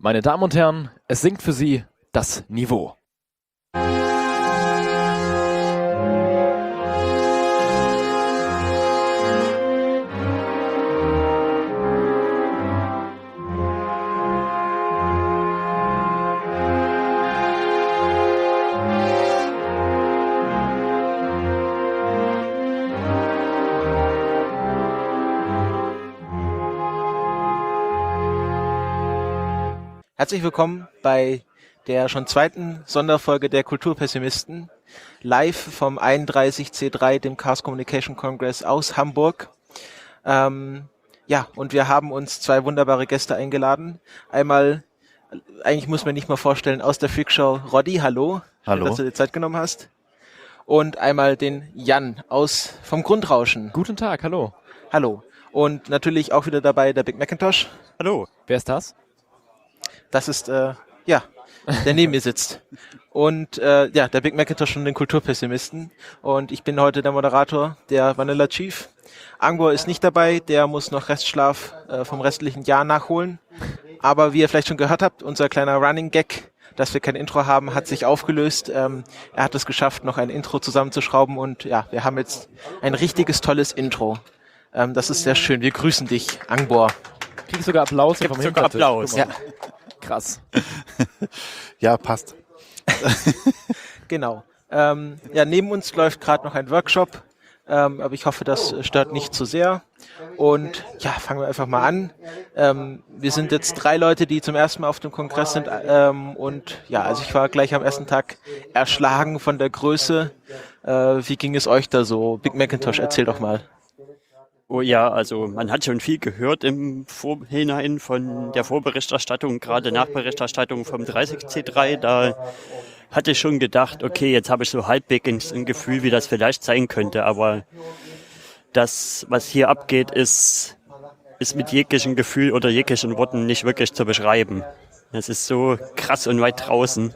Meine Damen und Herren, es sinkt für Sie das Niveau. Herzlich willkommen bei der schon zweiten Sonderfolge der Kulturpessimisten, live vom 31C3, dem Chaos Communication Congress aus Hamburg. Und wir haben uns zwei wunderbare Gäste eingeladen. Einmal, eigentlich muss man nicht mal vorstellen, aus der Freakshow Roddy, hallo. Hallo. Schön, dass du dir Zeit genommen hast. Und einmal den Jan vom Grundrauschen. Guten Tag, hallo. Hallo. Und natürlich auch wieder dabei der Big Macintosh. Hallo. Wer ist das? Das ist, der neben mir sitzt. Und der Big Macintosh von den Kulturpessimisten. Und ich bin heute der Moderator, der Vanilla Chief. Angbor ist nicht dabei, der muss noch Restschlaf vom restlichen Jahr nachholen. Aber wie ihr vielleicht schon gehört habt, unser kleiner Running Gag, dass wir kein Intro haben, hat sich aufgelöst. Er hat es geschafft, noch ein Intro zusammenzuschrauben. Und ja, wir haben jetzt ein richtiges, tolles Intro. Das ist sehr schön. Wir grüßen dich, Angbor. Kriegst sogar Applaus vom Sogar Hintertisch. Applaus. Ja. Krass. Ja, passt. Genau. Neben uns läuft gerade noch ein Workshop, aber ich hoffe, das stört nicht zu sehr. Und ja, fangen wir einfach mal an. Wir sind jetzt 3 Leute, die zum ersten Mal auf dem Kongress sind. Also ich war gleich am ersten Tag erschlagen von der Größe. Wie ging es euch da so? Big Macintosh, erzähl doch mal. Oh ja, also man hat schon viel gehört im Vorhinein von der Vorberichterstattung, gerade Nachberichterstattung vom 30C3. Da hatte ich schon gedacht, okay, jetzt habe ich so halbwegs ein Gefühl, wie das vielleicht sein könnte. Aber das, was hier abgeht, ist mit jeglichem Gefühl oder jeglichen Worten nicht wirklich zu beschreiben. Es ist so krass und weit draußen.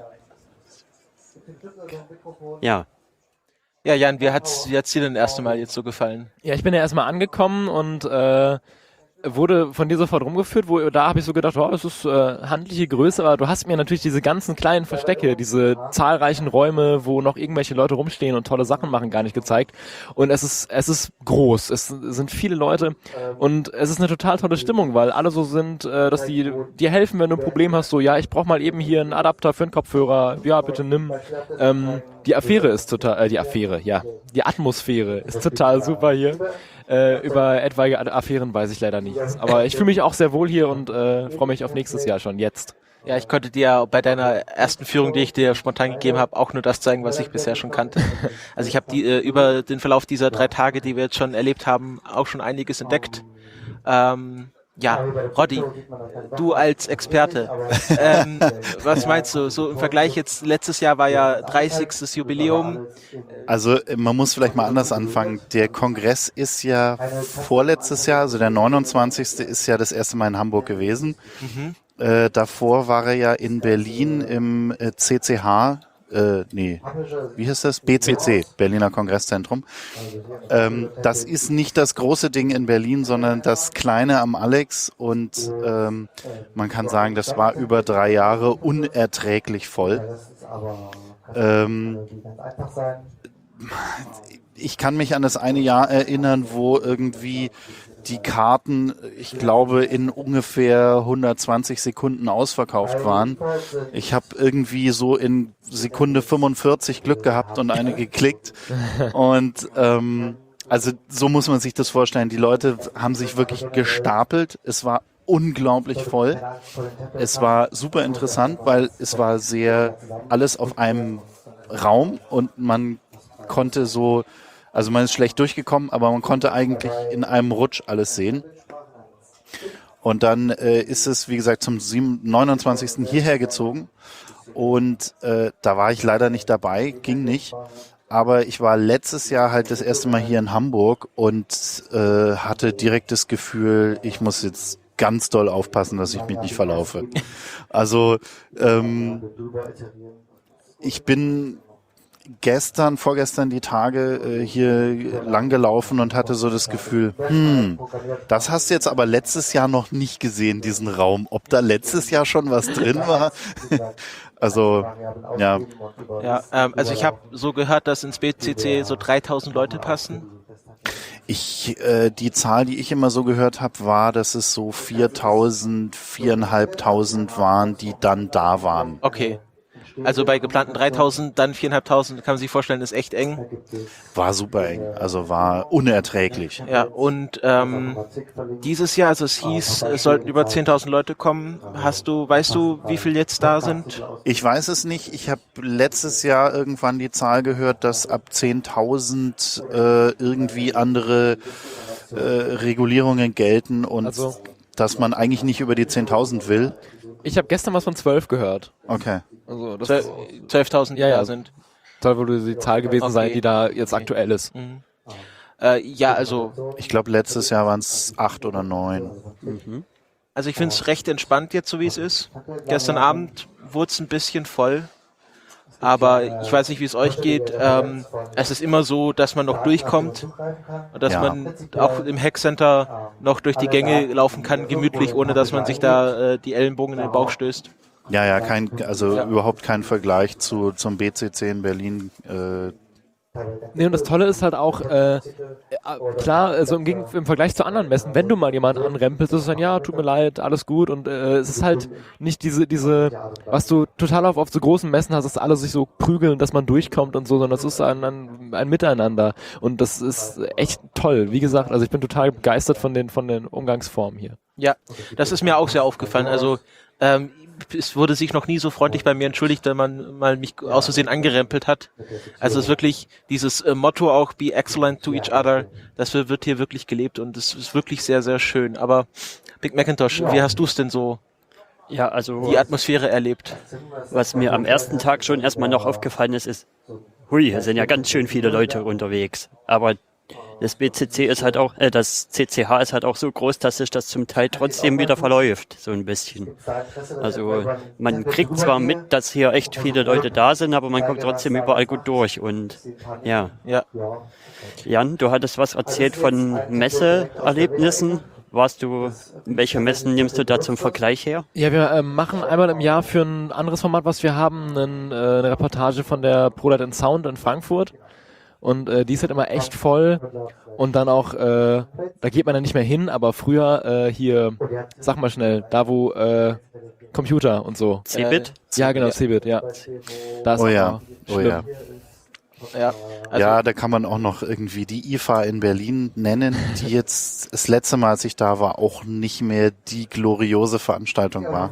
Ja. Ja, Jan, wie hat's dir denn das erste Mal jetzt so gefallen? Ja, ich bin ja erstmal angekommen und wurde von dir sofort rumgeführt, da habe ich so gedacht, es ist handliche Größe, aber du hast mir natürlich diese ganzen kleinen Verstecke, diese zahlreichen Räume, wo noch irgendwelche Leute rumstehen und tolle Sachen machen, gar nicht gezeigt. Und es ist groß, es sind viele Leute und es ist eine total tolle Stimmung, weil alle so sind, dass die dir helfen, wenn du ein Problem hast, so, ja, ich brauche mal eben hier einen Adapter für einen Kopfhörer, ja, bitte nimm. Die Atmosphäre ist total super hier. Über etwaige Affären weiß ich leider nichts. Aber ich fühle mich auch sehr wohl hier und freue mich auf nächstes Jahr schon, jetzt. Ja, ich konnte dir bei deiner ersten Führung, die ich dir spontan gegeben habe, auch nur das zeigen, was ich bisher schon kannte. Also ich habe über den Verlauf dieser 3 Tage, die wir jetzt schon erlebt haben, auch schon einiges entdeckt. Roddy, du als Experte, was meinst du? So im Vergleich jetzt, letztes Jahr war ja 30. Jubiläum. Also man muss vielleicht mal anders anfangen. Der Kongress ist ja vorletztes Jahr, also der 29. ist ja das erste Mal in Hamburg gewesen. Davor war er ja in Berlin im CCH. Wie heißt das? BCC, Berliner Kongresszentrum. Das ist nicht das große Ding in Berlin, sondern das kleine am Alex und man kann sagen, das war über 3 Jahre unerträglich voll. Ich kann mich an das eine Jahr erinnern, wo irgendwie die Karten, ich glaube, in ungefähr 120 Sekunden ausverkauft waren. Ich habe irgendwie so in Sekunde 45 Glück gehabt und eine geklickt. Und also so muss man sich das vorstellen. Die Leute haben sich wirklich gestapelt. Es war unglaublich voll. Es war super interessant, weil es war sehr alles auf einem Raum und man konnte so, also man ist schlecht durchgekommen, aber man konnte eigentlich in einem Rutsch alles sehen. Und dann ist es, wie gesagt, zum 29. hierher gezogen. Und da war ich leider nicht dabei, ging nicht. Aber ich war letztes Jahr halt das erste Mal hier in Hamburg und hatte direkt das Gefühl, ich muss jetzt ganz doll aufpassen, dass ich mich nicht verlaufe. Also ich bin vorgestern die Tage hier lang gelaufen und hatte so das Gefühl, das hast du jetzt aber letztes Jahr noch nicht gesehen, diesen Raum. Ob da letztes Jahr schon was drin war? Also, ja. Ja, also ich habe so gehört, dass ins BCC so 3000 Leute passen. Die Zahl, die ich immer so gehört habe, war, dass es so 4.000, 4.500 waren, die dann da waren. Okay. Also bei geplanten 3000, dann 4.500, kann man sich vorstellen, ist echt eng. War super eng, also war unerträglich. Ja, und dieses Jahr, also es hieß, es sollten über 10.000 Leute kommen. Weißt du, wie viel jetzt da sind? Ich weiß es nicht. Ich habe letztes Jahr irgendwann die Zahl gehört, dass ab 10.000 irgendwie andere Regulierungen gelten und Also, dass man eigentlich nicht über die 10.000 will. ich habe gestern was von 12 gehört. Okay. Also das 12.000, die Ja, ja. da sind. soll wohl die Zahl gewesen Okay. sein, die da jetzt aktuell ist. Ja, also Ich glaube, letztes Jahr waren es 8 oder 9. ich finde es recht entspannt jetzt, so wie es ist. Gestern Abend wurde es ein bisschen voll. Aber ich weiß nicht, wie es euch geht. Es ist immer so, dass man noch durchkommt und dass Ja. man auch im Hackcenter noch durch die Gänge laufen kann, gemütlich, ohne dass man sich da die Ellenbogen in den Bauch stößt. Ja, überhaupt kein Vergleich zum BCC in Berlin. Nee, und das Tolle ist halt auch, klar, also im Vergleich zu anderen Messen, wenn du mal jemanden anrempelst, ist es dann, ja, tut mir leid, alles gut und es ist halt nicht diese, was du total auf so großen Messen hast, dass alle sich so prügeln, dass man durchkommt und so, sondern das ist ein Miteinander und das ist echt toll. Wie gesagt, also ich bin total begeistert von den Umgangsformen hier. Ja, das ist mir auch sehr aufgefallen. Also es wurde sich noch nie so freundlich bei mir entschuldigt, wenn man mal mich aus Versehen angerempelt hat. Also es ist wirklich dieses Motto auch, be excellent to each other, das wird hier wirklich gelebt und es ist wirklich sehr, sehr schön. Aber Big Macintosh, wie hast du es denn so, Ja, also die Atmosphäre erlebt? was mir am ersten Tag schon erstmal noch aufgefallen ist, hui, hier sind ja ganz schön viele Leute unterwegs. Aber das BCC ist halt auch, das CCH ist halt auch so groß, dass sich das zum Teil trotzdem wieder verläuft, so ein bisschen. Also man kriegt zwar mit, dass hier echt viele Leute da sind, aber man kommt trotzdem überall gut durch. Und ja, Ja. Jan, du hattest was erzählt von Messeerlebnissen. Welche Messen nimmst du da zum Vergleich her? Ja, wir machen einmal im Jahr für ein anderes Format, was wir haben, eine Reportage von der ProLight Sound in Frankfurt. Und die ist halt immer echt voll. Und dann auch, da geht man dann nicht mehr hin, aber früher hier, sag mal schnell, da wo Computer und so. Cebit? Ja, genau, Cebit, ja. Das Oh ja, war oh schlimm. ja. Ja, also, Ja, da kann man auch noch irgendwie die IFA in Berlin nennen, die jetzt das letzte Mal, als ich da war, auch nicht mehr die gloriose Veranstaltung war.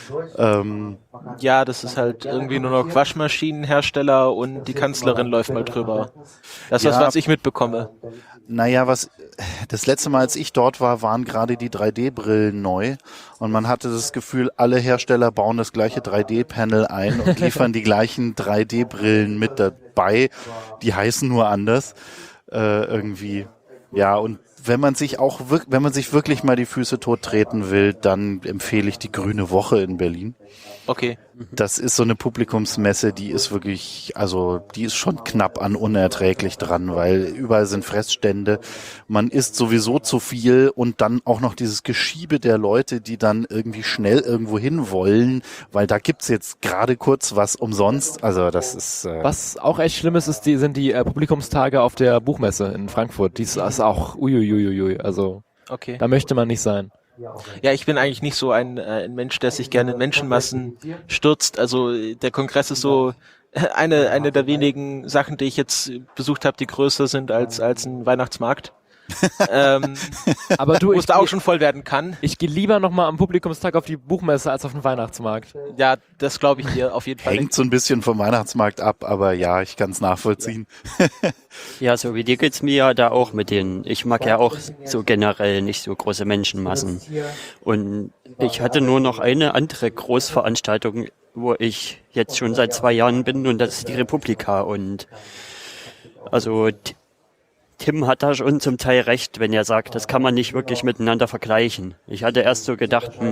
ja, das ist halt irgendwie nur noch Waschmaschinenhersteller und die Kanzlerin läuft mal drüber. Das ist Ja. was ich mitbekomme. Naja, das letzte Mal, als ich dort war, waren gerade die 3D-Brillen neu und man hatte das Gefühl, alle Hersteller bauen das gleiche 3D-Panel ein und liefern die gleichen 3D-Brillen mit dabei. Die heißen nur anders. Irgendwie. Ja, und wenn man sich wirklich mal die Füße tot treten will, dann empfehle ich die Grüne Woche in Berlin. Okay. Das ist so eine Publikumsmesse, die ist wirklich, also die ist schon knapp an unerträglich dran, weil überall sind Fressstände. Man isst sowieso zu viel und dann auch noch dieses Geschiebe der Leute, die dann irgendwie schnell irgendwo hin wollen, weil da gibt's jetzt gerade kurz was umsonst. Also das ist Was auch echt schlimm ist, sind die Publikumstage auf der Buchmesse in Frankfurt. Die ist auch uiuiuiui. Also Okay. da möchte man nicht sein. Ja, ich bin eigentlich nicht so ein Mensch, der sich gerne in Menschenmassen stürzt. Also der Kongress ist so eine der wenigen Sachen, die ich jetzt besucht habe, die größer sind als ein Weihnachtsmarkt. Aber du, Wo es da auch schon voll werden kann. ich gehe lieber nochmal am Publikumstag auf die Buchmesse als auf den Weihnachtsmarkt. Ja, das glaube ich dir auf jeden Fall. hängt so ein bisschen vom Weihnachtsmarkt ab, aber ja, ich kann es nachvollziehen. Ja, so wie dir geht's mir ja da auch mit denen. Ich mag ja auch so generell nicht so große Menschenmassen. Und ich hatte nur noch eine andere Großveranstaltung, wo ich jetzt schon seit 2 Jahren bin, und das ist die Republika. Und also Tim hat da schon zum Teil recht, wenn er sagt, das kann man nicht wirklich miteinander vergleichen. Ich hatte erst so gedacht,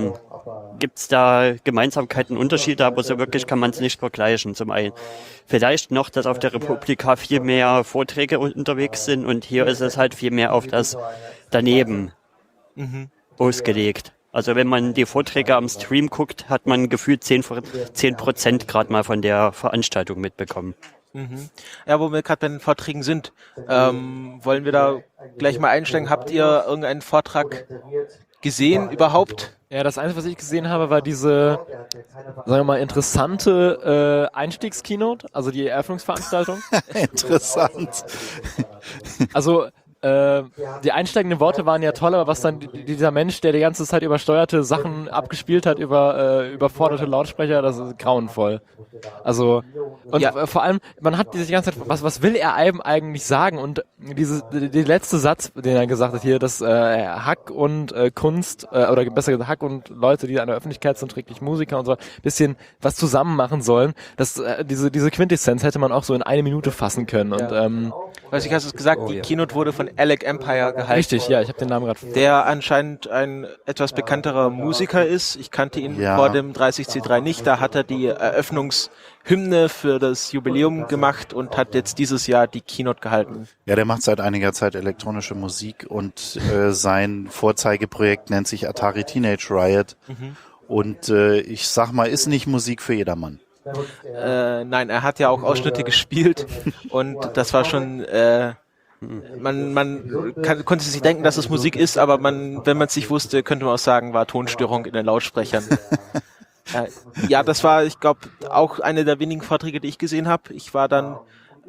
gibt es da Gemeinsamkeiten, Unterschiede, aber so wirklich kann man es nicht vergleichen. Zum einen vielleicht noch, dass auf der Republika viel mehr Vorträge unterwegs sind und hier ist es halt viel mehr auf das Daneben ausgelegt. Also wenn man die Vorträge am Stream guckt, hat man gefühlt 10% gerade mal von der Veranstaltung mitbekommen. Ja, wo wir gerade bei den Vorträgen sind, wollen wir da gleich mal einsteigen. Habt ihr irgendeinen Vortrag gesehen überhaupt? Ja, das Einzige, was ich gesehen habe, war diese, sagen wir mal, interessante Einstiegskeynote, also die Eröffnungsveranstaltung. Interessant. Also die einsteigenden Worte waren ja toll, aber was dann dieser Mensch, der die ganze Zeit übersteuerte Sachen abgespielt hat über überforderte Lautsprecher, das ist grauenvoll. Also und vor allem, man hat diese ganze Zeit, was will er eigentlich sagen? Und die letzte Satz, den er gesagt hat hier, dass Hack und Kunst oder besser gesagt Hack und Leute, die an der Öffentlichkeit sind, wirklich Musiker und so, bisschen was zusammen machen sollen. Das diese Quintessenz hätte man auch so in 1 Minute fassen können. Und Weiß ich, hast du es gesagt, die Keynote wurde von Alec Empire gehalten. Richtig, ja, ich habe den Namen gerade. Der anscheinend ein etwas bekannterer Musiker ist. Ich kannte ihn vor dem 30C3 nicht. Da hat er die Eröffnungshymne für das Jubiläum gemacht und hat jetzt dieses Jahr die Keynote gehalten. Ja, der macht seit einiger Zeit elektronische Musik und sein Vorzeigeprojekt nennt sich Atari Teenage Riot. Und ich sag mal, ist nicht Musik für jedermann. Nein, er hat ja auch Ausschnitte gespielt und das war schon, man konnte sich denken, dass es Musik ist, aber wenn man es nicht wusste, könnte man auch sagen, war Tonstörung in den Lautsprechern. Ja, das war, ich glaube, auch eine der wenigen Vorträge, die ich gesehen habe. Ich war dann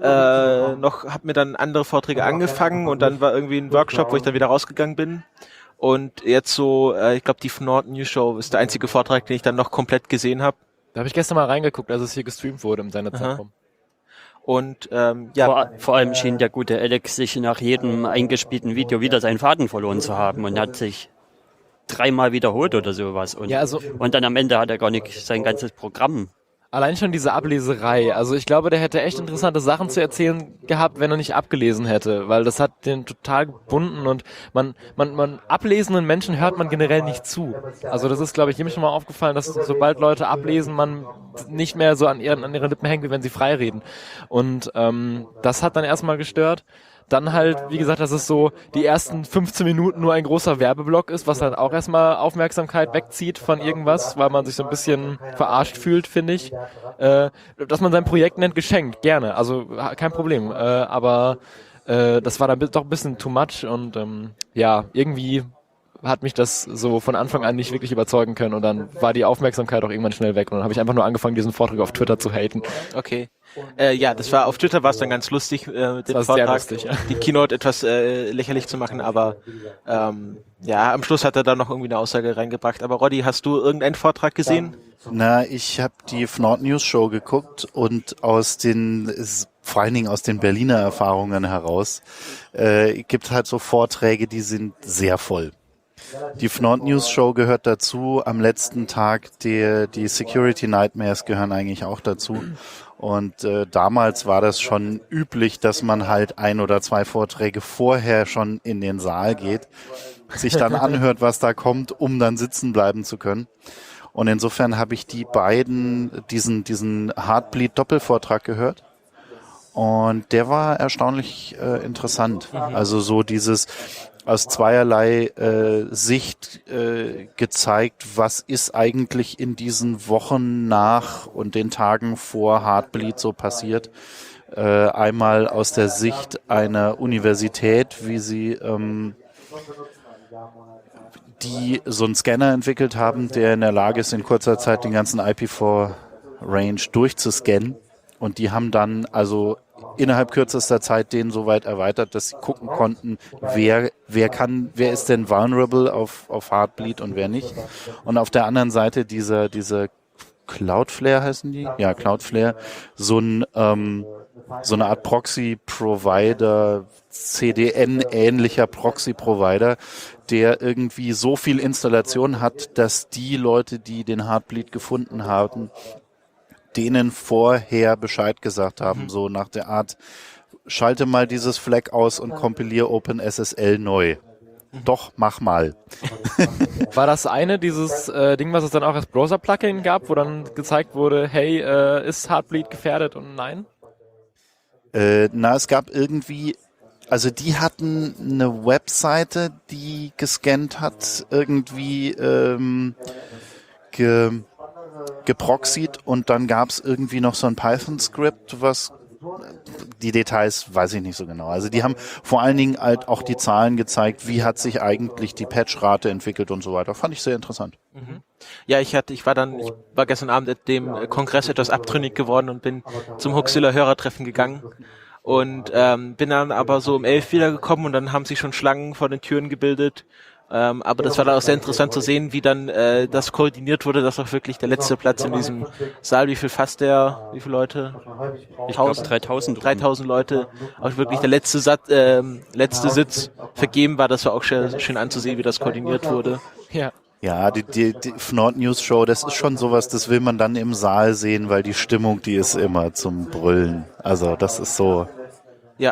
habe mir dann andere Vorträge angefangen und dann war irgendwie ein Workshop, wo ich dann wieder rausgegangen bin. Und jetzt so, ich glaube, die Norton News Show ist der einzige Vortrag, den ich dann noch komplett gesehen habe. Da habe ich gestern mal reingeguckt, als es hier gestreamt wurde im Sendezentrum. Und Vor allem schien der gute Alex sich nach jedem eingespielten Video wieder seinen Faden verloren zu haben und hat sich 3-mal wiederholt oder sowas. Und, und dann am Ende hat er gar nicht sein ganzes Programm. Allein schon diese Ableserei. Also ich glaube, der hätte echt interessante Sachen zu erzählen gehabt, wenn er nicht abgelesen hätte, weil das hat den total gebunden und man ablesenden Menschen hört man generell nicht zu. Also das ist, glaube ich, jedem schon mal aufgefallen, dass sobald Leute ablesen, man nicht mehr so an ihren Lippen hängt, wie wenn sie frei reden. Und das hat dann erstmal gestört. Dann halt, wie gesagt, dass es so die ersten 15 Minuten nur ein großer Werbeblock ist, was halt auch erstmal Aufmerksamkeit wegzieht von irgendwas, weil man sich so ein bisschen verarscht fühlt, finde ich. Dass man sein Projekt nennt, geschenkt, gerne, also kein Problem. Aber das war dann doch ein bisschen too much und irgendwie hat mich das so von Anfang an nicht wirklich überzeugen können und dann war die Aufmerksamkeit auch irgendwann schnell weg und dann habe ich einfach nur angefangen, diesen Vortrag auf Twitter zu haten. Okay. Das war auf Twitter war es dann ganz lustig, mit dem Vortrag, lustig, ja. Die Keynote etwas lächerlich zu machen, aber am Schluss hat er da noch irgendwie eine Aussage reingebracht. Aber Roddy, hast du irgendeinen Vortrag gesehen? Na, ich habe die Norton News Show geguckt und vor allen Dingen aus den Berliner Erfahrungen heraus, gibt halt so Vorträge, die sind sehr voll. Die Norton News Show gehört dazu. Am letzten Tag die Security Nightmares gehören eigentlich auch dazu. Und damals war das schon üblich, dass man halt 1 oder 2 Vorträge vorher schon in den Saal geht, sich dann anhört, was da kommt, um dann sitzen bleiben zu können. Und insofern habe ich die beiden, diesen Heartbleed-Doppelvortrag gehört. Und der war erstaunlich interessant. Also so dieses aus zweierlei Sicht gezeigt, was ist eigentlich in diesen Wochen nach und den Tagen vor Heartbleed so passiert. Einmal aus der Sicht einer Universität, wie sie die so einen Scanner entwickelt haben, der in der Lage ist, in kurzer Zeit den ganzen IPv4-Range durchzuscannen. Und die haben dann also innerhalb kürzester Zeit den so weit erweitert, dass sie gucken konnten, wer ist denn vulnerable auf Heartbleed und wer nicht. Und auf der anderen Seite diese Cloudflare heißen die? Ja, Cloudflare, so eine Art Proxy-Provider, CDN-ähnlicher Proxy-Provider, der irgendwie so viel Installation hat, dass die Leute, die den Heartbleed gefunden haben, denen vorher Bescheid gesagt haben, so nach der Art, schalte mal dieses Flag aus und kompiliere OpenSSL neu. doch, mach mal. War das eine, dieses Ding, was es dann auch als Browser-Plugin gab, wo dann gezeigt wurde, hey, ist Heartbleed gefährdet und nein? Es gab irgendwie, also die hatten eine Webseite, die gescannt hat, irgendwie geproxied und dann gab es irgendwie noch so ein Python-Skript, was die Details weiß ich nicht so genau. Also die haben vor allen Dingen halt auch die Zahlen gezeigt, wie hat sich eigentlich die Patchrate entwickelt und so weiter. Fand ich sehr interessant. Ja, ich war gestern Abend at dem Kongress etwas abtrünnig geworden und bin zum Huxilla Hörertreffen gegangen und bin dann aber so um 11 wiedergekommen und dann haben sich schon Schlangen vor den Türen gebildet. Aber das war dann auch sehr interessant zu sehen, wie dann das koordiniert wurde, dass auch wirklich der letzte Platz in diesem Saal, wie viele Leute? Ich glaube 3000. 3000 Leute, auch wirklich der letzte Sitz vergeben war. Das war auch schön anzusehen, wie das koordiniert wurde. Ja. Ja, die Fnord News Show, das ist schon sowas, das will man dann im Saal sehen, weil die Stimmung, die ist immer zum Brüllen. Also das ist so. Ja.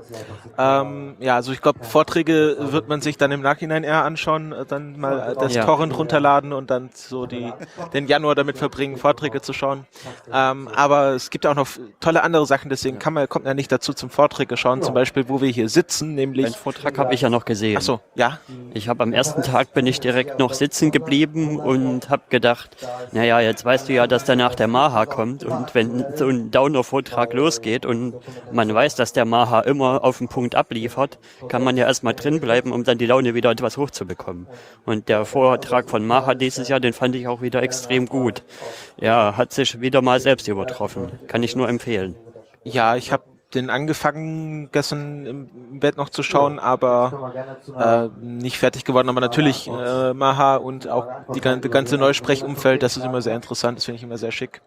Also ich glaube, Vorträge wird man sich dann im Nachhinein eher anschauen, dann mal das Torrent runterladen und dann so den Januar damit verbringen, Vorträge zu schauen. Aber es gibt auch noch tolle andere Sachen, deswegen kommt ja nicht dazu zum Vorträge schauen, zum Beispiel, wo wir hier sitzen, nämlich... Den Vortrag habe ich ja noch gesehen. Ach so, ja. Am ersten Tag bin ich direkt noch sitzen geblieben und habe gedacht, naja, jetzt weißt du ja, dass danach der Maha kommt und wenn so ein Downer-Vortrag losgeht und man weiß, dass der Maha immer auf den Punkt abliefert, kann man ja erstmal drin bleiben, um dann die Laune wieder etwas hochzubekommen. Und der Vortrag von Maha dieses Jahr, den fand ich auch wieder extrem gut. Ja, hat sich wieder mal selbst übertroffen. Kann ich nur empfehlen. Ja, ich habe den angefangen gestern im Bett noch zu schauen, aber nicht fertig geworden. Aber natürlich Maha und auch die ganze Neusprechumfeld, das ist immer sehr interessant, das finde ich immer sehr schick.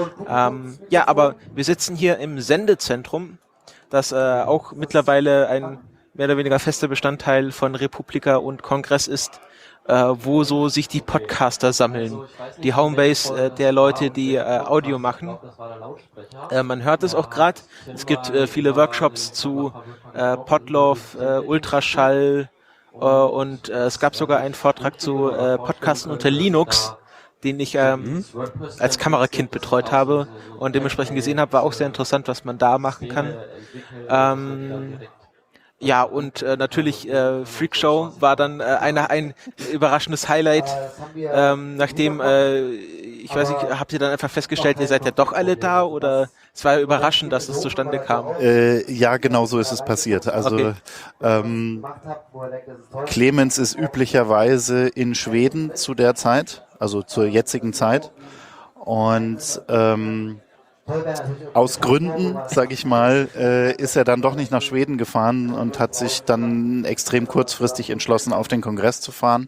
Aber wir sitzen hier im Sendezentrum, das auch mittlerweile ein mehr oder weniger fester Bestandteil von Republika und Kongress ist, wo so sich die Podcaster sammeln. Die Homebase der Leute, die Audio machen. Man hört es auch gerade. Es gibt viele Workshops zu Podlove, Ultraschall und es gab sogar einen Vortrag zu Podcasten unter Linux, den ich als Kamerakind betreut habe und dementsprechend gesehen habe, war auch sehr interessant, was man da machen kann. Natürlich Freakshow war dann ein überraschendes Highlight, nachdem, ich weiß nicht, habt ihr dann einfach festgestellt, ihr seid ja doch alle da oder es war ja überraschend, dass es zustande kam? Ja, genau so ist es passiert. Also okay. Clemens ist üblicherweise in Schweden zu der Zeit, also zur jetzigen Zeit und aus Gründen, sage ich mal, ist er dann doch nicht nach Schweden gefahren und hat sich dann extrem kurzfristig entschlossen, auf den Kongress zu fahren.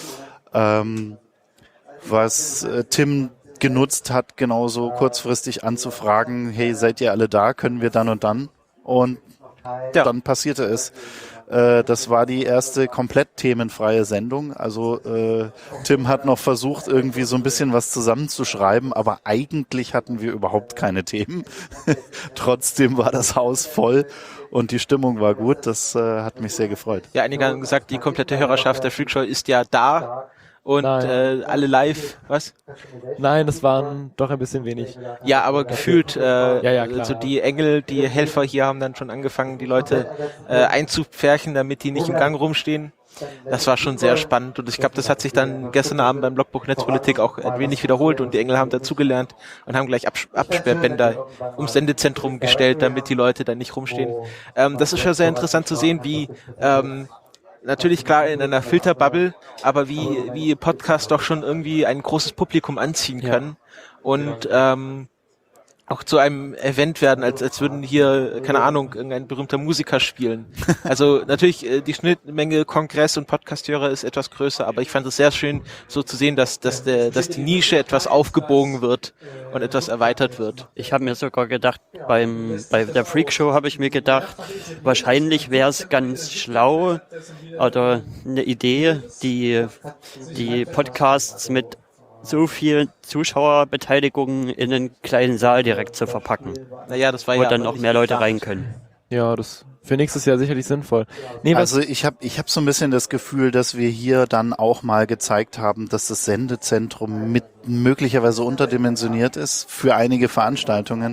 Was Tim genutzt hat, genauso kurzfristig anzufragen, hey, seid ihr alle da, können wir dann und dann? Und dann passierte es. Das war die erste komplett themenfreie Sendung. Also Tim hat noch versucht, irgendwie so ein bisschen was zusammenzuschreiben, aber eigentlich hatten wir überhaupt keine Themen. Trotzdem war das Haus voll und die Stimmung war gut. Das hat mich sehr gefreut. Ja, einige haben gesagt, die komplette Hörerschaft der Freakshow ist ja da. Und alle live, was? Nein, das waren doch ein bisschen wenig. Ja, aber gefühlt, klar. so die Engel, die Helfer hier haben dann schon angefangen, die Leute einzupferchen, damit die nicht im Gang rumstehen. Das war schon sehr spannend und ich glaube, das hat sich dann gestern Abend beim Logbuch Netzpolitik auch ein wenig wiederholt und die Engel haben dazugelernt und haben gleich Absperrbänder ums Sendezentrum gestellt, damit die Leute dann nicht rumstehen. Das ist schon sehr interessant zu sehen, wie natürlich klar in einer Filterbubble, aber wie Podcasts doch schon irgendwie ein großes Publikum anziehen können und auch zu einem Event werden, als würden hier, keine Ahnung, irgendein berühmter Musiker spielen. Also natürlich, die Schnittmenge Kongress und Podcasthörer ist etwas größer, aber ich fand es sehr schön, so zu sehen, dass die Nische etwas aufgebogen wird und etwas erweitert wird. Ich habe mir sogar gedacht, bei der Freakshow habe ich mir gedacht, wahrscheinlich wäre es ganz schlau oder eine Idee, die Podcasts mit so viel Zuschauerbeteiligung in einen kleinen Saal direkt zu verpacken. Naja, das war wo dann noch mehr Leute rein können. Ja, das für nächstes Jahr sicherlich sinnvoll. Nee, also ich hab so ein bisschen das Gefühl, dass wir hier dann auch mal gezeigt haben, dass das Sendezentrum möglicherweise unterdimensioniert ist für einige Veranstaltungen.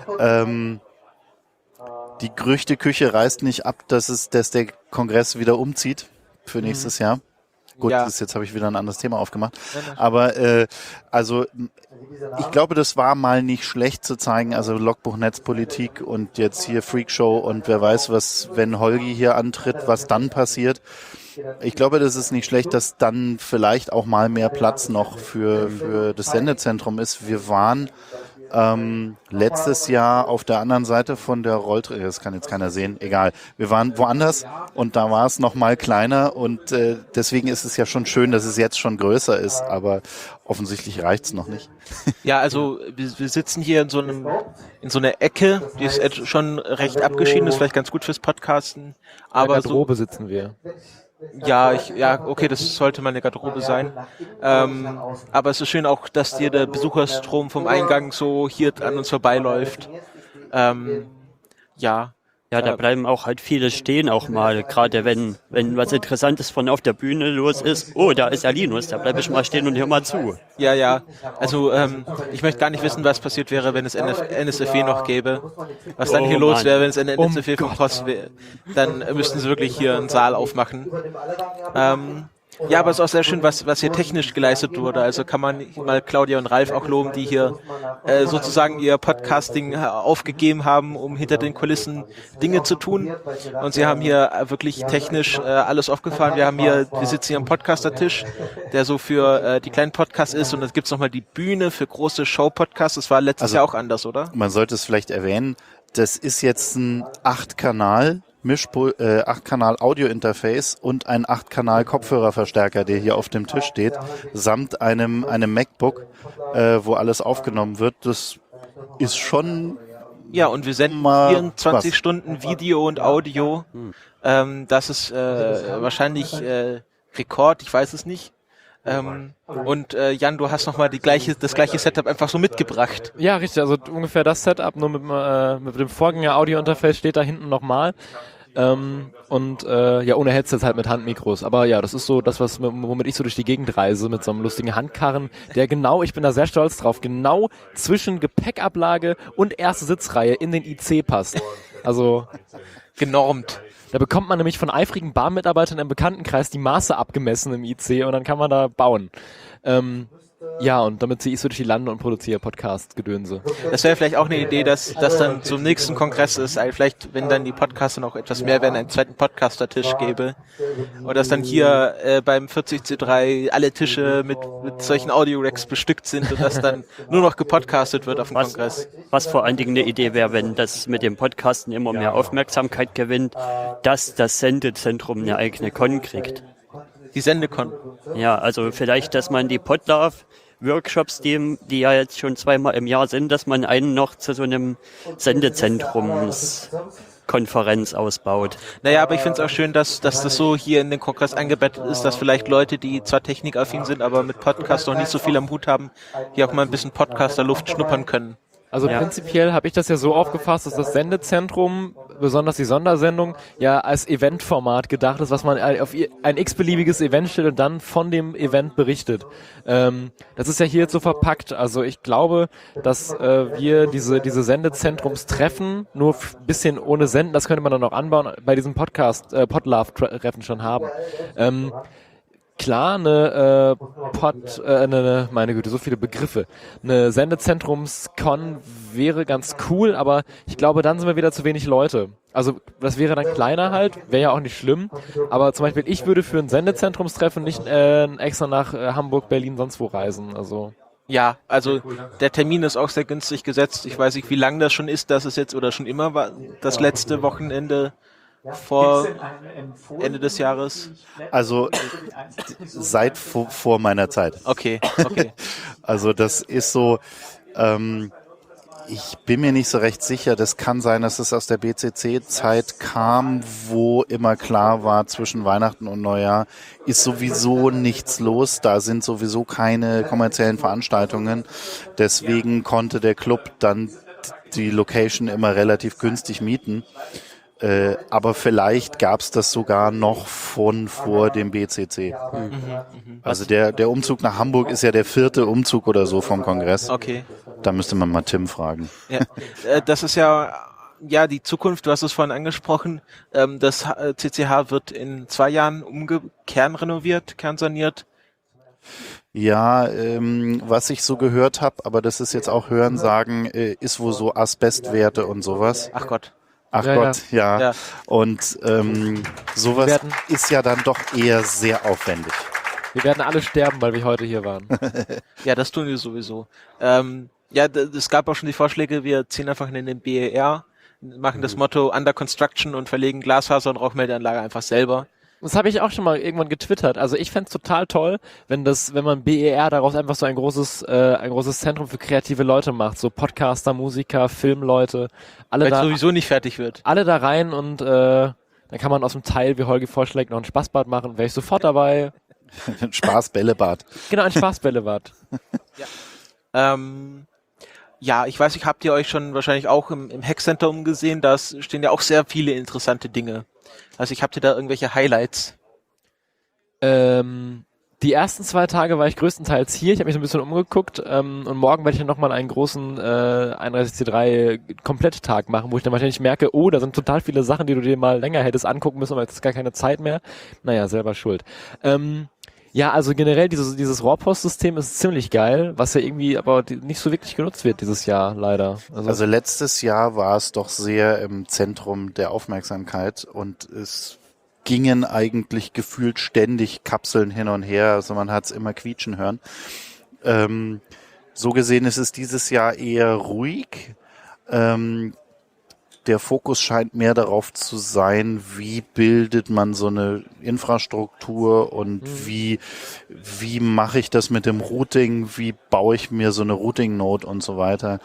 Die Gerüchteküche reißt nicht ab, dass der Kongress wieder umzieht für nächstes Jahr. Gut, Ja. jetzt habe ich wieder ein anderes Thema aufgemacht. Aber also ich glaube, das war mal nicht schlecht zu zeigen. Also Logbuch Netzpolitik und jetzt hier Freakshow und wer weiß, was, wenn Holgi hier antritt, was dann passiert. Ich glaube, das ist nicht schlecht, dass dann vielleicht auch mal mehr Platz noch für das Sendezentrum ist. Wir waren letztes Jahr auf der anderen Seite von der Rolltreppe, das kann jetzt keiner sehen, egal. Wir waren woanders und da war es noch mal kleiner und deswegen ist es ja schon schön, dass es jetzt schon größer ist, aber offensichtlich reicht's noch nicht. Ja, also wir sitzen hier in so einer Ecke, die ist schon recht abgeschieden, ist vielleicht ganz gut fürs Podcasten, aber in der Garderobe sitzen wir. Okay, das sollte mal eine Garderobe sein. Aber es ist schön auch, dass dir der Besucherstrom vom Eingang so hier an uns vorbeiläuft. Ja, da bleiben auch halt viele stehen auch mal, gerade wenn was Interessantes von auf der Bühne los ist. Oh, da ist ja Linus, da bleibe ich mal stehen und hör mal zu. Ja. Also ich möchte gar nicht wissen, was passiert wäre, wenn es NSFW noch gäbe. Was dann hier los wäre, wenn es eine NSFW vom Post wäre. Dann müssten sie wirklich hier einen Saal aufmachen. Ja, aber es ist auch sehr schön, was hier technisch geleistet wurde. Also kann man mal Claudia und Ralf auch loben, die hier sozusagen ihr Podcasting aufgegeben haben, um hinter den Kulissen Dinge zu tun. Und sie haben hier wirklich technisch alles aufgefahren. Wir sitzen hier am Podcaster-Tisch, der so für die kleinen Podcasts ist. Und es gibt nochmal die Bühne für große Show-Podcasts. Das war letztes Jahr auch anders, oder? Man sollte es vielleicht erwähnen, das ist jetzt ein 8-Kanal 8-Kanal Audio-Interface und ein 8-Kanal Kopfhörerverstärker, der hier auf dem Tisch steht, samt einem MacBook, wo alles aufgenommen wird. Das ist schon... Ja, und wir senden 24 Stunden Video und Audio. Das ist wahrscheinlich Rekord, ich weiß es nicht. Und Jan, du hast nochmal das gleiche Setup einfach so mitgebracht. Ja, richtig, also ungefähr das Setup, nur mit dem Vorgänger-Audio-Interface steht da hinten nochmal. Ohne Headsets halt mit Handmikros. Aber ja, das ist so das, womit ich so durch die Gegend reise, mit so einem lustigen Handkarren, der ich bin da sehr stolz drauf, genau zwischen Gepäckablage und erste Sitzreihe in den IC passt. Also genormt. Da bekommt man nämlich von eifrigen Bahnmitarbeitern im Bekanntenkreis die Maße abgemessen im IC und dann kann man da bauen. Ja, und damit ziehe ich so durch die Lande und produziere Podcast-Gedönse. Das wäre vielleicht auch eine Idee, dass das dann zum nächsten Kongress ist, vielleicht, wenn dann die Podcaster noch etwas mehr werden, einen zweiten Podcaster-Tisch gäbe. Und dass dann hier beim 40C3 alle Tische mit solchen Audio-Racks bestückt sind und dass dann nur noch gepodcastet wird auf dem Kongress. Was vor allen Dingen eine Idee wäre, wenn das mit dem Podcasten immer mehr Aufmerksamkeit gewinnt, dass das Sendezentrum eine eigene Con kriegt. Die Sendecon. Ja, also vielleicht, dass man die Podlove-Workshops, die ja jetzt schon 2-mal im Jahr sind, dass man einen noch zu so einem Sendezentrumskonferenz ausbaut. Naja, aber ich finde es auch schön, dass das so hier in den Kongress eingebettet ist, dass vielleicht Leute, die zwar technikaffin sind, aber mit Podcast noch nicht so viel am Hut haben, hier auch mal ein bisschen Podcaster-Luft schnuppern können. Also prinzipiell habe ich das ja so aufgefasst, dass das Sendezentrum, besonders die Sondersendung, ja als Eventformat gedacht ist, was man auf ein x-beliebiges Event stellt und dann von dem Event berichtet. Das ist ja hier jetzt so verpackt. Also ich glaube, dass wir diese Sendezentrumstreffen nur ein bisschen ohne Senden, das könnte man dann noch anbauen, bei diesem Podlove-Treffen schon haben. Klar, meine Güte, so viele Begriffe. Eine Sendezentrums-Con wäre ganz cool, aber ich glaube, dann sind wir wieder zu wenig Leute. Also, das wäre dann kleiner halt, wäre ja auch nicht schlimm. Aber zum Beispiel, ich würde für ein Sendezentrumstreffen nicht extra nach Hamburg, Berlin, sonst wo reisen. Also. Ja, also der Termin ist auch sehr günstig gesetzt. Ich weiß nicht, wie lang das schon ist, dass es jetzt oder schon immer war, das letzte Wochenende vor Ende des Jahres? Also seit vor meiner Zeit. Okay. Also das ist so, ich bin mir nicht so recht sicher, das kann sein, dass es aus der BCC-Zeit kam, wo immer klar war, zwischen Weihnachten und Neujahr ist sowieso nichts los, da sind sowieso keine kommerziellen Veranstaltungen, deswegen konnte der Club dann die Location immer relativ günstig mieten. Aber vielleicht gab es das sogar noch vor dem BCC. Also der Umzug nach Hamburg ist ja der 4. Umzug oder so vom Kongress. Okay. Da müsste man mal Tim fragen. Ja. Das ist ja die Zukunft, du hast es vorhin angesprochen. Das CCH wird in 2 Jahren kernsaniert. Ja, was ich so gehört habe, aber das ist jetzt auch Hörensagen, ist wohl so Asbestwerte und sowas. Ach Gott. Ach Ja, Gott, ja. Ja. Und sowas werden- ist ja dann doch eher sehr aufwendig. Wir werden alle sterben, weil wir heute hier waren. Ja, das tun wir sowieso. Es gab auch schon die Vorschläge, wir ziehen einfach in den BER, machen das Motto Under Construction und verlegen Glasfaser- und Rauchmeldeanlage einfach selber. Das habe ich auch schon mal irgendwann getwittert. Also ich fänd's total toll, wenn man BER daraus einfach so ein großes Zentrum für kreative Leute macht. So Podcaster, Musiker, Filmleute, alle Weil es da, sowieso nicht fertig wird. alle da rein und dann kann man aus dem Teil, wie Holgi vorschlägt, noch ein Spaßbad machen. Wäre ich sofort dabei. Spaß, Bällebad. Genau, ein Spaßbällebad. Ich weiß nicht, habt ihr euch schon wahrscheinlich auch im Hackcenter umgesehen? Da stehen ja auch sehr viele interessante Dinge. Also habt ihr da irgendwelche Highlights? Die ersten 2 Tage war ich größtenteils hier. Ich habe mich so ein bisschen umgeguckt und morgen werde ich dann nochmal einen großen 31C3 Kompletttag machen, wo ich dann wahrscheinlich merke, oh, da sind total viele Sachen, die du dir mal länger hättest angucken müssen, aber jetzt ist gar keine Zeit mehr. Naja, selber schuld. Ja, also generell dieses Rohrpostsystem ist ziemlich geil, was ja irgendwie aber nicht so wirklich genutzt wird dieses Jahr, leider. Also letztes Jahr war es doch sehr im Zentrum der Aufmerksamkeit und es gingen eigentlich gefühlt ständig Kapseln hin und her, also man hat es immer quietschen hören. So gesehen ist es dieses Jahr eher ruhig. Der Fokus scheint mehr darauf zu sein, wie bildet man so eine Infrastruktur und wie mache ich das mit dem Routing, wie baue ich mir so eine Routing-Node und so weiter.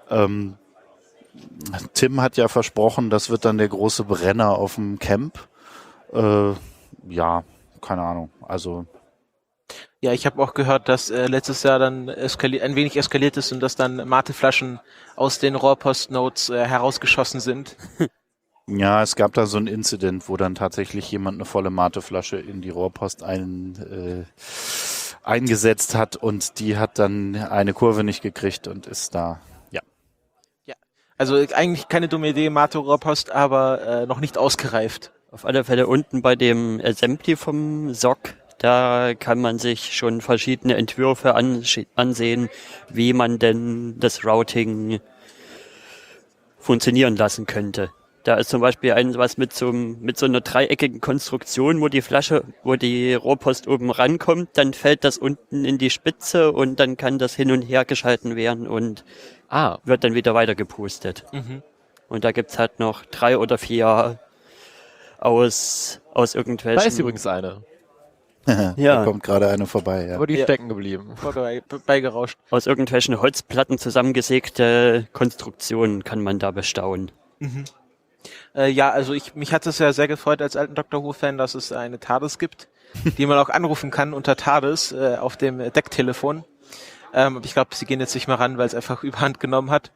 Tim hat ja versprochen, das wird dann der große Brenner auf dem Camp. Ja, keine Ahnung. Also Ja, ich habe auch gehört, dass letztes Jahr dann ein wenig eskaliert ist und dass dann Mateflaschen aus den Rohrpost-Nodes herausgeschossen sind. ja, es gab da so ein Incident, wo dann tatsächlich jemand eine volle Mateflasche in die Rohrpost eingesetzt hat und die hat dann eine Kurve nicht gekriegt und ist da, ja. Ja, also eigentlich keine dumme Idee, Mate-Rohrpost, aber noch nicht ausgereift. Auf alle Fälle unten bei dem Assembly vom SOC, da kann man sich schon verschiedene Entwürfe ansehen, wie man denn das Routing funktionieren lassen könnte. Da ist zum Beispiel was mit so einer dreieckigen Konstruktion, wo die Rohrpost oben rankommt, dann fällt das unten in die Spitze und dann kann das hin und her geschalten werden und wird dann wieder weiter gepustet. Und da gibt's halt noch 3 oder 4 aus irgendwelchen... Da ist übrigens eine. Da kommt gerade eine vorbei, ja. Aber die ist stecken geblieben. Beigerauscht. Aus irgendwelchen Holzplatten zusammengesägte Konstruktionen kann man da bestaunen. Also mich hat es ja sehr gefreut als alten Doctor Who-Fan, dass es eine TARDIS gibt, die man auch anrufen kann unter TARDIS auf dem Decktelefon. Ich glaube, sie gehen jetzt nicht mehr ran, weil es einfach Überhand genommen hat.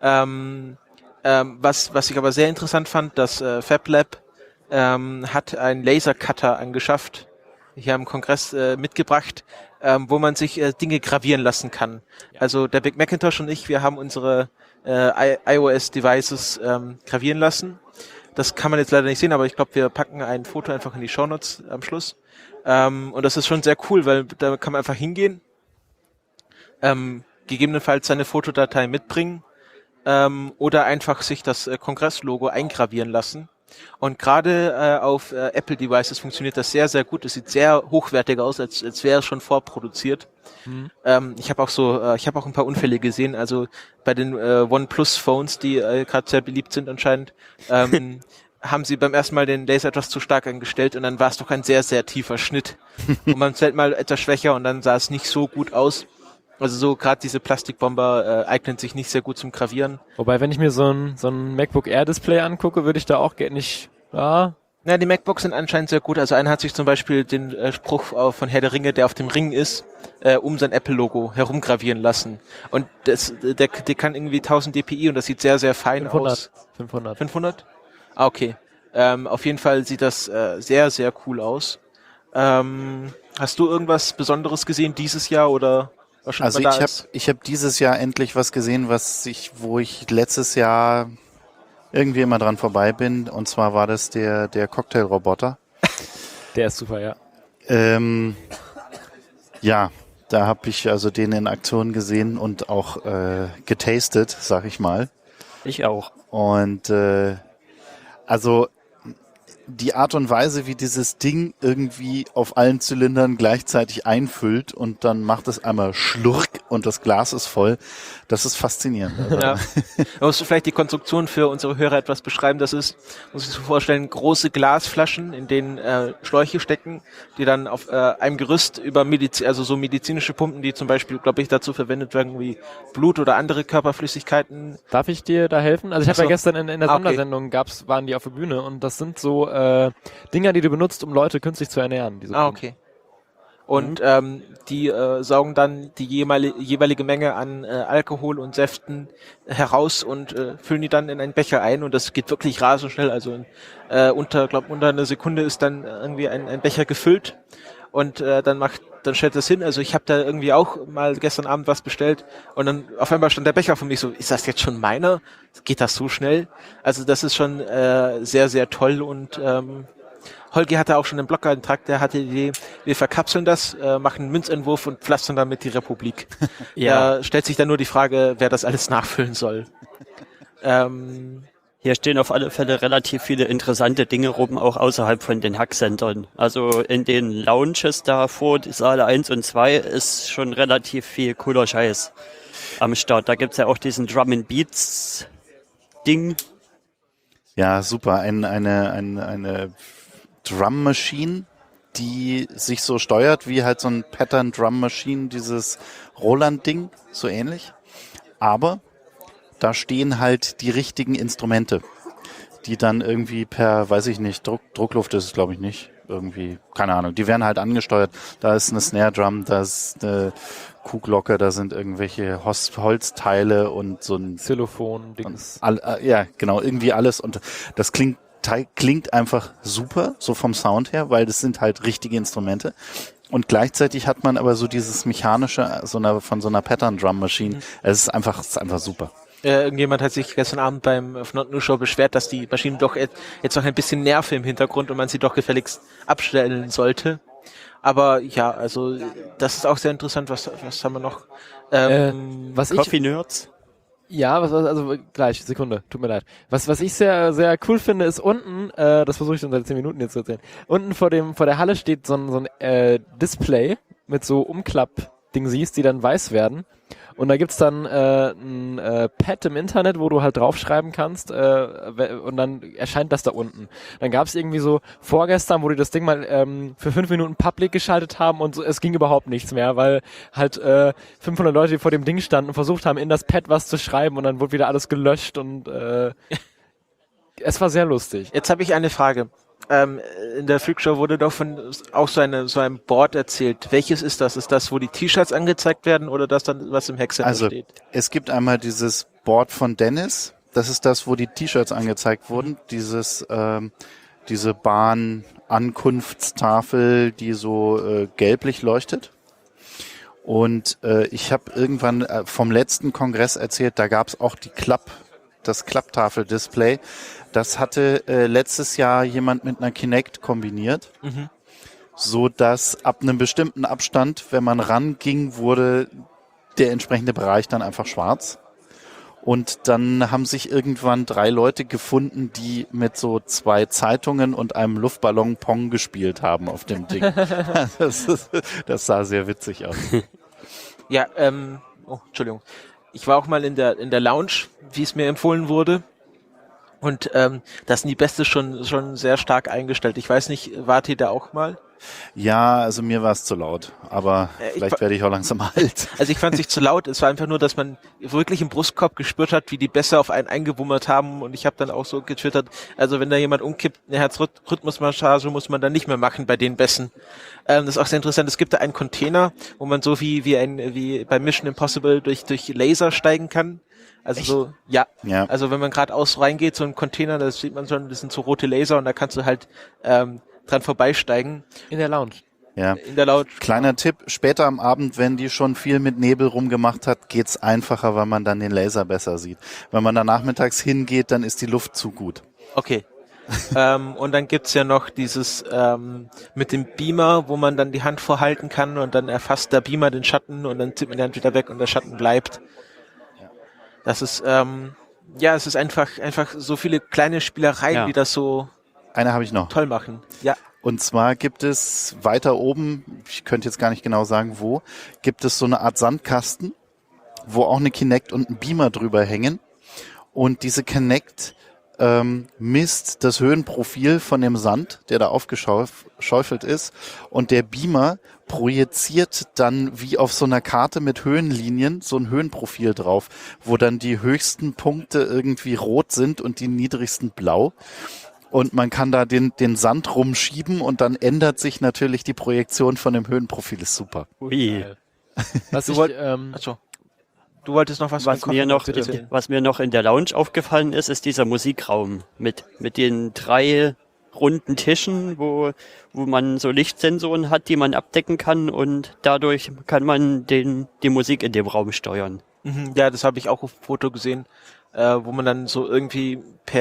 Was ich aber sehr interessant fand, das FabLab hat einen Lasercutter angeschafft, hier am Kongress mitgebracht, wo man sich Dinge gravieren lassen kann. Ja. Also der Big Macintosh und ich, wir haben unsere iOS-Devices gravieren lassen. Das kann man jetzt leider nicht sehen, aber ich glaube, wir packen ein Foto einfach in die Shownotes am Schluss. Und das ist schon sehr cool, weil da kann man einfach hingehen, gegebenenfalls seine Fotodatei mitbringen oder einfach sich das Kongresslogo eingravieren lassen. Und gerade auf Apple-Devices funktioniert das sehr, sehr gut. Es sieht sehr hochwertig aus, als wäre es schon vorproduziert. Ich habe auch ein paar Unfälle gesehen. Also bei den OnePlus-Phones, die gerade sehr beliebt sind anscheinend, haben sie beim ersten Mal den Laser etwas zu stark eingestellt und dann war es doch ein sehr, sehr tiefer Schnitt. Und beim zweiten Mal etwas schwächer und dann sah es nicht so gut aus. Also so gerade diese Plastikbomber eignen sich nicht sehr gut zum Gravieren. Wobei, wenn ich mir so ein MacBook Air Display angucke, würde ich da auch nicht, ja. Ja, die MacBooks sind anscheinend sehr gut. Also einer hat sich zum Beispiel den Spruch von Herr der Ringe, der auf dem Ring ist, um sein Apple-Logo herumgravieren lassen. Und der kann irgendwie 1000 dpi und das sieht sehr, sehr fein 500. aus. 500. 500? Ah, okay. Auf jeden Fall sieht das sehr, sehr cool aus. Hast du irgendwas Besonderes gesehen dieses Jahr oder was schon Also immer da ist? ich hab dieses Jahr endlich was gesehen, wo ich letztes Jahr irgendwie immer dran vorbei bin. Und zwar war das der Cocktailroboter. Der ist super, ja. Ja, da habe ich also den in Aktion gesehen und auch getastet, sag ich mal. Ich auch. Und also die Art und Weise, wie dieses Ding irgendwie auf allen Zylindern gleichzeitig einfüllt und dann macht es einmal Schlurk und das Glas ist voll, das ist faszinierend. Also, Ja. Da musst du vielleicht die Konstruktion für unsere Hörer etwas beschreiben. Das ist, muss ich so vorstellen, große Glasflaschen, in denen Schläuche stecken, die dann auf einem Gerüst über so medizinische Pumpen, die zum Beispiel, glaube ich, dazu verwendet werden, wie Blut oder andere Körperflüssigkeiten. Darf ich dir da helfen? Also ich habe Ach so. ja gestern in der Ah, okay. Sondersendung waren die auf der Bühne und das sind so Dinger, die du benutzt, um Leute künstlich zu ernähren. Diese Pumpen. Okay. Und die saugen dann die jeweilige Menge an Alkohol und Säften heraus und füllen die dann in einen Becher ein und das geht wirklich rasend schnell. Also unter einer Sekunde ist dann irgendwie ein Becher gefüllt und dann stellt das hin. Also ich habe da irgendwie auch mal gestern Abend was bestellt und dann auf einmal stand der Becher von mir so, ist das jetzt schon meiner? Geht das so schnell? Also das ist schon sehr, sehr toll und Holgi hatte auch schon einen Blog-Eintrag, der hatte die Idee, wir verkapseln das, machen einen Münzentwurf und pflastern damit die Republik. Ja. Da stellt sich dann nur die Frage, wer das alles nachfüllen soll. Hier stehen auf alle Fälle relativ viele interessante Dinge rum, auch außerhalb von den Hack-Centern. Also in den Lounges da vor Saale 1 und 2 ist schon relativ viel cooler Scheiß am Start. Da gibt's ja auch diesen Drum and Beats Ding. ja, super. Eine Drum Machine, die sich so steuert wie halt so ein Pattern Drum Machine, dieses Roland-Ding, so ähnlich. Aber da stehen halt die richtigen Instrumente, die dann irgendwie per, weiß ich nicht, Druckluft ist es glaube ich nicht, irgendwie, keine Ahnung, die werden halt angesteuert. Da ist eine Snare Drum, da ist eine Kuhglocke, da sind irgendwelche Holzteile und so ein Xylophon-Dings. ja, genau, irgendwie alles und das klingt einfach super, so vom Sound her, weil das sind halt richtige Instrumente. Und gleichzeitig hat man aber so dieses mechanische von so einer Pattern Drum Machine. Es ist einfach super. Irgendjemand hat sich gestern Abend auf Not New Show beschwert, dass die Maschine doch jetzt noch ein bisschen nerve im Hintergrund und man sie doch gefälligst abstellen sollte. Aber ja, also das ist auch sehr interessant. Was haben wir noch? Was ich Coffee Nerds. Ja, also gleich, Sekunde, tut mir leid. Was ich sehr, sehr cool finde, ist unten, das versuche ich schon seit 10 Minuten jetzt zu erzählen, unten vor der Halle steht so ein Display mit so Umklapp-Dingsies, die dann weiß werden. Und da gibt's dann ein Pad im Internet, wo du halt draufschreiben kannst und dann erscheint das da unten. Dann gab's irgendwie so vorgestern, wo die das Ding mal für 5 Minuten public geschaltet haben und so, es ging überhaupt nichts mehr, weil halt 500 Leute, die vor dem Ding standen und versucht haben, in das Pad was zu schreiben und dann wurde wieder alles gelöscht und es war sehr lustig. Jetzt habe ich eine Frage. In der Freakshow wurde doch auch so einem Board erzählt. Welches ist das? Ist das, wo die T-Shirts angezeigt werden oder das dann, was im Hackcenter steht? Es gibt einmal dieses Board von Dennis. Das ist das, wo die T-Shirts angezeigt wurden. Diese Bahn-Ankunftstafel, die so gelblich leuchtet. Und ich habe irgendwann vom letzten Kongress erzählt, da gab es auch das Klapptafel-Display. Das hatte letztes Jahr jemand mit einer Kinect kombiniert, so dass ab einem bestimmten Abstand, wenn man ranging, wurde der entsprechende Bereich dann einfach schwarz. Und dann haben sich irgendwann 3 Leute gefunden, die mit so 2 Zeitungen und einem Luftballon Pong gespielt haben auf dem Ding. Das sah sehr witzig aus. Ja, Entschuldigung. Ich war auch mal in der Lounge, wie es mir empfohlen wurde. Und da sind die Beste schon sehr stark eingestellt. Ich weiß nicht, wart ihr da auch mal? Ja, also mir war es zu laut, aber vielleicht werde ich auch langsam alt. Also ich fand es nicht zu laut, es war einfach nur, dass man wirklich im Brustkorb gespürt hat, wie die Bässe auf einen eingewummert haben und ich habe dann auch so getwittert, also wenn da jemand umkippt, eine Herzrhythmusmassage muss man dann nicht mehr machen bei den Bässen. Das ist auch sehr interessant, es gibt da einen Container, wo man so wie bei Mission Impossible durch Laser steigen kann. Also so, ja. Ja. Also wenn man geradeaus reingeht, so ein Container, da sieht man schon, das sind so rote Laser und da kannst du halt dran vorbeisteigen. In der Lounge. Ja. In der Lounge. Kleiner Tipp, später am Abend, wenn die schon viel mit Nebel rumgemacht hat, geht's einfacher, weil man dann den Laser besser sieht. Wenn man da nachmittags hingeht, dann ist die Luft zu gut. Okay. Und dann gibt's ja noch dieses mit dem Beamer, wo man dann die Hand vorhalten kann und dann erfasst der Beamer den Schatten und dann zieht man die Hand wieder weg und der Schatten bleibt. Das ist, es ist einfach so viele kleine Spielereien, die das so Eine habe ich noch. toll machen. Ja. Und zwar gibt es weiter oben, ich könnte jetzt gar nicht genau sagen wo, gibt es so eine Art Sandkasten, wo auch eine Kinect und ein Beamer drüber hängen. Und diese Kinect misst das Höhenprofil von dem Sand, der da aufgeschaufelt ist. Und der Beamer projiziert dann wie auf so einer Karte mit Höhenlinien so ein Höhenprofil drauf, wo dann die höchsten Punkte irgendwie rot sind und die niedrigsten blau. Und man kann da den Sand rumschieben und dann ändert sich natürlich die Projektion von dem Höhenprofil. Ist super. Ui. Was Du ich, Achso. Du wolltest noch was Was mir noch, erzählen? was mir noch in der Lounge aufgefallen ist, ist dieser Musikraum mit den 3 runden Tischen, wo man so Lichtsensoren hat, die man abdecken kann und dadurch kann man die Musik in dem Raum steuern. Mhm, ja, das habe ich auch auf dem Foto gesehen, wo man dann so irgendwie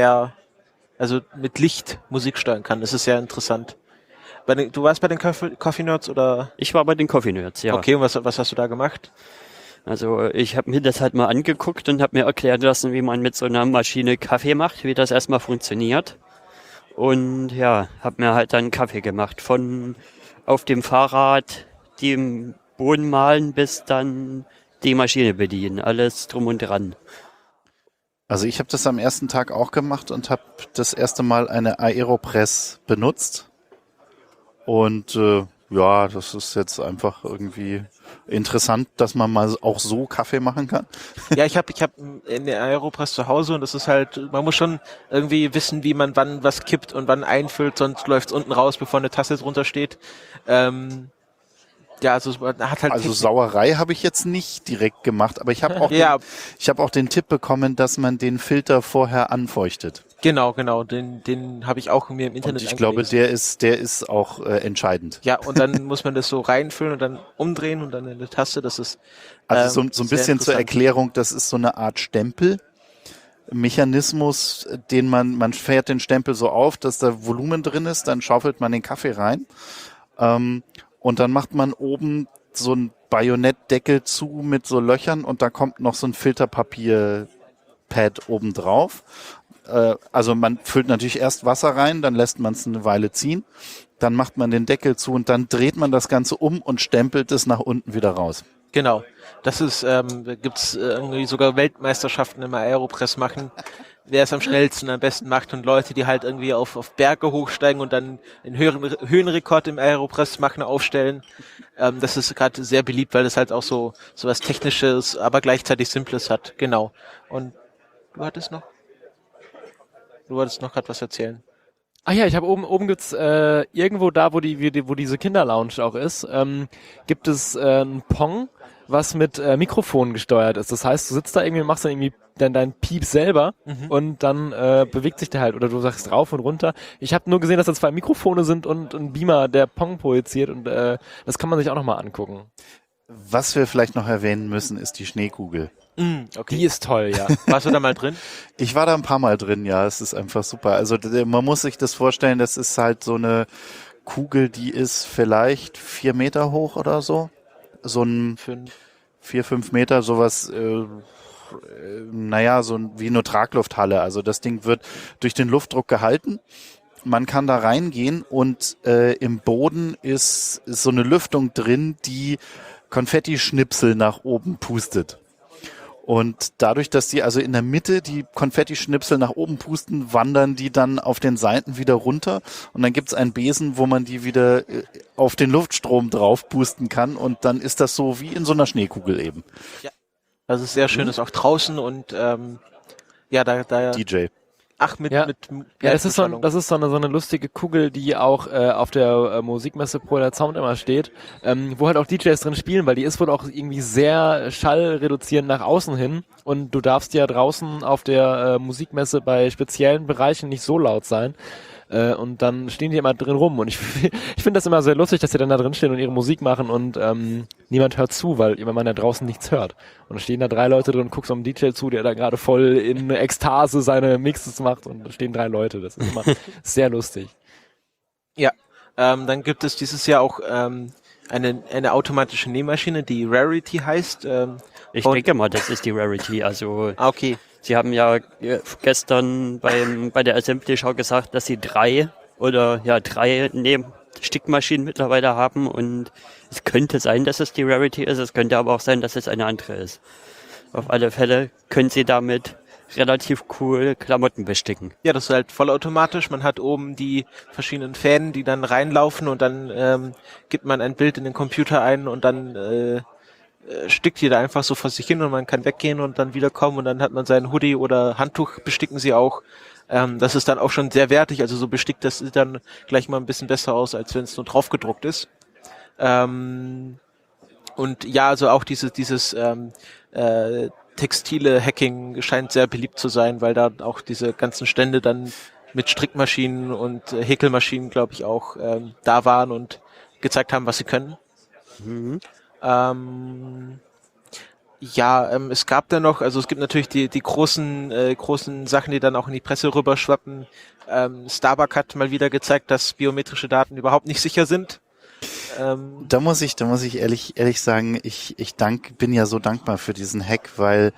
also mit Licht Musik steuern kann. Das ist sehr interessant. Du warst bei den Coffee Nerds oder? Ich war bei den Coffee Nerds, ja. Okay, und was hast du da gemacht? Also ich habe mir das halt mal angeguckt und habe mir erklären lassen, wie man mit so einer Maschine Kaffee macht, wie das erstmal funktioniert. Und ja, habe mir halt dann Kaffee gemacht. Von auf dem Fahrrad, dem Bohnen mahlen bis dann die Maschine bedienen. Alles drum und dran. Also ich habe das am ersten Tag auch gemacht und habe das erste Mal eine Aeropress benutzt. Und das ist jetzt einfach irgendwie interessant, dass man mal auch so Kaffee machen kann. Ja, ich hab eine Aeropress zu Hause und das ist halt, man muss schon irgendwie wissen, wie man wann was kippt und wann einfüllt, sonst läuft's unten raus, bevor eine Tasse drunter steht. Also man hat halt Also Sauerei habe ich jetzt nicht direkt gemacht, aber ich habe auch, auch den Tipp bekommen, dass man den Filter vorher anfeuchtet. Genau, den habe ich auch mir im Internet Und ich glaube, der ist auch entscheidend. Ja, und dann muss man das so reinfüllen und dann umdrehen und dann in eine Taste, das ist also so ein bisschen zur Erklärung, das ist so eine Art Stempelmechanismus, den man fährt den Stempel so auf, dass da Volumen drin ist, dann schaufelt man den Kaffee rein und dann macht man oben so ein Bajonettdeckel zu mit so Löchern und da kommt noch so ein Filterpapier-Pad oben drauf. Also man füllt natürlich erst Wasser rein, dann lässt man es eine Weile ziehen, dann macht man den Deckel zu und dann dreht man das Ganze um und stempelt es nach unten wieder raus. Genau. Das ist, gibt's irgendwie sogar Weltmeisterschaften im Aeropress machen, wer es am schnellsten und am besten macht und Leute, die halt irgendwie auf Berge hochsteigen und dann einen Höhenrekord im Aeropress machen, aufstellen. Das ist gerade sehr beliebt, weil das halt auch so was Technisches, aber gleichzeitig Simples hat. Genau. Und du wolltest noch gerade was erzählen. Ach ja, ich habe oben gibt's irgendwo da, wo diese Kinderlounge auch ist, gibt es ein Pong, was mit Mikrofonen gesteuert ist. Das heißt, du sitzt da irgendwie und machst dann irgendwie dein Piep selber und dann bewegt sich der halt oder du sagst rauf und runter. Ich habe nur gesehen, dass da 2 Mikrofone sind und ein Beamer, der Pong projiziert und das kann man sich auch nochmal angucken. Was wir vielleicht noch erwähnen müssen, ist die Schneekugel. Okay. Die ist toll, ja. Warst du da mal drin? Ich war da ein paar Mal drin, ja, es ist einfach super. Also man muss sich das vorstellen, das ist halt so eine Kugel, die ist vielleicht 4 Meter hoch oder so. So ein 4-5 Meter, sowas, so wie eine Traglufthalle. Also das Ding wird durch den Luftdruck gehalten. Man kann da reingehen und im Boden ist so eine Lüftung drin, die Konfettischnipsel nach oben pustet. Und dadurch, dass die also in der Mitte die Konfettischnipsel nach oben pusten, wandern die dann auf den Seiten wieder runter. Und dann gibt's einen Besen, wo man die wieder auf den Luftstrom drauf pusten kann. Und dann ist das so wie in so einer Schneekugel eben. Ja. Das ist sehr schön, ist auch draußen und DJ. Ach, mit Ja, das ist Live-Beschallung. so eine lustige Kugel, die auch auf der Musikmesse Pro Sound immer steht, wo halt auch DJs drin spielen, weil die ist wohl auch irgendwie sehr schallreduzierend nach außen hin und du darfst ja draußen auf der Musikmesse bei speziellen Bereichen nicht so laut sein. Und dann stehen die immer drin rum und ich finde das immer sehr lustig, dass die dann da drin stehen und ihre Musik machen und niemand hört zu, weil man da draußen nichts hört. Und dann stehen da 3 Leute drin und guckst einem DJ zu, der da gerade voll in Ekstase seine Mixes macht und da stehen 3 Leute. Das ist immer sehr lustig. Ja, dann gibt es dieses Jahr auch eine automatische Nähmaschine, die Rarity heißt. Ich denke mal, das ist die Rarity. Also Okay. Sie haben ja gestern bei der Assembly-Show gesagt, dass Sie 3 Stickmaschinen mittlerweile haben und es könnte sein, dass es die Rarity ist, es könnte aber auch sein, dass es eine andere ist. Auf alle Fälle können Sie damit relativ cool Klamotten besticken. Ja, das ist halt vollautomatisch. Man hat oben die verschiedenen Fäden, die dann reinlaufen und dann gibt man ein Bild in den Computer ein und dann stickt jeder einfach so vor sich hin und man kann weggehen und dann wiederkommen und dann hat man seinen Hoodie oder Handtuch, besticken sie auch. Das ist dann auch schon sehr wertig, also so bestickt, das sieht dann gleich mal ein bisschen besser aus, als wenn es nur drauf gedruckt ist. Und ja, also auch dieses textile Hacking scheint sehr beliebt zu sein, weil da auch diese ganzen Stände dann mit Strickmaschinen und Häkelmaschinen, glaube ich, auch da waren und gezeigt haben, was sie können. Mhm. Es gab dann noch, also es gibt natürlich die großen Sachen, die dann auch in die Presse rüberschwappen. Starbucks hat mal wieder gezeigt, dass biometrische Daten überhaupt nicht sicher sind. Da muss ich ehrlich sagen, bin ja so dankbar für diesen Hack, weil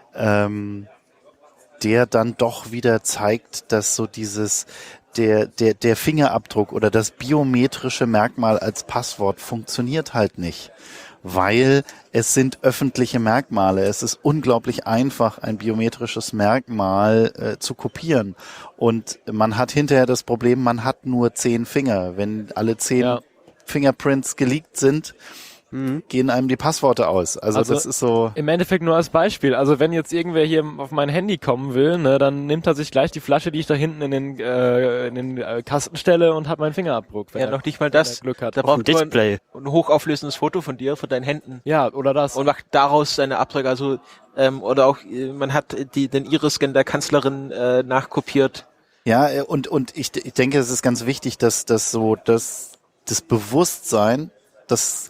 der dann doch wieder zeigt, dass so der Fingerabdruck oder das biometrische Merkmal als Passwort funktioniert halt nicht. Weil es sind öffentliche Merkmale. Es ist unglaublich einfach, ein biometrisches Merkmal zu kopieren. Und man hat hinterher das Problem, man hat nur 10 Finger. Wenn alle 10 Fingerprints geleakt sind, gehen einem die Passworte aus. Also das ist so... Im Endeffekt nur als Beispiel. Also wenn jetzt irgendwer hier auf mein Handy kommen will, ne, dann nimmt er sich gleich die Flasche, die ich da hinten in den Kasten stelle und hat meinen Fingerabdruck. Ja, noch nicht mal das. Glück hat. Da braucht nur Display. ein hochauflösendes Foto von dir, von deinen Händen. Ja, oder das. Und macht daraus seine Abdrücke. Also oder auch man hat den Iris-Scan der Kanzlerin nachkopiert. Ja, und ich denke, es ist ganz wichtig, dass das Bewusstsein, dass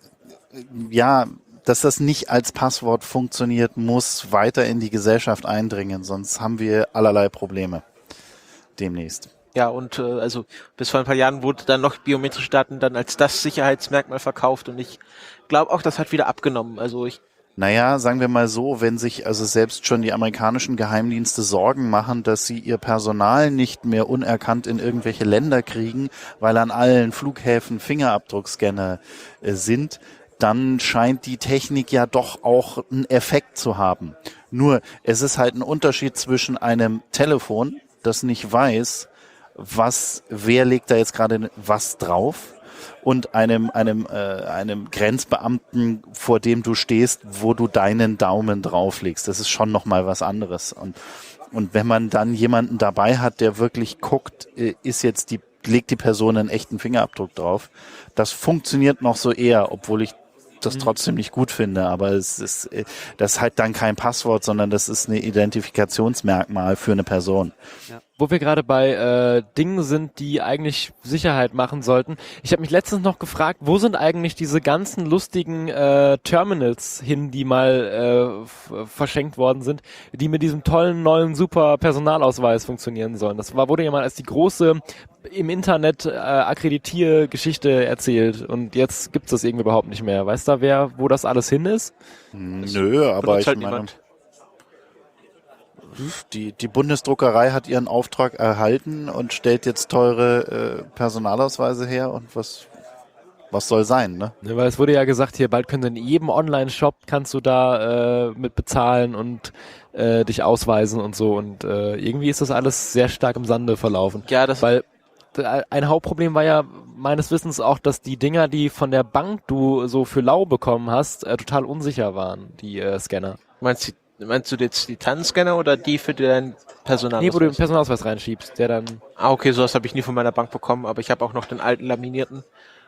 das nicht als Passwort funktioniert, muss weiter in die Gesellschaft eindringen, sonst haben wir allerlei Probleme demnächst. Ja, und also bis vor ein paar Jahren wurde dann noch biometrische Daten dann als das Sicherheitsmerkmal verkauft und ich glaube auch, das hat wieder abgenommen. Also Naja, sagen wir mal so, wenn sich also selbst schon die amerikanischen Geheimdienste Sorgen machen, dass sie ihr Personal nicht mehr unerkannt in irgendwelche Länder kriegen, weil an allen Flughäfen Fingerabdruckscanner sind, dann scheint die Technik ja doch auch einen Effekt zu haben. Nur, es ist halt ein Unterschied zwischen einem Telefon, das nicht weiß, wer legt da jetzt gerade was drauf, und einem Grenzbeamten, vor dem du stehst, wo du deinen Daumen drauflegst. Das ist schon nochmal was anderes. Und wenn man dann jemanden dabei hat, der wirklich guckt, legt die Person einen echten Fingerabdruck drauf, das funktioniert noch so eher, obwohl ich das trotzdem nicht gut finde, aber das ist halt dann kein Passwort, sondern das ist ein Identifikationsmerkmal für eine Person. Ja. Wo wir gerade bei Dingen sind, die eigentlich Sicherheit machen sollten. Ich habe mich letztens noch gefragt, wo sind eigentlich diese ganzen lustigen Terminals hin, die mal verschenkt worden sind, die mit diesem tollen neuen super Personalausweis funktionieren sollen. Das wurde ja mal als die große im Internet Akkreditiergeschichte erzählt und jetzt gibt's das irgendwie überhaupt nicht mehr. Weißt du, wo das alles hin ist? Nö, aber ich meine... Die Bundesdruckerei hat ihren Auftrag erhalten und stellt jetzt teure Personalausweise her und was soll sein, ne? Ja, weil es wurde ja gesagt, hier bald können in jedem Online-Shop kannst du da mit bezahlen und dich ausweisen und so und irgendwie ist das alles sehr stark im Sande verlaufen. Ja, weil ein Hauptproblem war ja meines Wissens auch, dass die Dinger, die von der Bank du so für lau bekommen hast, total unsicher waren, die Scanner. Meinst du meinst du jetzt die TAN-Scanner oder die für deinen Personalausweis? Nee, wo du den Personalausweis reinschiebst, der dann... Okay, sowas habe ich nie von meiner Bank bekommen, aber ich habe auch noch den alten laminierten.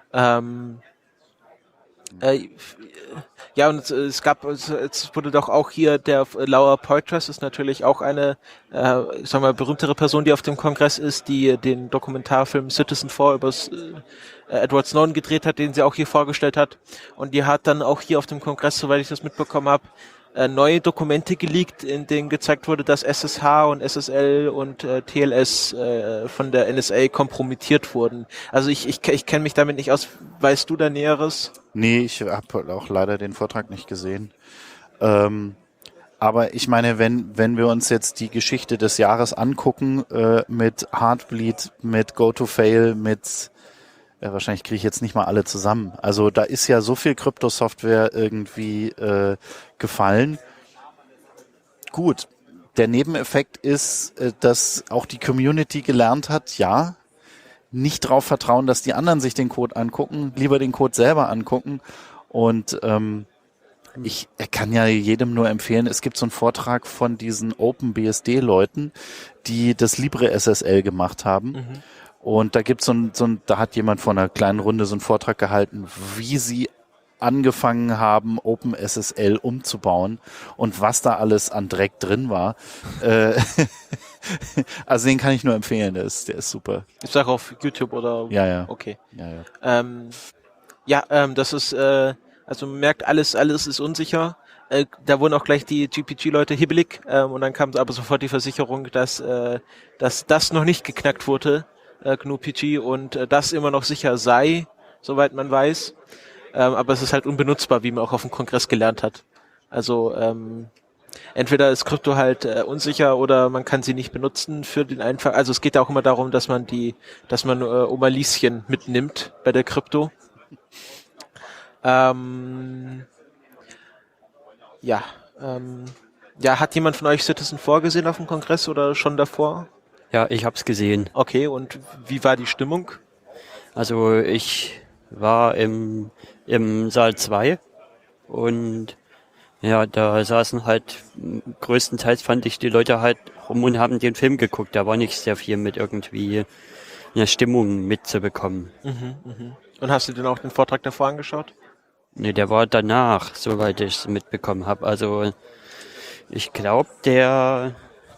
Ja, und es wurde doch auch hier, der Laura Poitras ist natürlich auch eine, ich sag mal, berühmtere Person, die auf dem Kongress ist, die den Dokumentarfilm Citizen 4 über Edward Snowden gedreht hat, den sie auch hier vorgestellt hat. Und die hat dann auch hier auf dem Kongress, soweit ich das mitbekommen habe, neue Dokumente geleakt, in denen gezeigt wurde, dass SSH und SSL und TLS von der NSA kompromittiert wurden. Also ich kenne mich damit nicht aus. Weißt du da Näheres? Nee, ich habe auch leider den Vortrag nicht gesehen. Aber ich meine, wenn wir uns jetzt die Geschichte des Jahres angucken, mit Heartbleed, mit GoToFail, mit wahrscheinlich kriege ich jetzt nicht mal alle zusammen. Also da ist ja so viel Kryptosoftware irgendwie gefallen. Gut, der Nebeneffekt ist, dass auch die Community gelernt hat, ja, nicht drauf vertrauen, dass die anderen sich den Code angucken, lieber den Code selber angucken. Und ich kann ja jedem nur empfehlen, es gibt so einen Vortrag von diesen OpenBSD-Leuten, die das LibreSSL gemacht haben. Mhm. Und da gibt's da hat jemand vor einer kleinen Runde so einen Vortrag gehalten, wie sie angefangen haben, OpenSSL umzubauen und was da alles an Dreck drin war. Also den kann ich nur empfehlen, der ist super. Ich sage auf YouTube oder? Ja. Okay. Ja. Das ist, also man merkt, alles ist unsicher. Da wurden auch gleich die GPG-Leute hibbelig und dann kam aber sofort die Versicherung, dass das noch nicht geknackt wurde, GNU-PG, und das immer noch sicher sei, soweit man weiß. Aber es ist halt unbenutzbar, wie man auch auf dem Kongress gelernt hat. Also entweder ist Krypto halt unsicher oder man kann sie nicht benutzen für den Einfall. Also es geht ja auch immer darum, dass man Oma Lieschen mitnimmt bei der Krypto. Hat jemand von euch Citizen vorgesehen auf dem Kongress oder schon davor? Ja, ich habe es gesehen. Okay, und wie war die Stimmung? Also ich war im Saal 2 und ja, da saßen halt, größtenteils fand ich die Leute halt rum und haben den Film geguckt. Da war nicht sehr viel mit irgendwie einer Stimmung mitzubekommen. Und hast du denn auch den Vortrag davor angeschaut? Nee, der war danach, soweit ich es mitbekommen habe. Also ich glaube, der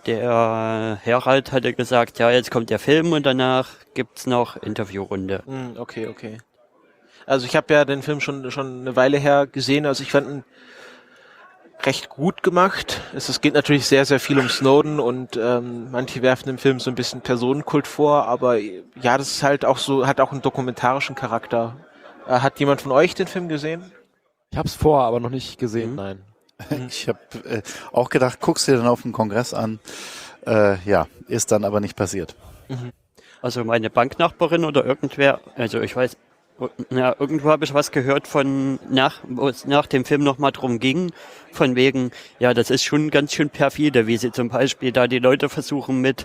Herald hatte gesagt, ja, jetzt kommt der Film und danach gibt's noch Interviewrunde. Okay. Also ich habe ja den Film schon eine Weile her gesehen. Also ich fand ihn recht gut gemacht. Es geht natürlich sehr, sehr viel um Snowden und manche werfen dem Film so ein bisschen Personenkult vor, aber ja, das ist halt auch so, hat auch einen dokumentarischen Charakter. Hat jemand von euch den Film gesehen? Ich hab's vor, aber noch nicht gesehen, nein. Ich habe auch gedacht, guckst dir dann auf dem Kongress an. Ist dann aber nicht passiert. Also meine Banknachbarin oder irgendwer, also ich weiß, ja, irgendwo habe ich was gehört wo es nach dem Film nochmal drum ging, von wegen, ja, das ist schon ganz schön perfide, wie sie zum Beispiel da die Leute versuchen mit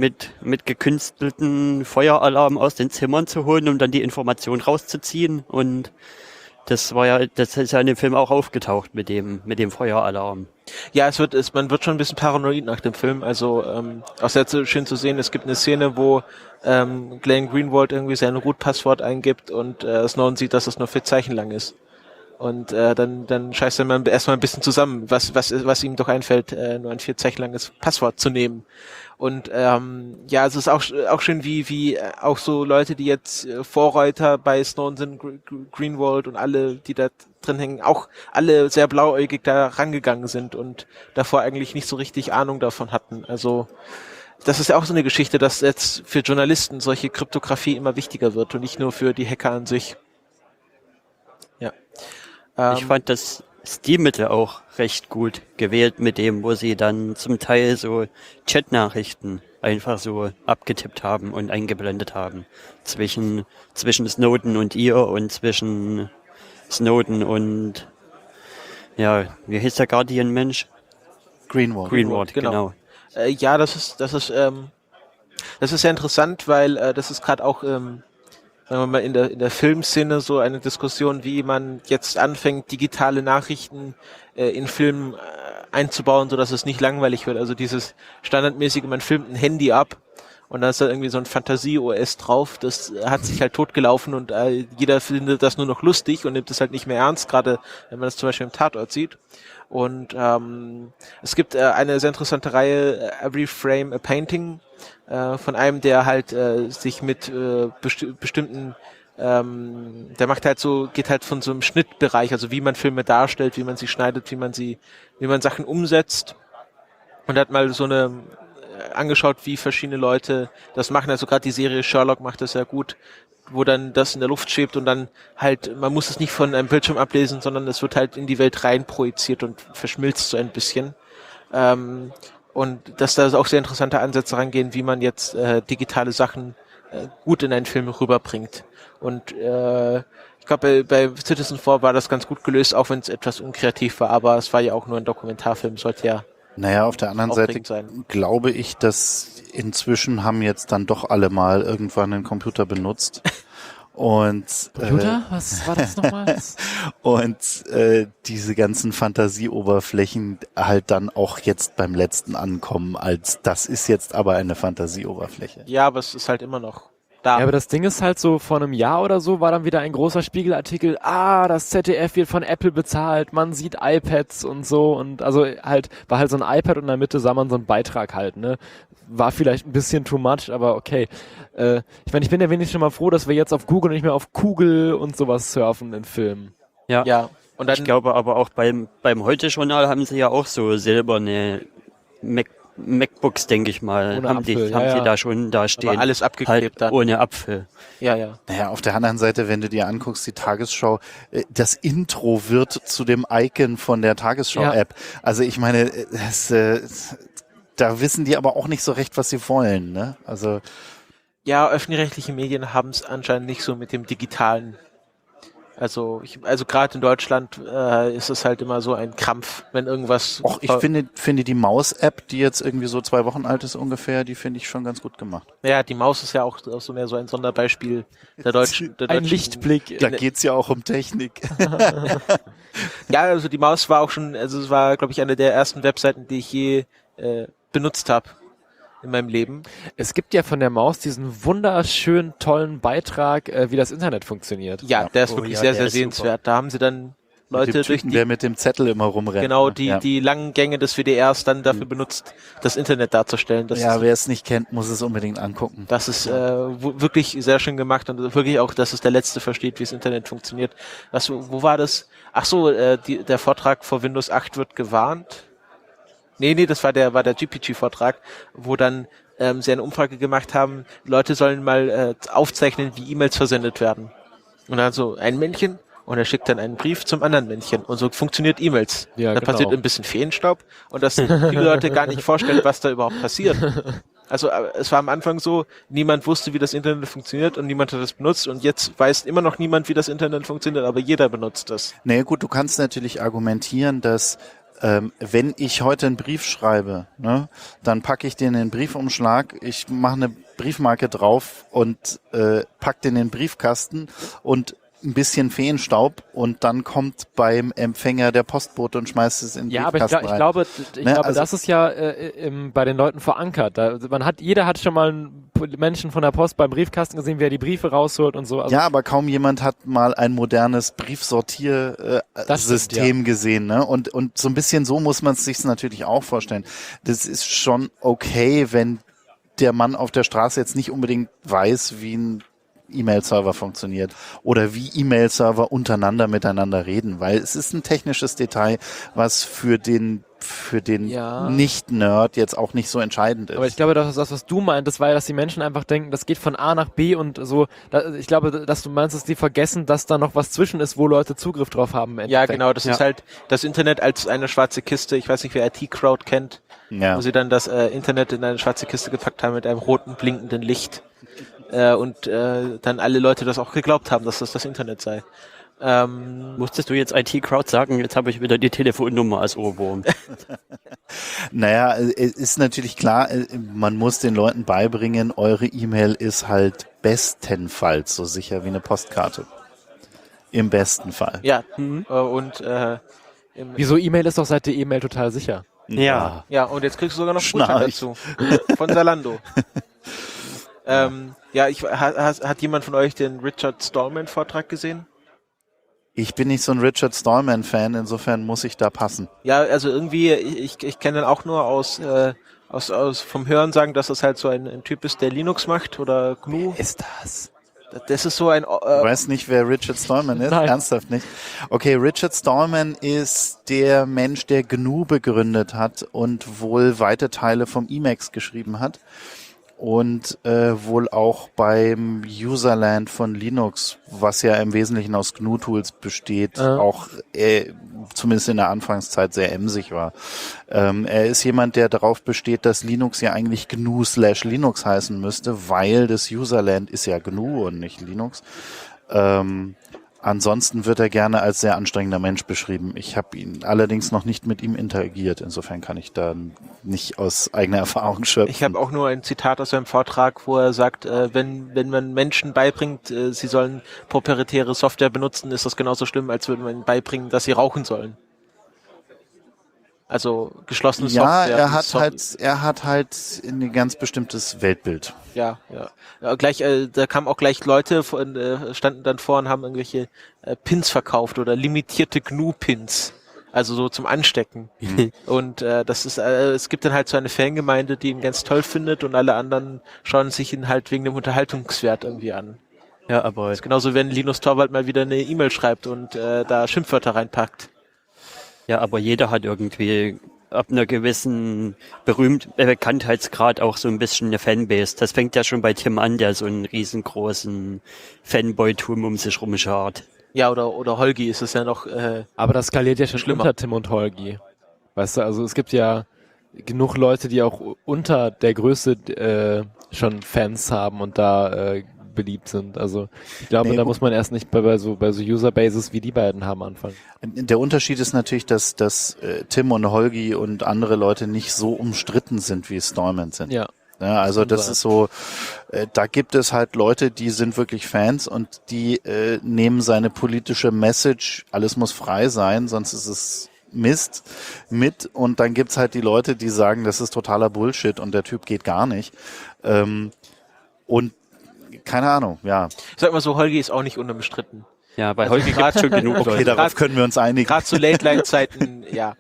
gekünstelten Feueralarm aus den Zimmern zu holen, um dann die Information rauszuziehen, und das ist ja in dem Film auch aufgetaucht mit dem Feueralarm. Ja, man wird schon ein bisschen paranoid nach dem Film. Also auch sehr schön zu sehen, es gibt eine Szene, wo Glenn Greenwald irgendwie sein Root-Passwort eingibt und Snowden sieht, dass es nur 4 Zeichen lang ist. Und dann scheißt er erstmal ein bisschen zusammen, was ihm doch einfällt, nur ein 4 Zeichen langes Passwort zu nehmen. Und es ist auch schön, wie auch so Leute, die jetzt Vorreiter bei Snowden sind, Greenwald und alle, die da drin hängen, auch alle sehr blauäugig da rangegangen sind und davor eigentlich nicht so richtig Ahnung davon hatten. Also das ist ja auch so eine Geschichte, dass jetzt für Journalisten solche Kryptographie immer wichtiger wird und nicht nur für die Hacker an sich. Ja. Ich fand das Stilmittel auch recht gut gewählt mit dem, wo sie dann zum Teil so Chatnachrichten einfach so abgetippt haben und eingeblendet haben. Zwischen Snowden und ihr und zwischen Snowden und, ja, wie hieß der Guardian-Mensch? Greenwald, genau. Das ist sehr interessant, weil das ist gerade auch sagen wir mal in der Filmszene so eine Diskussion, wie man jetzt anfängt, digitale Nachrichten in Filmen einzubauen, sodass es nicht langweilig wird. Also dieses standardmäßige, man filmt ein Handy ab und da ist da irgendwie so ein Fantasie-OS drauf, das hat sich halt totgelaufen und jeder findet das nur noch lustig und nimmt es halt nicht mehr ernst, gerade wenn man das zum Beispiel im Tatort sieht. Und es gibt eine sehr interessante Reihe, Every Frame a Painting, von einem, der halt sich mit bestimmten der macht halt so, geht halt von so einem Schnittbereich, also wie man Filme darstellt, wie man sie schneidet, wie man Sachen umsetzt. Und hat mal so eine angeschaut, wie verschiedene Leute das machen. Also gerade die Serie Sherlock macht das sehr gut, wo dann das in der Luft schwebt und dann halt, man muss es nicht von einem Bildschirm ablesen, sondern es wird halt in die Welt rein projiziert und verschmilzt so ein bisschen. Und dass da auch sehr interessante Ansätze rangehen, wie man jetzt digitale Sachen gut in einen Film rüberbringt. Und ich glaube, bei Citizen4 war das ganz gut gelöst, auch wenn es etwas unkreativ war, aber es war ja auch nur ein Dokumentarfilm, sollte ja. Naja, auf der anderen Seite glaube ich, dass inzwischen haben jetzt dann doch alle mal irgendwann einen Computer benutzt. Und Computer? Was war das nochmal? Und diese ganzen Fantasieoberflächen halt dann auch jetzt beim letzten ankommen, als das ist jetzt aber eine Fantasieoberfläche. Ja, aber es ist halt immer noch da. Ja, aber das Ding ist halt so, vor einem Jahr oder so war dann wieder ein großer Spiegelartikel, das ZDF wird von Apple bezahlt, man sieht iPads und so und also halt, war halt so ein iPad und in der Mitte sah man so einen Beitrag halt, ne? War vielleicht ein bisschen too much, aber okay. Ich meine, ich bin ja wenigstens schon mal froh, dass wir jetzt auf Google und nicht mehr auf Kugel und sowas surfen in Filmen. Ja. Und dann, ich glaube aber auch beim Heute-Journal haben sie ja auch so silberne MacBooks, denke ich mal, ohne haben Apfel, sie da schon da stehen. aber alles abgeklebt halt dann. ohne Apfel. Ja. Naja, auf der anderen Seite, wenn du dir anguckst, die Tagesschau, das Intro wird zu dem Icon von der Tagesschau-App. Ja. Also ich meine, da wissen die aber auch nicht so recht, was sie wollen, ne? Also ja, öffentlich-rechtliche Medien haben es anscheinend nicht so mit dem Digitalen. Also gerade in Deutschland ist es halt immer so ein Krampf, wenn irgendwas... Ich finde die Maus-App, die jetzt irgendwie so 2 Wochen alt ist ungefähr, die finde ich schon ganz gut gemacht. Ja, die Maus ist ja auch so mehr so ein Sonderbeispiel der deutschen... Ein Lichtblick. Da geht's ja auch um Technik. Ja, also die Maus war auch schon, also es war, glaube ich, eine der ersten Webseiten, die ich je benutzt habe in meinem Leben. Es gibt ja von der Maus diesen wunderschönen, tollen Beitrag, wie das Internet funktioniert. Ja, der ist wirklich sehr, sehr sehenswert. Super. Da haben sie dann Leute mit dem Typen, der mit dem Zettel immer rumrennt. Genau, die langen Gänge des WDRs dann dafür benutzt, das Internet darzustellen. Wer es nicht kennt, muss es unbedingt angucken. Das ist wirklich sehr schön gemacht und wirklich auch, dass es der Letzte versteht, wie das Internet funktioniert. Wo war das? Ach so, der Vortrag vor Windows 8 wird gewarnt. Nee, das war der GPG-Vortrag, wo dann sie eine Umfrage gemacht haben, Leute sollen mal aufzeichnen, wie E-Mails versendet werden. Und dann so ein Männchen und er schickt dann einen Brief zum anderen Männchen. Und so funktioniert E-Mails. Ja, dann passiert ein bisschen Feenstaub und dass viele Leute gar nicht vorstellen, was da überhaupt passiert. Also es war am Anfang so, niemand wusste, wie das Internet funktioniert und niemand hat es benutzt und jetzt weiß immer noch niemand, wie das Internet funktioniert, aber jeder benutzt das. Naja gut, du kannst natürlich argumentieren, dass wenn ich heute einen Brief schreibe, ne, dann packe ich den in den Briefumschlag, ich mache eine Briefmarke drauf und pack den in den Briefkasten und ein bisschen Feenstaub und dann kommt beim Empfänger der Postbote und schmeißt es in den Briefkasten rein. Ich glaube, das ist ja bei den Leuten verankert. Jeder hat schon mal einen Menschen von der Post beim Briefkasten gesehen, wie er die Briefe rausholt und so. Also ja, aber kaum jemand hat mal ein modernes Briefsortiersystem gesehen, ne? Und so ein bisschen so muss man es sich natürlich auch vorstellen. Das ist schon okay, wenn der Mann auf der Straße jetzt nicht unbedingt weiß, wie ein E-Mail-Server funktioniert oder wie E-Mail-Server untereinander miteinander reden, weil es ist ein technisches Detail, was für den Nicht-Nerd jetzt auch nicht so entscheidend ist. Aber ich glaube, das, was du meintest, war ja, dass die Menschen einfach denken, das geht von A nach B und so. Ich glaube, dass du meinst, dass die vergessen, dass da noch was zwischen ist, wo Leute Zugriff drauf haben. Ja, genau. Das ist halt das Internet als eine schwarze Kiste. Ich weiß nicht, wer IT-Crowd kennt, wo sie dann das Internet in eine schwarze Kiste gepackt haben mit einem roten, blinkenden Licht. Und dann alle Leute das auch geglaubt haben, dass das Internet sei. Musstest du jetzt IT-Crowd sagen? Jetzt habe ich wieder die Telefonnummer als Ohrwurm. Naja, es ist natürlich klar, man muss den Leuten beibringen, eure E-Mail ist halt bestenfalls so sicher wie eine Postkarte. Im besten Fall. Ja, und Wieso E-Mail ist doch seit der E-Mail total sicher. Ja. Ja, und jetzt kriegst du sogar noch Schnarch. Gutschein dazu. Von Zalando. Hat jemand von euch den Richard Stallman-Vortrag gesehen? Ich bin nicht so ein Richard Stallman-Fan, insofern muss ich da passen. Ja, also irgendwie, ich kenne den auch nur aus vom Hören sagen, dass das halt so ein Typ ist, der Linux macht oder GNU. Ist das? Das ist so ein... Du weißt nicht, wer Richard Stallman ist? Nein. Ernsthaft nicht? Okay, Richard Stallman ist der Mensch, der GNU begründet hat und wohl weite Teile vom Emacs geschrieben hat. Und wohl auch beim Userland von Linux, was ja im Wesentlichen aus GNU-Tools besteht, auch zumindest in der Anfangszeit sehr emsig war. Er ist jemand, der darauf besteht, dass Linux ja eigentlich GNU/Linux heißen müsste, weil das Userland ist ja GNU und nicht Linux. Ansonsten wird er gerne als sehr anstrengender Mensch beschrieben. Ich habe ihn allerdings noch nicht mit ihm interagiert. Insofern kann ich da nicht aus eigener Erfahrung schöpfen. Ich habe auch nur ein Zitat aus seinem Vortrag, wo er sagt, wenn man Menschen beibringt, sie sollen proprietäre Software benutzen, ist das genauso schlimm, als würde man ihnen beibringen, dass sie rauchen sollen. Also geschlossene Software. Ja, er hat halt ein ganz bestimmtes Weltbild. Ja. Gleich, da kamen auch gleich Leute, standen dann vor und haben irgendwelche Pins verkauft oder limitierte GNU-Pins. Also so zum Anstecken. Und das ist, es gibt dann halt so eine Fangemeinde, die ihn ganz toll findet und alle anderen schauen sich ihn halt wegen dem Unterhaltungswert irgendwie an. Ja, aber Das ist genauso, wenn Linus Torvald mal wieder eine E-Mail schreibt und da Schimpfwörter reinpackt. Ja, aber jeder hat irgendwie ab einer gewissen Bekanntheitsgrad auch so ein bisschen eine Fanbase. Das fängt ja schon bei Tim an, der so einen riesengroßen Fanboy-Tum um sich rumschart. Ja, oder Holgi ist es ja noch. Aber das skaliert ja schon Schlimmer. unter Tim und Holgi. Weißt du, also es gibt ja genug Leute, die auch unter der Größe schon Fans haben und da beliebt sind. Also ich glaube, da muss man erst nicht bei so Userbases wie die beiden haben anfangen. Der Unterschied ist natürlich, dass Tim und Holgi und andere Leute nicht so umstritten sind, wie Stallman sind. Ja. Ja, also das ist so, da gibt es halt Leute, die sind wirklich Fans und die nehmen seine politische Message, alles muss frei sein, sonst ist es Mist, mit, und dann gibt's halt die Leute, die sagen, das ist totaler Bullshit und der Typ geht gar nicht. Und keine Ahnung, ja. Sag mal so, Holgi ist auch nicht unumstritten. Ja, bei Holgi gibt es schon genug Okay, Leute. darauf können wir uns einigen. Gerade zu Late-Line-Zeiten, ja.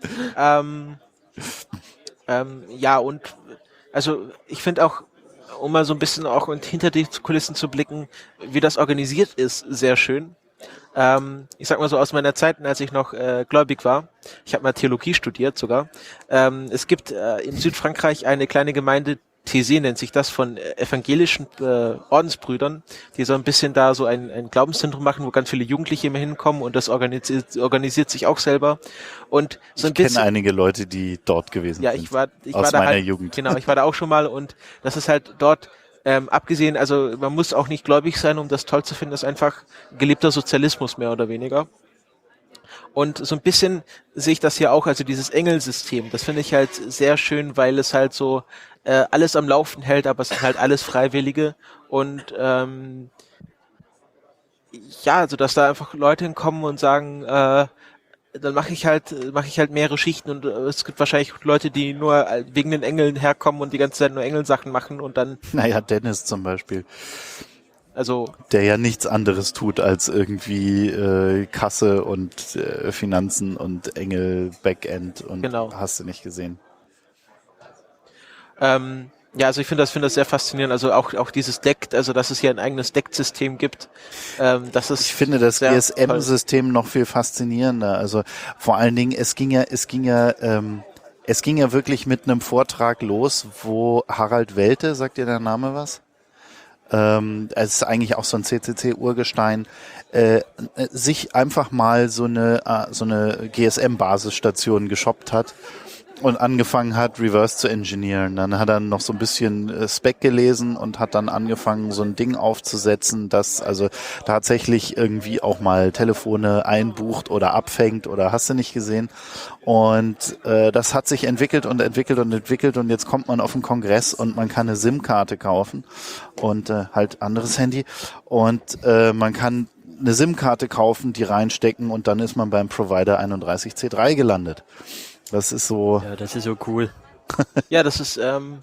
Ja, und also ich finde auch, um mal so ein bisschen auch hinter die Kulissen zu blicken, wie das organisiert ist, sehr schön. Ich sag mal so aus meiner Zeit, als ich noch gläubig war, ich habe mal Theologie studiert sogar, es gibt in Südfrankreich eine kleine Gemeinde, Thésée nennt sich das, von evangelischen Ordensbrüdern, die so ein bisschen da so ein Glaubenszentrum machen, wo ganz viele Jugendliche immer hinkommen, und das organisiert sich auch selber. Und so ein Ich kenne bisschen, einige Leute, die dort gewesen ja, sind. ich war aus da meiner halt, Jugend. Genau, ich war da auch schon mal, und das ist halt dort, abgesehen, also man muss auch nicht gläubig sein, um das toll zu finden, das ist einfach gelebter Sozialismus mehr oder weniger. Und so ein bisschen sehe ich das hier auch, also dieses Engelsystem, das finde ich halt sehr schön, weil es halt so alles am Laufen hält, aber es sind halt alles Freiwillige, und ja, also dass da einfach Leute hinkommen und sagen, dann mache ich halt mehrere Schichten, und es gibt wahrscheinlich Leute, die nur wegen den Engeln herkommen und die ganze Zeit nur Engelsachen machen und dann, Naja, Dennis zum Beispiel, also der ja nichts anderes tut als irgendwie Kasse und Finanzen und Engel, Backend und Genau. hast du nicht gesehen. ja, also ich finde das sehr faszinierend, also auch dieses Deck, also dass es hier ein eigenes Deck-System gibt, das ist Ich finde das sehr GSM-System noch viel faszinierender. Also vor allen Dingen, es ging ja wirklich mit einem Vortrag los, wo Harald Welte, sagt dir der Name was? Es ist eigentlich auch so ein CCC-Urgestein, sich einfach mal so eine GSM-Basisstation geshoppt hat und angefangen hat, Reverse zu engineeren. Dann hat er noch so ein bisschen Spec gelesen und hat dann angefangen, so ein Ding aufzusetzen, das also tatsächlich irgendwie auch mal Telefone einbucht oder abfängt oder hast du nicht gesehen. Und das hat sich entwickelt und jetzt kommt man auf den Kongress und man kann eine SIM-Karte kaufen und halt anderes Handy und man kann eine SIM-Karte kaufen, die reinstecken und dann ist man beim Provider 31C3 gelandet. Das ist so... Ja, das ist so cool. Ja, das ist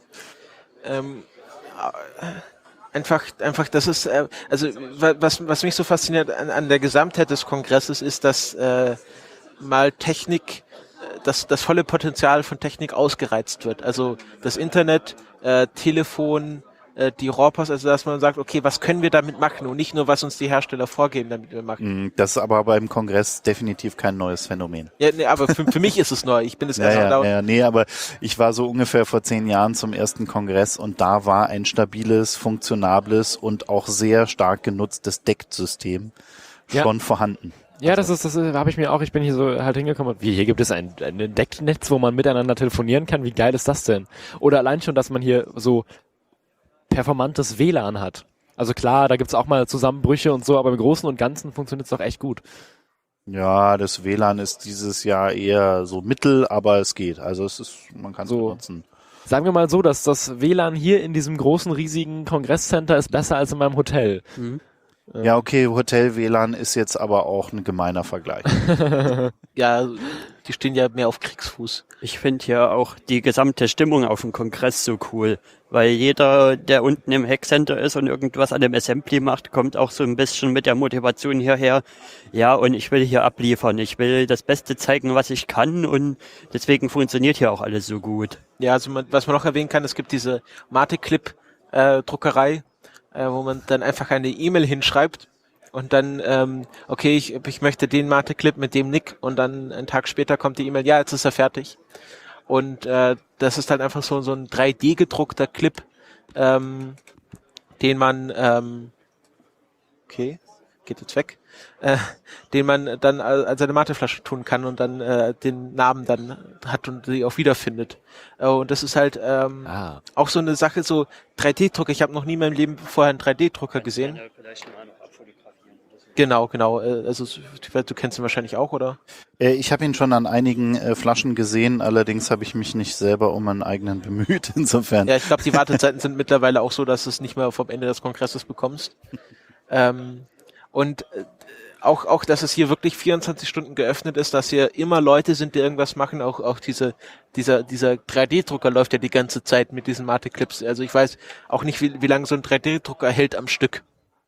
einfach, das ist, also was mich so fasziniert an der Gesamtheit des Kongresses ist, dass mal Technik, das volle Potenzial von Technik ausgereizt wird. Also das Internet, Telefon, die RAW-Pass, also dass man sagt, okay, was können wir damit machen und nicht nur, was uns die Hersteller vorgeben, damit wir machen. Das ist aber beim Kongress definitiv kein neues Phänomen. Ja, nee, aber für mich ist es neu. Ich bin es Nee, aber ich war so ungefähr vor 10 Jahren zum ersten Kongress und da war ein stabiles, funktionables und auch sehr stark genutztes DECT-System schon vorhanden. Ja, das habe ich mir auch, ich bin hier so halt hingekommen und hier gibt es ein DECT-Netz, wo man miteinander telefonieren kann, wie geil ist das denn? Oder allein schon, dass man hier so performantes WLAN hat. Also klar, da gibt's auch mal Zusammenbrüche und so, aber im Großen und Ganzen funktioniert's doch echt gut. Ja, das WLAN ist dieses Jahr eher so mittel, aber es geht. Also man kann es benutzen. Sagen wir mal so, dass das WLAN hier in diesem großen, riesigen Kongresscenter ist besser als in meinem Hotel. Mhm. Ja, okay, Hotel-WLAN ist jetzt aber auch ein gemeiner Vergleich. Ja, die stehen ja mehr auf Kriegsfuß. Ich finde ja auch die gesamte Stimmung auf dem Kongress so cool, weil jeder, der unten im Hackcenter ist und irgendwas an dem Assembly macht, kommt auch so ein bisschen mit der Motivation hierher. Ja, und ich will hier abliefern, ich will das Beste zeigen, was ich kann und deswegen funktioniert hier auch alles so gut. Ja, also was man noch erwähnen kann, es gibt diese Mate-Clip-Druckerei, wo man dann einfach eine E-Mail hinschreibt und dann, okay, ich möchte den Mate-Clip mit dem Nick und dann einen Tag später kommt die E-Mail, ja, jetzt ist er fertig. Und das ist halt einfach so ein 3D-gedruckter Clip, den man, okay, geht jetzt weg, den man dann als eine Mateflasche tun kann und dann den Namen dann hat und sie auch wiederfindet. Und das ist halt auch so eine Sache, so 3D-Drucker. Ich habe noch nie in meinem Leben vorher einen 3D-Drucker gesehen. Genau. Also du kennst ihn wahrscheinlich auch, oder? Ich habe ihn schon an einigen Flaschen gesehen, allerdings habe ich mich nicht selber um einen eigenen bemüht, insofern. Ja, ich glaube, die Wartezeiten sind mittlerweile auch so, dass du es nicht mehr vom Ende des Kongresses bekommst. Und auch, dass es hier wirklich 24 Stunden geöffnet ist, dass hier immer Leute sind, die irgendwas machen. Auch dieser 3D-Drucker läuft ja die ganze Zeit mit diesen Mate-Clips. Also ich weiß auch nicht, wie lange so ein 3D-Drucker hält am Stück.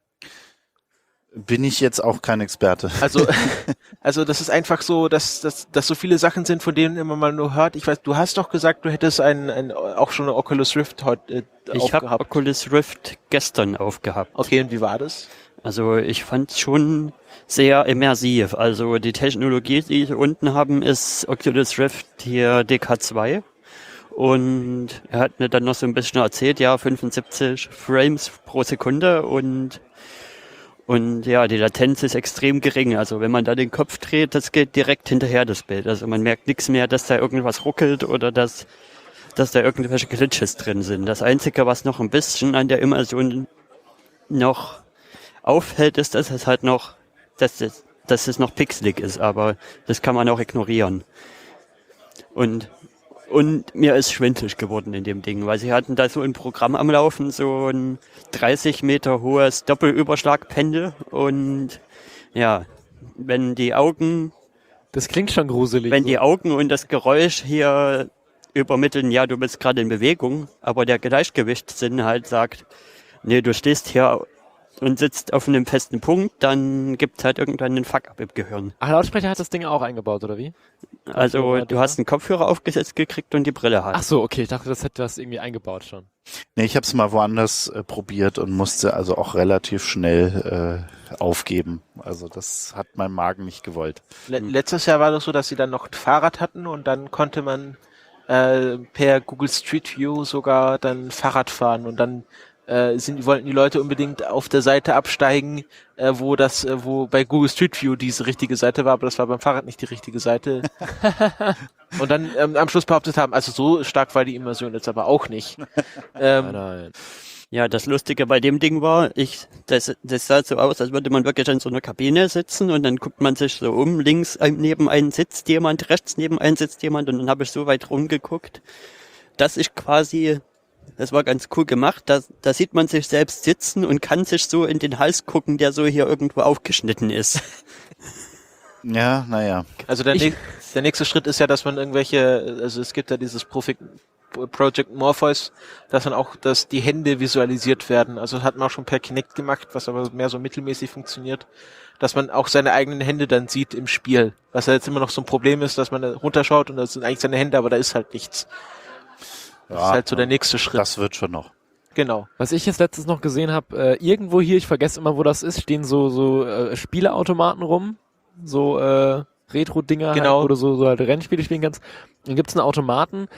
Bin ich jetzt auch kein Experte. Also das ist einfach so, dass so viele Sachen sind, von denen immer mal nur hört. Ich weiß, du hast doch gesagt, du hättest auch schon eine Oculus Rift heute aufgehabt. Ich habe Oculus Rift gestern aufgehabt. Okay, und wie war das? Also ich fand es schon sehr immersiv. Also die Technologie, die sie unten haben, ist Oculus Rift hier DK2. Und er hat mir dann noch so ein bisschen erzählt, ja, 75 Frames pro Sekunde und ja, die Latenz ist extrem gering. Also wenn man da den Kopf dreht, das geht direkt hinterher, das Bild. Also man merkt nichts mehr, dass da irgendwas ruckelt oder dass da irgendwelche Glitches drin sind. Das Einzige, was noch ein bisschen an der Immersion noch auffällt, ist, dass es halt noch, dass es noch pixelig ist, aber das kann man auch ignorieren. Und mir ist schwindelig geworden in dem Ding, weil sie hatten da so ein Programm am Laufen, so ein 30 Meter hohes Doppelüberschlagpendel und ja, wenn die Augen... Das klingt schon gruselig. Wenn die Augen und das Geräusch hier übermitteln, ja, du bist gerade in Bewegung, aber der Gleichgewichtssinn halt sagt, nee, du stehst hier und sitzt auf einem festen Punkt, dann gibt's halt irgendwann einen Fuck-up im Gehirn. Ach, Lautsprecher hat das Ding auch eingebaut, oder wie? Also du hast einen Kopfhörer aufgesetzt gekriegt und die Brille halt. Ach so, okay, ich dachte, das hätte das irgendwie eingebaut schon. Nee, ich habe es mal woanders probiert und musste also auch relativ schnell aufgeben. Also das hat mein Magen nicht gewollt. Letztes Jahr war das so, dass sie dann noch ein Fahrrad hatten und dann konnte man per Google Street View sogar dann Fahrrad fahren und dann wollten die Leute unbedingt auf der Seite absteigen, wo bei Google Street View diese richtige Seite war, aber das war beim Fahrrad nicht die richtige Seite. Und dann am Schluss behauptet haben, also so stark war die Immersion jetzt aber auch nicht. Nein. Ja, das Lustige bei dem Ding war, das sah so aus, als würde man wirklich in so einer Kabine sitzen und dann guckt man sich so um, links neben einen sitzt jemand, rechts neben einen sitzt jemand und dann habe ich so weit rumgeguckt, dass ich quasi Das war ganz cool gemacht. Da sieht man sich selbst sitzen und kann sich so in den Hals gucken, der so hier irgendwo aufgeschnitten ist. Ja, naja. Also der nächste Schritt ist ja, dass man also es gibt ja dieses Project Morpheus, dass die Hände visualisiert werden. Also das hat man auch schon per Kinect gemacht, was aber mehr so mittelmäßig funktioniert, dass man auch seine eigenen Hände dann sieht im Spiel. Was ja jetzt immer noch so ein Problem ist, dass man da runterschaut und das sind eigentlich seine Hände, aber da ist halt nichts. Das ist halt so der nächste Schritt. Das wird schon noch. Genau. Was ich jetzt letztens noch gesehen habe, irgendwo hier, ich vergesse immer, wo das ist, stehen so Spieleautomaten rum, so Retro-Dinger, Genau. halt, wo du so halt Rennspiele spielen kannst. Dann gibt's einen Automaten,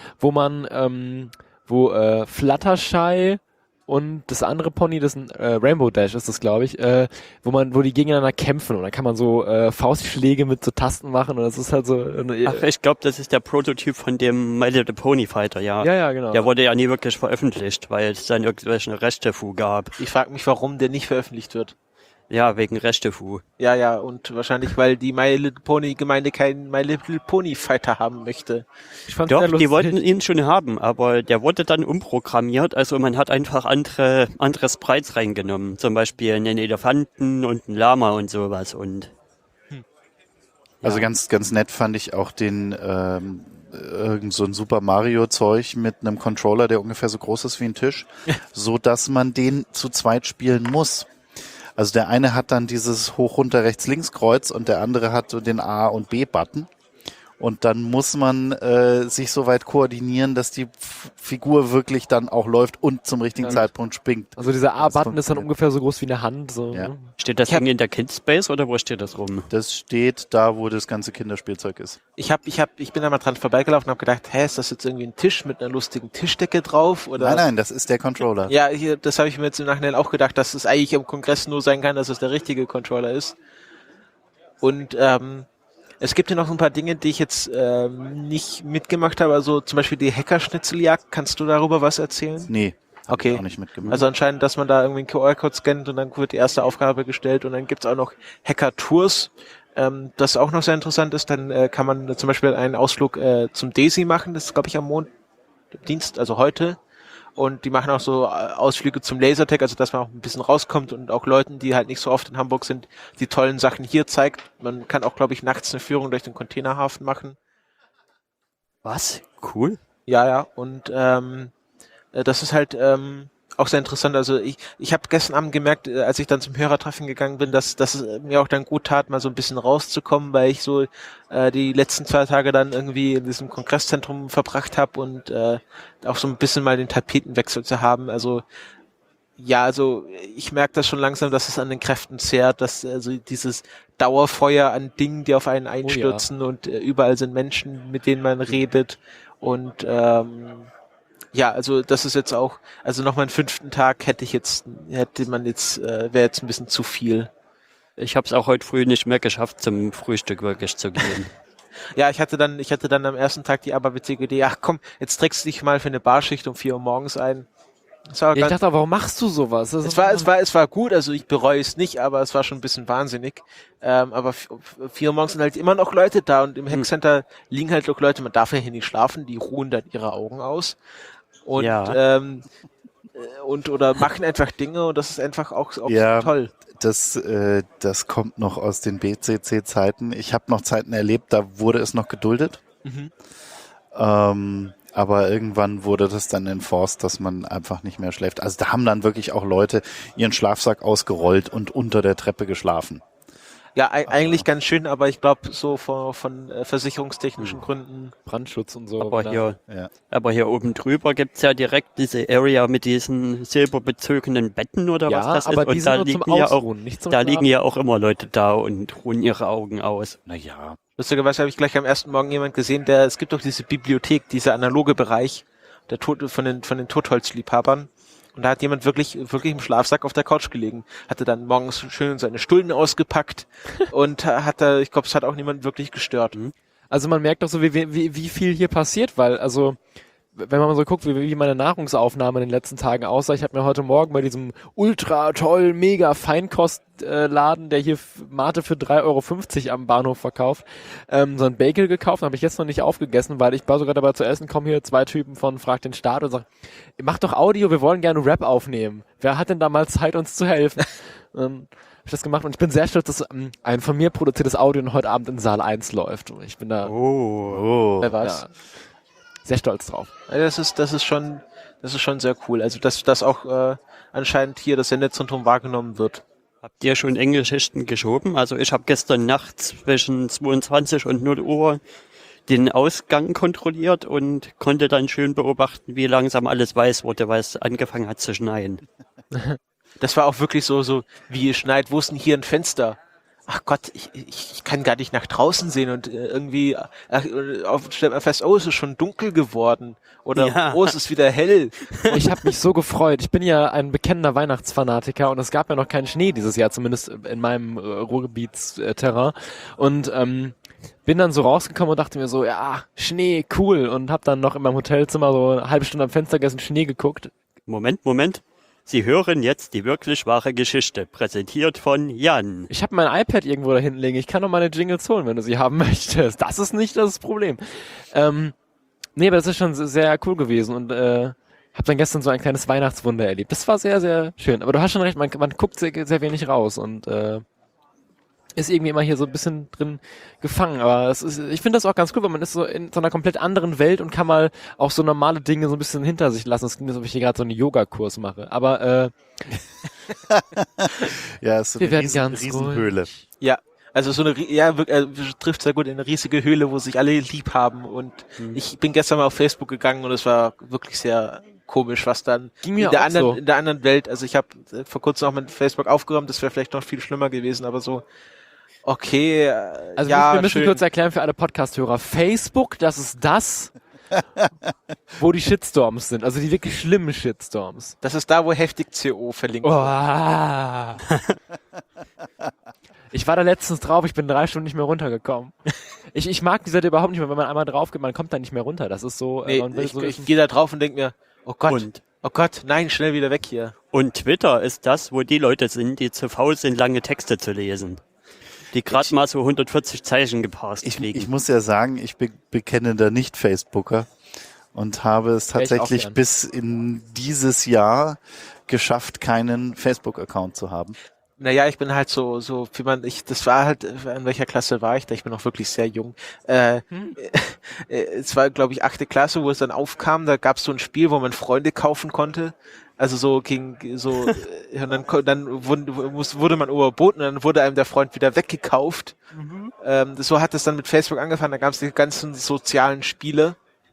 wo Fluttershy und das andere Pony, das ist ein Rainbow Dash ist das, glaube ich, wo die gegeneinander kämpfen und dann kann man so Faustschläge mit so Tasten machen und das ist halt so... Ach, ich glaube, das ist der Prototyp von dem My Little Pony Fighter, ja. Ja, genau. Der wurde ja nie wirklich veröffentlicht, weil es dann irgendwelche Rechtefu gab. Ich frage mich, warum der nicht veröffentlicht wird. Ja, wegen Rechtefu. Ja, und wahrscheinlich, weil die My Little Pony Gemeinde keinen My Little Pony Fighter haben möchte. Ich fand's Doch, sehr die lustig. wollten ihn schon haben, aber der wurde dann umprogrammiert. Also man hat einfach andere Sprites reingenommen. Zum Beispiel einen Elefanten und einen Lama und sowas. Und Also ganz, ganz nett fand ich auch den irgend so ein Super Mario Zeug mit einem Controller, der ungefähr so groß ist wie ein Tisch, so dass man den zu zweit spielen muss. Also der eine hat dann dieses Hoch, runter, rechts, links Kreuz und der andere hat so den A- und B-Button. Und dann muss man sich so weit koordinieren, dass die Figur wirklich dann auch läuft und zum richtigen Zeitpunkt springt. Also dieser A-Button ist dann funktioniert. ungefähr so groß wie eine Hand. So. Ja. Ne? steht das Ding in der Kidspace oder wo steht das rum? Das steht da, wo das ganze Kinderspielzeug ist. Ich bin da mal dran vorbeigelaufen und habe gedacht, ist das jetzt irgendwie ein Tisch mit einer lustigen Tischdecke drauf? Oder? Nein, das ist der Controller. Ja, das habe ich mir jetzt im Nachhinein auch gedacht, dass es eigentlich im Kongress nur sein kann, dass es der richtige Controller ist. Und es gibt ja noch ein paar Dinge, die ich jetzt nicht mitgemacht habe. Also zum Beispiel die Hackerschnitzeljagd. Kannst du darüber was erzählen? Nee, hab Okay. ich auch nicht mitgemacht. Also anscheinend, dass man da irgendwie einen QR-Code scannt und dann wird die erste Aufgabe gestellt und dann gibt's auch noch Hacker-Tours. Das auch noch sehr interessant ist, dann kann man zum Beispiel einen Ausflug zum DESI machen. Das ist, glaube ich, am Dienst, also heute. Und die machen auch so Ausflüge zum Lasertag, also dass man auch ein bisschen rauskommt und auch Leuten, die halt nicht so oft in Hamburg sind, die tollen Sachen hier zeigt. Man kann auch, glaube ich, nachts eine Führung durch den Containerhafen machen. Was? Cool. Ja, und das ist halt auch sehr interessant. Also ich habe gestern Abend gemerkt, als ich dann zum Hörertreffen gegangen bin, dass es mir auch dann gut tat, mal so ein bisschen rauszukommen, weil ich so die letzten 2 Tage dann irgendwie in diesem Kongresszentrum verbracht habe und auch so ein bisschen mal den Tapetenwechsel zu haben. Also ja, also ich merke das schon langsam, dass es an den Kräften zehrt, dass also dieses Dauerfeuer an Dingen, die auf einen einstürzen und überall sind Menschen, mit denen man redet und ja, also das ist jetzt auch, also noch mal einen 5. Tag wäre jetzt ein bisschen zu viel. Ich habe es auch heute früh nicht mehr geschafft, zum Frühstück wirklich zu gehen. Ja, ich hatte dann am ersten Tag die aberwitzige Idee, ach komm, jetzt trägst du dich mal für eine Barschicht um 4 Uhr morgens ein. Das war Ja, ich dachte, aber warum machst du sowas? es war gut, also ich bereue es nicht, aber es war schon ein bisschen wahnsinnig. Aber 4 Uhr morgens sind halt immer noch Leute da und im Hackcenter liegen halt noch Leute, man darf ja hier nicht schlafen, die ruhen dann ihre Augen aus. Und, Ja. oder machen einfach Dinge und das ist einfach auch Ja. toll. Das kommt noch aus den BCC-Zeiten. Ich habe noch Zeiten erlebt, da wurde es noch geduldet. Aber irgendwann wurde das dann enforced, dass man einfach nicht mehr schläft. Also da haben dann wirklich auch Leute ihren Schlafsack ausgerollt und unter der Treppe geschlafen. Ja, eigentlich ganz schön, aber ich glaube, so von versicherungstechnischen Gründen. Brandschutz und so. Aber Ja. hier oben drüber gibt's ja direkt diese Area mit diesen silberbezogenen Betten oder Ja, was das aber ist. Und die sind nur zum Ausruhen, nicht zum da liegen Schlafen. ja auch immer Leute da und ruhen ihre Augen aus. Naja. Lustigerweise habe ich gleich am ersten Morgen jemand gesehen, es gibt doch diese Bibliothek, dieser analoge Bereich von den Totholzliebhabern. Und da hat jemand wirklich im Schlafsack auf der Couch gelegen. Hatte dann morgens schön seine Stullen ausgepackt und ich glaube, es hat auch niemanden wirklich gestört. Also man merkt doch so, wie viel hier passiert, weil also wenn man mal so guckt, wie meine Nahrungsaufnahme in den letzten Tagen aussah, ich habe mir heute Morgen bei diesem ultra toll, mega Feinkostladen, der hier Mate für 3,50 € am Bahnhof verkauft, so ein Bagel gekauft, habe ich jetzt noch nicht aufgegessen, weil ich war sogar dabei zu essen, kommen hier 2 Typen von Frag den Staat und sagen, mach doch Audio, wir wollen gerne Rap aufnehmen. Wer hat denn da mal Zeit, uns zu helfen? Hab ich das gemacht und ich bin sehr stolz, dass ein von mir produziertes Audio heute Abend in Saal 1 läuft. Ich bin da Wer weiß. ja, sehr stolz drauf. Ja, das ist schon sehr cool. Also dass auch anscheinend hier das Sendezentrum wahrgenommen wird. Habt ihr schon enge Schichten geschoben? Also ich habe gestern Nacht zwischen 22 und 0 Uhr den Ausgang kontrolliert und konnte dann schön beobachten, wie langsam alles weiß wurde, weil es angefangen hat zu schneien. Das war auch wirklich so wie es schneit. Wo ist denn hier ein Fenster? Ach Gott, ich kann gar nicht nach draußen sehen und irgendwie stellt man fest, oh, es ist schon dunkel geworden oder Ja. oh, es ist wieder hell. Ich habe mich so gefreut. Ich bin ja ein bekennender Weihnachtsfanatiker und es gab ja noch keinen Schnee dieses Jahr, zumindest in meinem Ruhrgebietsterrain. Und bin dann so rausgekommen und dachte mir so, ja, Schnee, cool. Und habe dann noch in meinem Hotelzimmer so eine halbe Stunde am Fenster gegessen, Schnee geguckt. Moment. Sie hören jetzt die wirklich wahre Geschichte, präsentiert von Jan. Ich habe mein iPad irgendwo da hinten liegen. Ich kann noch meine Jingles holen, wenn du sie haben möchtest. Das ist nicht das Problem. Nee, aber das ist schon sehr cool gewesen und habe dann gestern so ein kleines Weihnachtswunder erlebt. Das war sehr, sehr schön. Aber du hast schon recht, man guckt sehr, sehr wenig raus und ist irgendwie immer hier so ein bisschen drin gefangen. Aber ich finde das auch ganz cool, weil man ist so in so einer komplett anderen Welt und kann mal auch so normale Dinge so ein bisschen hinter sich lassen. Es klingt, als ob ich hier gerade so einen Yogakurs mache. Aber Ja, es ist so wir eine werden ganz Riesenhöhle. Ja, also so eine, trifft sehr gut in eine riesige Höhle, wo sich alle lieb haben. Und ich bin gestern mal auf Facebook gegangen und es war wirklich sehr komisch, was dann Ging mir auch so. in der anderen Welt, also ich habe vor kurzem auch mit Facebook aufgeräumt, das wäre vielleicht noch viel schlimmer gewesen, aber so, okay, Also ja, wir müssen schön. kurz erklären für alle Podcast-Hörer. Facebook, das ist das, wo die Shitstorms sind. Also die wirklich schlimmen Shitstorms. Das ist da, wo heftig CO verlinkt Oh. wird. Ich war da letztens drauf, ich bin 3 Stunden nicht mehr runtergekommen. Ich mag die Seite überhaupt nicht mehr, wenn man einmal drauf geht, man kommt da nicht mehr runter. Das ist so, Nee, man will so ich gehe da drauf und denke mir, oh Gott, nein, schnell wieder weg hier. Und Twitter ist das, wo die Leute sind, die zu faul sind, lange Texte zu lesen. Die gerade mal so 140 Zeichen gepasst Ich kriegen. muss ja sagen, ich bin bekennender Nicht-Facebooker und habe es Wär ich auch tatsächlich gern. bis in dieses Jahr geschafft, keinen Facebook-Account zu haben. Naja, ich bin halt so wie das war halt, in welcher Klasse war ich da? Ich bin noch wirklich sehr jung. Es war, glaube ich, 8. Klasse, wo es dann aufkam, da gab es so ein Spiel, wo man Freunde kaufen konnte. Also so und dann wurde man überboten und dann wurde einem der Freund wieder weggekauft. So hat es dann mit Facebook angefangen, da gab es die ganzen sozialen Spiele.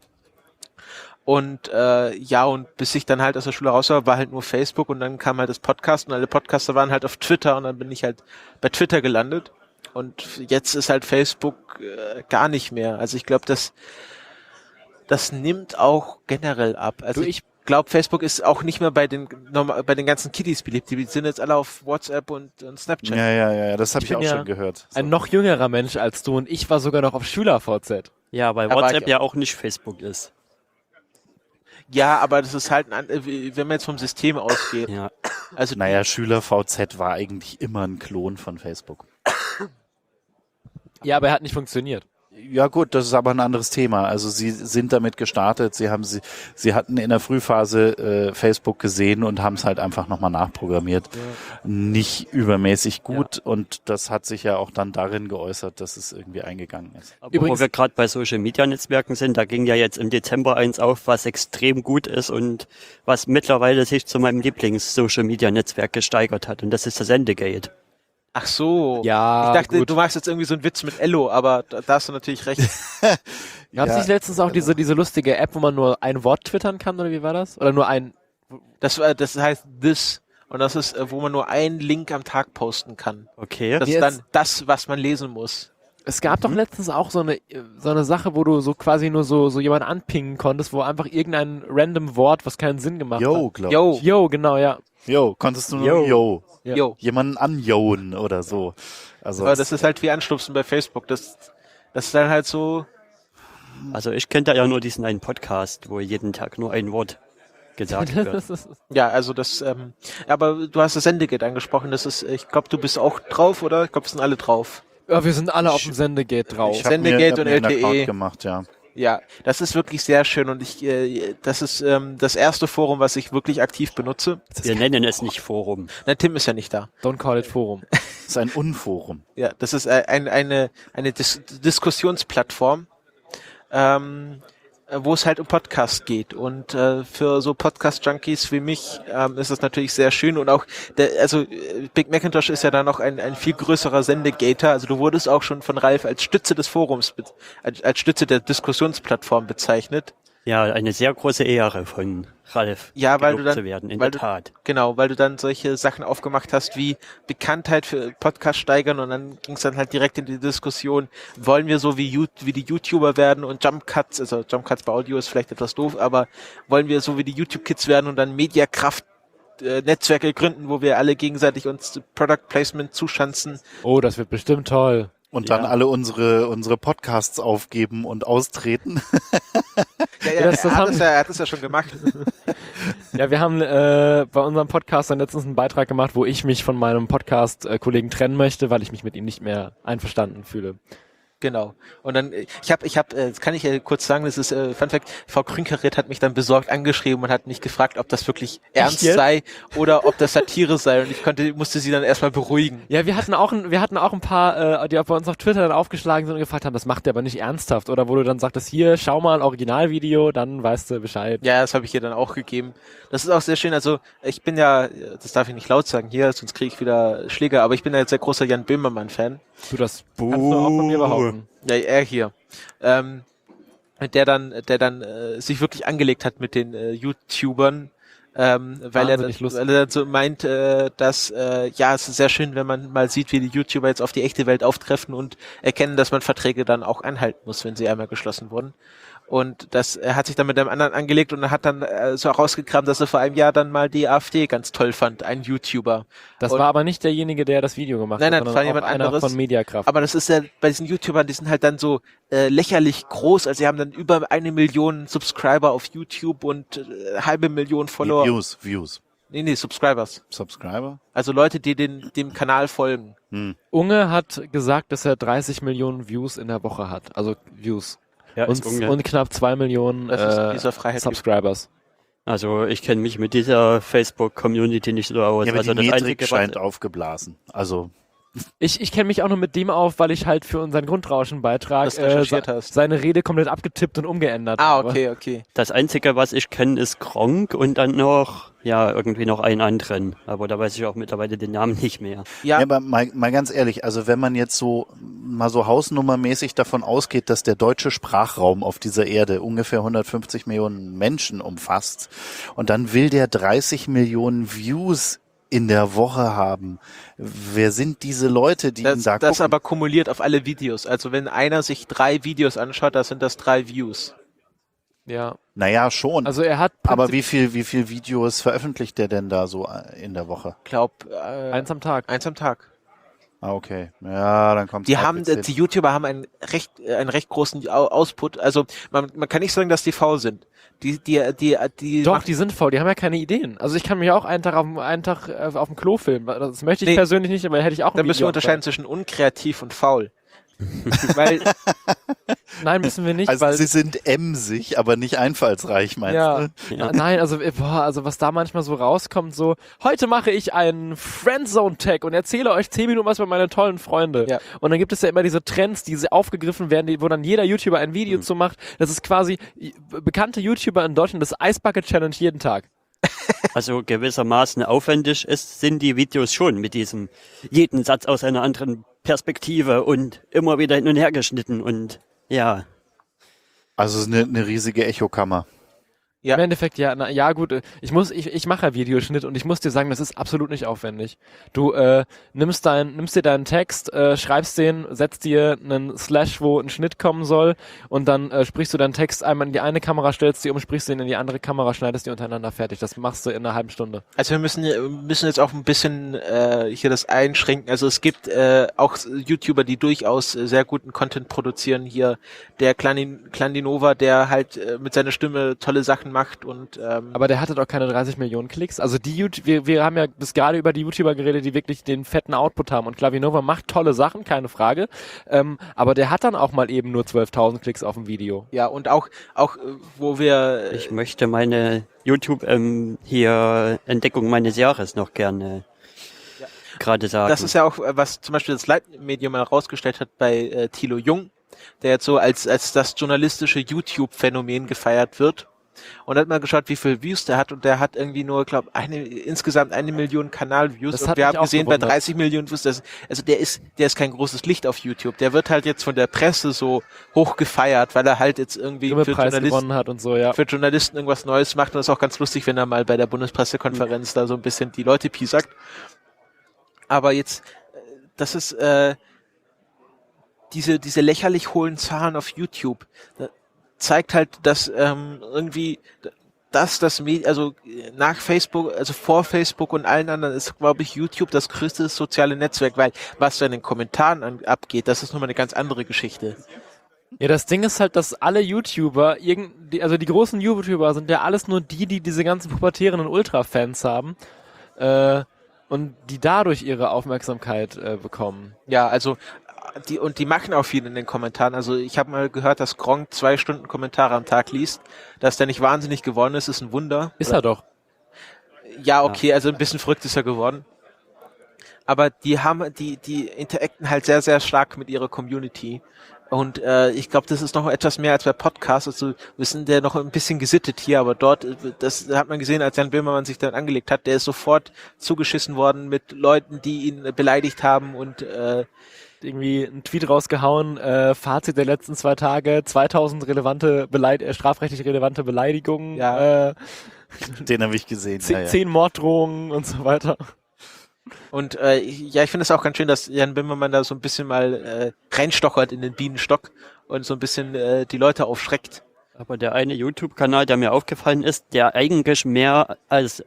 Und und bis ich dann halt aus der Schule raus war halt nur Facebook und dann kam halt das Podcast und alle Podcaster waren halt auf Twitter und dann bin ich halt bei Twitter gelandet und jetzt ist halt Facebook gar nicht mehr. Also ich glaube, das nimmt auch generell ab. Also ich glaube, Facebook ist auch nicht mehr bei den ganzen Kiddies beliebt. Die sind jetzt alle auf WhatsApp und Snapchat. Ja, das habe Ich ich bin auch ja schon gehört. So. ein noch jüngerer Mensch als du und ich war sogar noch auf SchülerVZ. Ja, weil Aber WhatsApp ich- ja auch nicht Facebook ist. Ja, aber das ist halt, wenn man jetzt vom System ausgeht. Ja. Also Naja, SchülerVZ war eigentlich immer ein Klon von Facebook. Ja, aber er hat nicht funktioniert. Ja gut, das ist aber ein anderes Thema. Also sie sind damit gestartet, sie hatten in der Frühphase Facebook gesehen und haben es halt einfach nochmal nachprogrammiert. Ja. Nicht übermäßig gut und das hat sich ja auch dann darin geäußert, dass es irgendwie eingegangen ist. Aber Übrigens- wo wir gerade bei Social Media Netzwerken sind, da ging ja jetzt im Dezember eins auf, was extrem gut ist und was mittlerweile sich zu meinem Lieblings-Social Media Netzwerk gesteigert hat und das ist das Sendegate. Ach so. Ja, Ich dachte, gut. du machst jetzt irgendwie so einen Witz mit Ello, aber da hast du natürlich recht. Gab es nicht letztens auch diese lustige App, wo man nur ein Wort twittern kann, oder wie war das? Oder nur ein... Das heißt This. Und das ist, wo man nur einen Link am Tag posten kann. Okay. Das ist Jetzt- dann das, was man lesen muss. Es gab doch letztens auch so eine Sache, wo du so quasi nur so jemanden anpingen konntest, wo einfach irgendein random Wort, was keinen Sinn gemacht Yo, hat. glaub Yo, ich. Yo, genau, ja. Yo, konntest du nur Yo. Yo. Ja. yo. Jemanden anjohen oder so. Also Aber das ist halt wie Anstupsen bei Facebook. Das ist dann halt so, Also ich kenne da ja nur diesen einen Podcast, wo jeden Tag nur ein Wort gesagt wird. Ja, also das, aber du hast das Sendegate angesprochen, das ist, ich glaube, du bist auch drauf, oder? Ich glaube, wir sind alle drauf. Ja, wir sind alle auf dem Sendegate drauf. Ich hab Sendegate und mir einen LTE. Account gemacht, ja. Ja, das ist wirklich sehr schön und das ist das erste Forum, was ich wirklich aktiv benutze. Wir nennen es nicht Forum. Na, Tim ist ja nicht da. Don't call it Forum. Das ist ein Unforum. Ja, das ist eine Diskussionsplattform, wo es halt um Podcast geht. Und für so Podcast-Junkies wie mich ist das natürlich sehr schön. Und auch, Big Macintosh ist ja dann noch ein viel größerer Sendegater. Also du wurdest auch schon von Ralf als Stütze des Forums, als Stütze der Diskussionsplattform bezeichnet. Ja, eine sehr große Ehre von Ralf, Ja, weil du gelobt dann, zu werden, in weil der du, Tat. Genau, weil du dann solche Sachen aufgemacht hast wie Bekanntheit für Podcast steigern und dann ging es dann halt direkt in die Diskussion, wollen wir so wie die YouTuber werden und Jump Cuts, also Jump Cuts bei Audio ist vielleicht etwas doof, aber wollen wir so wie die YouTube-Kids werden und dann Mediakraft Netzwerke gründen, wo wir alle gegenseitig uns Product Placement zuschanzen. Oh, das wird bestimmt toll. Und dann alle unsere Podcasts aufgeben und austreten. Ja, er hat es ja schon gemacht. Ja, wir haben bei unserem Podcast dann letztens einen Beitrag gemacht, wo ich mich von meinem Podcast-Kollegen trennen möchte, weil ich mich mit ihm nicht mehr einverstanden fühle. Genau. Und dann, das kann ich ja kurz sagen, das ist Fun Fact, Frau Krünkeriert hat mich dann besorgt angeschrieben und hat mich gefragt, ob das wirklich ernst sei oder ob das Satire sei. Und ich musste sie dann erstmal beruhigen. Ja, wir hatten auch ein paar, die auch bei uns auf Twitter dann aufgeschlagen sind und gefragt haben, das macht der aber nicht ernsthaft. Oder wo du dann sagtest, hier, schau mal ein Originalvideo, dann weißt du Bescheid. Ja, das habe ich ihr dann auch gegeben. Das ist auch sehr schön. Also ich bin ja, das darf ich nicht laut sagen hier, sonst kriege ich wieder Schläge, aber ich bin ja jetzt sehr großer Jan Böhmermann-Fan. Du, das kannst du auch von mir behaupten. Ja, er hier. Der dann sich wirklich angelegt hat mit den YouTubern, weil er dann so meint, dass es ist sehr schön, wenn man mal sieht, wie die YouTuber jetzt auf die echte Welt auftreffen und erkennen, dass man Verträge dann auch anhalten muss, wenn sie einmal geschlossen wurden. Und er hat sich dann mit einem anderen angelegt und hat dann so herausgekramt, dass er vor einem Jahr dann mal die AfD ganz toll fand, ein YouTuber. Das war aber nicht derjenige, der das Video gemacht hat, sondern sondern das war jemand einer anderes von Mediakraft. Aber das ist ja bei diesen YouTubern, die sind halt dann so lächerlich groß, also sie haben dann über 1 Million Subscriber auf YouTube und 500.000 Follower. Views. Nee, Subscribers. Subscriber? Also Leute, die dem Kanal folgen. Unge hat gesagt, dass er 30 Millionen Views in der Woche hat. Also Views. Ja, Und knapp 2 Millionen dieser Freiheit Subscribers. Also ich kenne mich mit dieser Facebook-Community nicht so aus. Ja, aber also die das Metrik Einzige, scheint aufgeblasen. Also Ich kenne mich auch nur mit dem auf, weil ich halt für unseren Grundrauschen-Beitrag Das recherchiert hast. seine Rede komplett abgetippt und umgeändert Ah, habe. okay. das Einzige, was ich kenne, ist Gronkh und dann noch, irgendwie noch einen anderen. Aber da weiß ich auch mittlerweile den Namen nicht mehr. Ja, Ja, aber mal ganz ehrlich, also wenn man jetzt mal so hausnummermäßig davon ausgeht, dass der deutsche Sprachraum auf dieser Erde ungefähr 150 Millionen Menschen umfasst und dann will der 30 Millionen Views in der Woche haben. Wer sind diese Leute, die ihn da das gucken? aber kumuliert auf alle Videos. Also wenn einer sich 3 Videos anschaut, das sind das 3 Views. Ja. Naja, schon. Also er hat Aber wie viel Videos veröffentlicht der denn da so in der Woche? Ich glaube, eins am Tag. 1 am Tag. Ah, okay. Ja, dann kommt Die YouTuber haben einen recht großen Output. Also man kann nicht sagen, dass die faul sind. Die Doch, die sind faul, die haben ja keine Ideen. Also ich kann mich auch einen Tag auf dem Klo filmen. Das möchte ich persönlich nicht, aber hätte ich auch ein Dann müssen wir Video unterscheiden zwischen unkreativ und faul. Weil Nein, müssen wir nicht, Also weil sie sind emsig, aber nicht einfallsreich, meinst ja, du? Ja. Nein, also was da manchmal so rauskommt, so heute mache ich einen Friendzone-Tag und erzähle euch 10 Minuten was über meine tollen Freunde. Ja. Und dann gibt es ja immer diese Trends, die aufgegriffen werden, wo dann jeder YouTuber ein Video zu macht. Das ist quasi bekannte YouTuber in Deutschland, das Ice Bucket Challenge jeden Tag. Also gewissermaßen aufwendig sind die Videos schon mit diesem jeden Satz aus einer anderen Perspektive und immer wieder hin und her geschnitten und ja. Also es ist eine riesige Echokammer. Ja. Im Endeffekt, ja, ja gut, ich mache ja Videoschnitt und ich muss dir sagen, das ist absolut nicht aufwendig. Du nimmst dir deinen Text, schreibst den, setzt dir einen Slash, wo ein Schnitt kommen soll und dann sprichst du deinen Text einmal in die eine Kamera, stellst die um, sprichst den in die andere Kamera, schneidest die untereinander fertig. Das machst du in einer halben Stunde. Also wir müssen jetzt auch ein bisschen hier das einschränken. Also es gibt auch YouTuber, die durchaus sehr guten Content produzieren. Hier der Klandinova, der halt mit seiner Stimme tolle Sachen macht und Aber der hatte doch keine 30 Millionen Klicks. Also wir haben ja bis gerade über die YouTuber geredet, die wirklich den fetten Output haben. Und Klavinova macht tolle Sachen, keine Frage. Aber der hat dann auch mal eben nur 12.000 Klicks auf dem Video. ja, und auch wo wir Ich möchte meine YouTube hier Entdeckung meines Jahres noch gerne gerade sagen. das ist ja auch, was zum Beispiel das Leitmedium mal rausgestellt hat bei Thilo Jung, der jetzt so als das journalistische YouTube-Phänomen gefeiert wird. Und hat mal geschaut, wie viel Views der hat, und der hat irgendwie nur, glaube insgesamt 1 Million Kanal-Views. Das Und hat wir mich haben auch gesehen, bei gewundert. 30 Millionen Views, also der ist kein großes Licht auf YouTube. Der wird halt jetzt von der Presse so hoch gefeiert, weil er halt jetzt irgendwie Grimme-Preis gewonnen hat und so, ja. für Journalisten irgendwas Neues macht. Und das ist auch ganz lustig, wenn er mal bei der Bundespressekonferenz da so ein bisschen die Leute piesackt. Aber jetzt, das ist diese lächerlich hohen Zahlen auf YouTube. Zeigt halt, dass irgendwie das also nach Facebook, also vor Facebook und allen anderen ist, glaube ich, YouTube das größte soziale Netzwerk, weil was da in den Kommentaren abgeht, das ist nochmal eine ganz andere Geschichte. Ja, das Ding ist halt, dass alle YouTuber, also die großen YouTuber sind ja alles nur die diese ganzen pubertären und Ultra-Fans haben und die dadurch ihre Aufmerksamkeit bekommen. Ja, also die machen auch viel in den Kommentaren. Also ich habe mal gehört, dass Gronkh 2 Stunden Kommentare am Tag liest. Dass der nicht wahnsinnig geworden ist ein Wunder. Ist er doch. Ja, okay, also ein bisschen verrückt ist er geworden. Aber die interacten halt sehr, sehr stark mit ihrer Community. Und ich glaube, das ist noch etwas mehr als bei Podcasts. Also wir sind ja noch ein bisschen gesittet hier, aber dort, das hat man gesehen, als Jan Böhmermann sich dann angelegt hat, der ist sofort zugeschissen worden mit Leuten, die ihn beleidigt haben und irgendwie einen Tweet rausgehauen, Fazit der letzten 2 Tage, 2000 strafrechtlich relevante Beleidigungen, Ja. Den habe ich gesehen. 10 Morddrohungen und so weiter. Und ich finde es auch ganz schön, dass Jan Böhmermann da so ein bisschen mal reinstochert in den Bienenstock und so ein bisschen die Leute aufschreckt. Aber der eine YouTube-Kanal, der mir aufgefallen ist, den ich eigentlich mehr als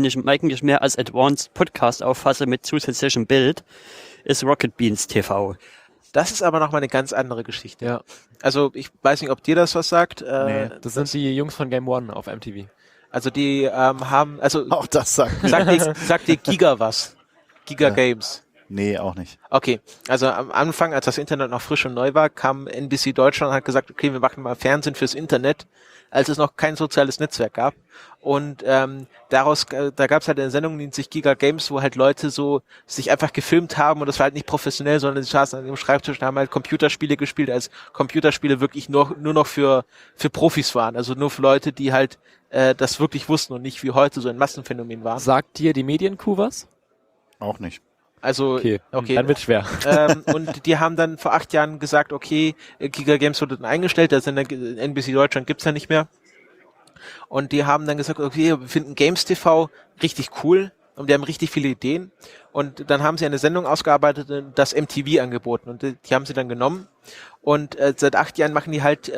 Advanced Podcast auffasse mit zusätzlichem Bild, ist Rocket Beans TV. Das ist aber nochmal eine ganz andere Geschichte. Ja. Also ich weiß nicht, ob dir das was sagt. Nee, das sind die Jungs von Game One auf MTV. Also die Auch das sagt sagt dir Giga was? Giga Games. Nee, auch nicht. Okay, also am Anfang, als das Internet noch frisch und neu war, kam NBC Deutschland und hat gesagt, okay, wir machen mal Fernsehen fürs Internet, als es noch kein soziales Netzwerk gab. Und da gab es halt eine Sendung, die nennt sich Giga Games, wo halt Leute so sich einfach gefilmt haben, und das war halt nicht professionell, sondern sie saßen an dem Schreibtisch und haben halt Computerspiele gespielt, als Computerspiele wirklich nur noch für Profis waren, also nur für Leute, die halt das wirklich wussten und nicht wie heute so ein Massenphänomen waren. Sagt dir die Medienkuh was? Auch nicht. Also, Okay, okay. dann wird's schwer. Und die haben dann vor 8 Jahren gesagt, okay, Giga Games wurde dann eingestellt, der Sender NBC Deutschland gibt's ja nicht mehr. Und die haben dann gesagt, okay, wir finden Games TV richtig cool und wir haben richtig viele Ideen. Und dann haben sie eine Sendung ausgearbeitet, das MTV angeboten, und die haben sie dann genommen. Und seit 8 Jahren machen die halt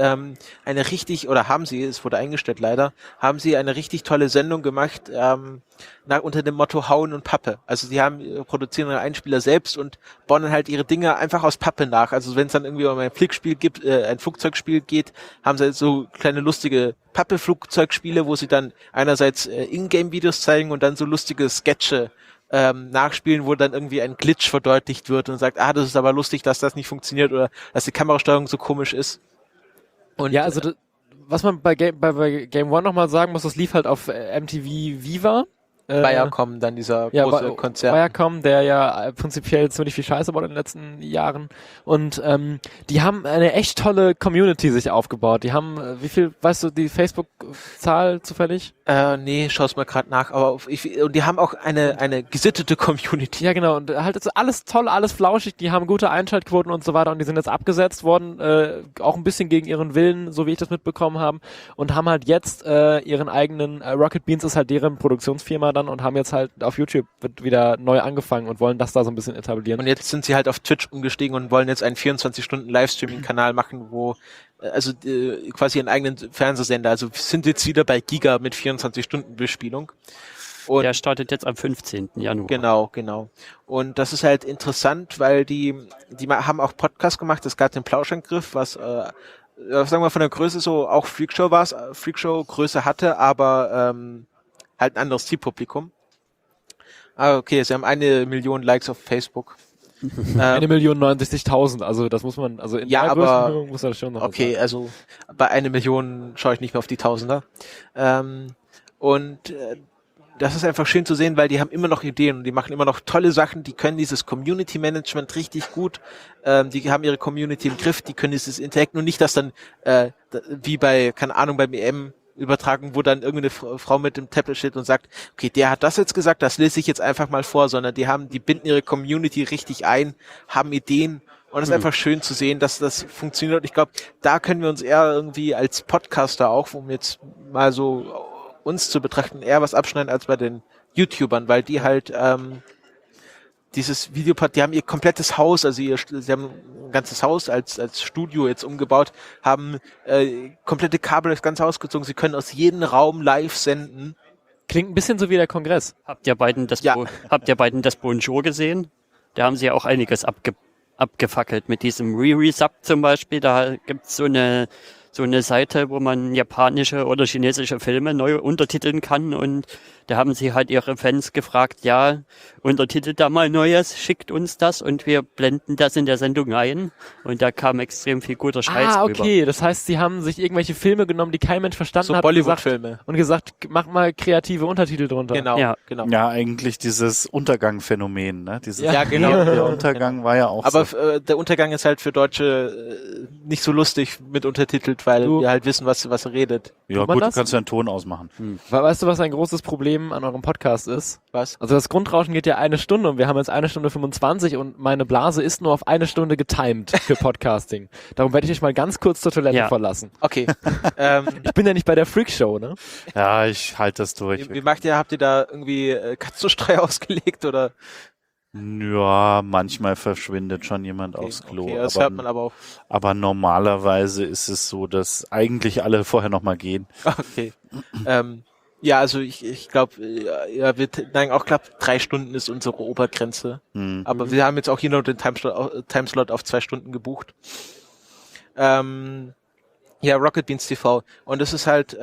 es wurde eingestellt leider, haben sie eine richtig tolle Sendung gemacht, unter dem Motto Hauen und Pappe. Also sie produzieren einen Einspieler selbst und bauen dann halt ihre Dinge einfach aus Pappe nach. Also wenn es dann irgendwie um ein Flugzeugspiel geht, haben sie halt so kleine lustige Pappe-Flugzeugspiele, wo sie dann einerseits Ingame-Videos zeigen und dann so lustige Sketche nachspielen, wo dann irgendwie ein Glitch verdeutlicht wird und sagt, das ist aber lustig, dass das nicht funktioniert oder dass die Kamerasteuerung so komisch ist. Und Ja, also was man bei Game One nochmal sagen muss, das lief halt auf MTV Viva. Viacom, dann dieser große Konzern. Viacom, der ja prinzipiell ziemlich viel Scheiße baut in den letzten Jahren. Und die haben eine echt tolle Community sich aufgebaut. Die haben, wie viel, weißt du, die Facebook-Zahl zufällig? Nee, schau's mal gerade nach. Aber und die haben auch eine gesittete Community. Ja, genau. Und halt ist alles toll, alles flauschig. Die haben gute Einschaltquoten und so weiter. Und die sind jetzt abgesetzt worden, auch ein bisschen gegen ihren Willen, so wie ich das mitbekommen habe. Und haben halt jetzt ihren eigenen, Rocket Beans ist halt deren Produktionsfirma dann und haben jetzt halt auf YouTube wieder neu angefangen und wollen das da so ein bisschen etablieren. Und jetzt sind sie halt auf Twitch umgestiegen und wollen jetzt einen 24-Stunden-Livestreaming-Kanal machen, wo quasi einen eigenen Fernsehsender, also sind jetzt wieder bei Giga mit 24-Stunden-Bespielung. Und Der startet jetzt am 15. Januar. Genau. Und das ist halt interessant, weil die haben auch Podcast gemacht, es gab den Plauschangriff, was sagen wir von der Größe so auch Freakshow-Größe hatte, aber halt ein anderes Zielpublikum. Okay, sie haben 1 Million Likes auf Facebook. 1.069.000, also das muss man, also in Ja, der aber Größenordnung muss das schon noch okay, was sein. also bei 1 Million schaue ich nicht mehr auf die Tausender. Das ist einfach schön zu sehen, weil die haben immer noch Ideen und die machen immer noch tolle Sachen, die können dieses Community Management richtig gut, die haben ihre Community im Griff, die können dieses Interact, nur nicht, dass dann wie bei, keine Ahnung, beim EM übertragen, wo dann irgendeine Frau mit dem Tablet steht und sagt, okay, der hat das jetzt gesagt, das lese ich jetzt einfach mal vor, sondern die binden ihre Community richtig ein, haben Ideen und es ist einfach schön zu sehen, dass das funktioniert. Und ich glaube, da können wir uns eher irgendwie als Podcaster auch, um jetzt mal so uns zu betrachten, eher was abschneiden als bei den YouTubern, weil die halt dieses Videopod, die haben ihr komplettes Haus, also sie haben ein ganzes Haus als Studio jetzt umgebaut, haben komplette Kabel das ganze Haus gezogen, sie können aus jedem Raum live senden. Klingt ein bisschen so wie der Kongress. Habt ihr beiden das Bonjour gesehen? Da haben sie ja auch einiges abgefackelt mit diesem Re-Resub zum Beispiel. Da gibt's so eine Seite, wo man japanische oder chinesische Filme neu untertiteln kann und da haben sie halt ihre Fans gefragt, ja, untertitelt da mal Neues, schickt uns das und wir blenden das in der Sendung ein und da kam extrem viel guter Scheiß rüber. Okay, das heißt, sie haben sich irgendwelche Filme genommen, die kein Mensch verstanden So hat Bollywood-Filme. und gesagt, mach mal kreative Untertitel drunter. Genau. Ja, eigentlich dieses Untergang-Phänomen, ne? Ja, genau. Der Untergang war ja auch Aber so. der Untergang ist halt für Deutsche nicht so lustig mit untertitelt, weil wir halt wissen, was er redet. Ja Tut man gut, du das? kannst ja einen Ton ausmachen. Weißt du, was ein großes Problem an eurem Podcast ist? Was? Also das Grundrauschen geht ja 1 Stunde und wir haben jetzt 1 Stunde 25 und meine Blase ist nur auf 1 Stunde getimed für Podcasting. Darum werde ich mich mal ganz kurz zur Toilette verlassen. Okay. Ich bin ja nicht bei der Freakshow, ne? Ja, ich halte das durch. Wie macht ihr, habt ihr da irgendwie Katzenstreu ausgelegt oder? Ja, manchmal verschwindet schon jemand aufs Klo. Okay, das hört man aber auch. Aber normalerweise ist es so, dass eigentlich alle vorher nochmal gehen. Okay. Ja, also ich glaube, wir neigen auch knapp 3 Stunden ist unsere Obergrenze. Aber wir haben jetzt auch hier noch den Timeslot auf 2 Stunden gebucht. Ja, Rocket Beans TV. Und das ist halt,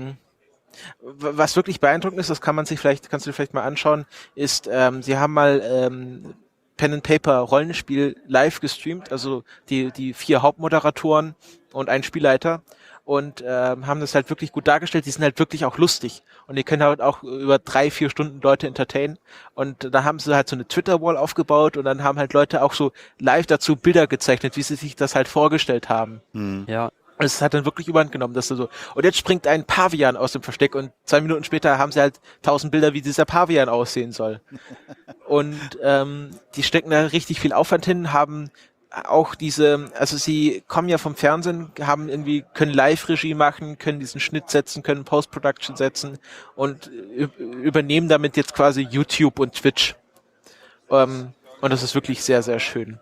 was wirklich beeindruckend ist, das kannst du dir vielleicht mal anschauen, ist, sie haben mal Pen and Paper Rollenspiel live gestreamt, also die 4 Hauptmoderatoren und ein Spielleiter. Und haben das halt wirklich gut dargestellt. Die sind halt wirklich auch lustig. Und die können halt auch über 3-4 Stunden Leute entertainen. Und da haben sie halt so eine Twitter-Wall aufgebaut und dann haben halt Leute auch so live dazu Bilder gezeichnet, wie sie sich das halt vorgestellt haben. Ja. Es hat dann wirklich überhand genommen, dass du so, und jetzt springt ein Pavian aus dem Versteck und 2 Minuten später haben sie halt 1000 Bilder, wie dieser Pavian aussehen soll. Und die stecken da richtig viel Aufwand hin, haben auch also sie kommen ja vom Fernsehen, können Live-Regie machen, können diesen Schnitt setzen, können Post-Production setzen und übernehmen damit jetzt quasi YouTube und Twitch. Und das ist wirklich sehr, sehr schön.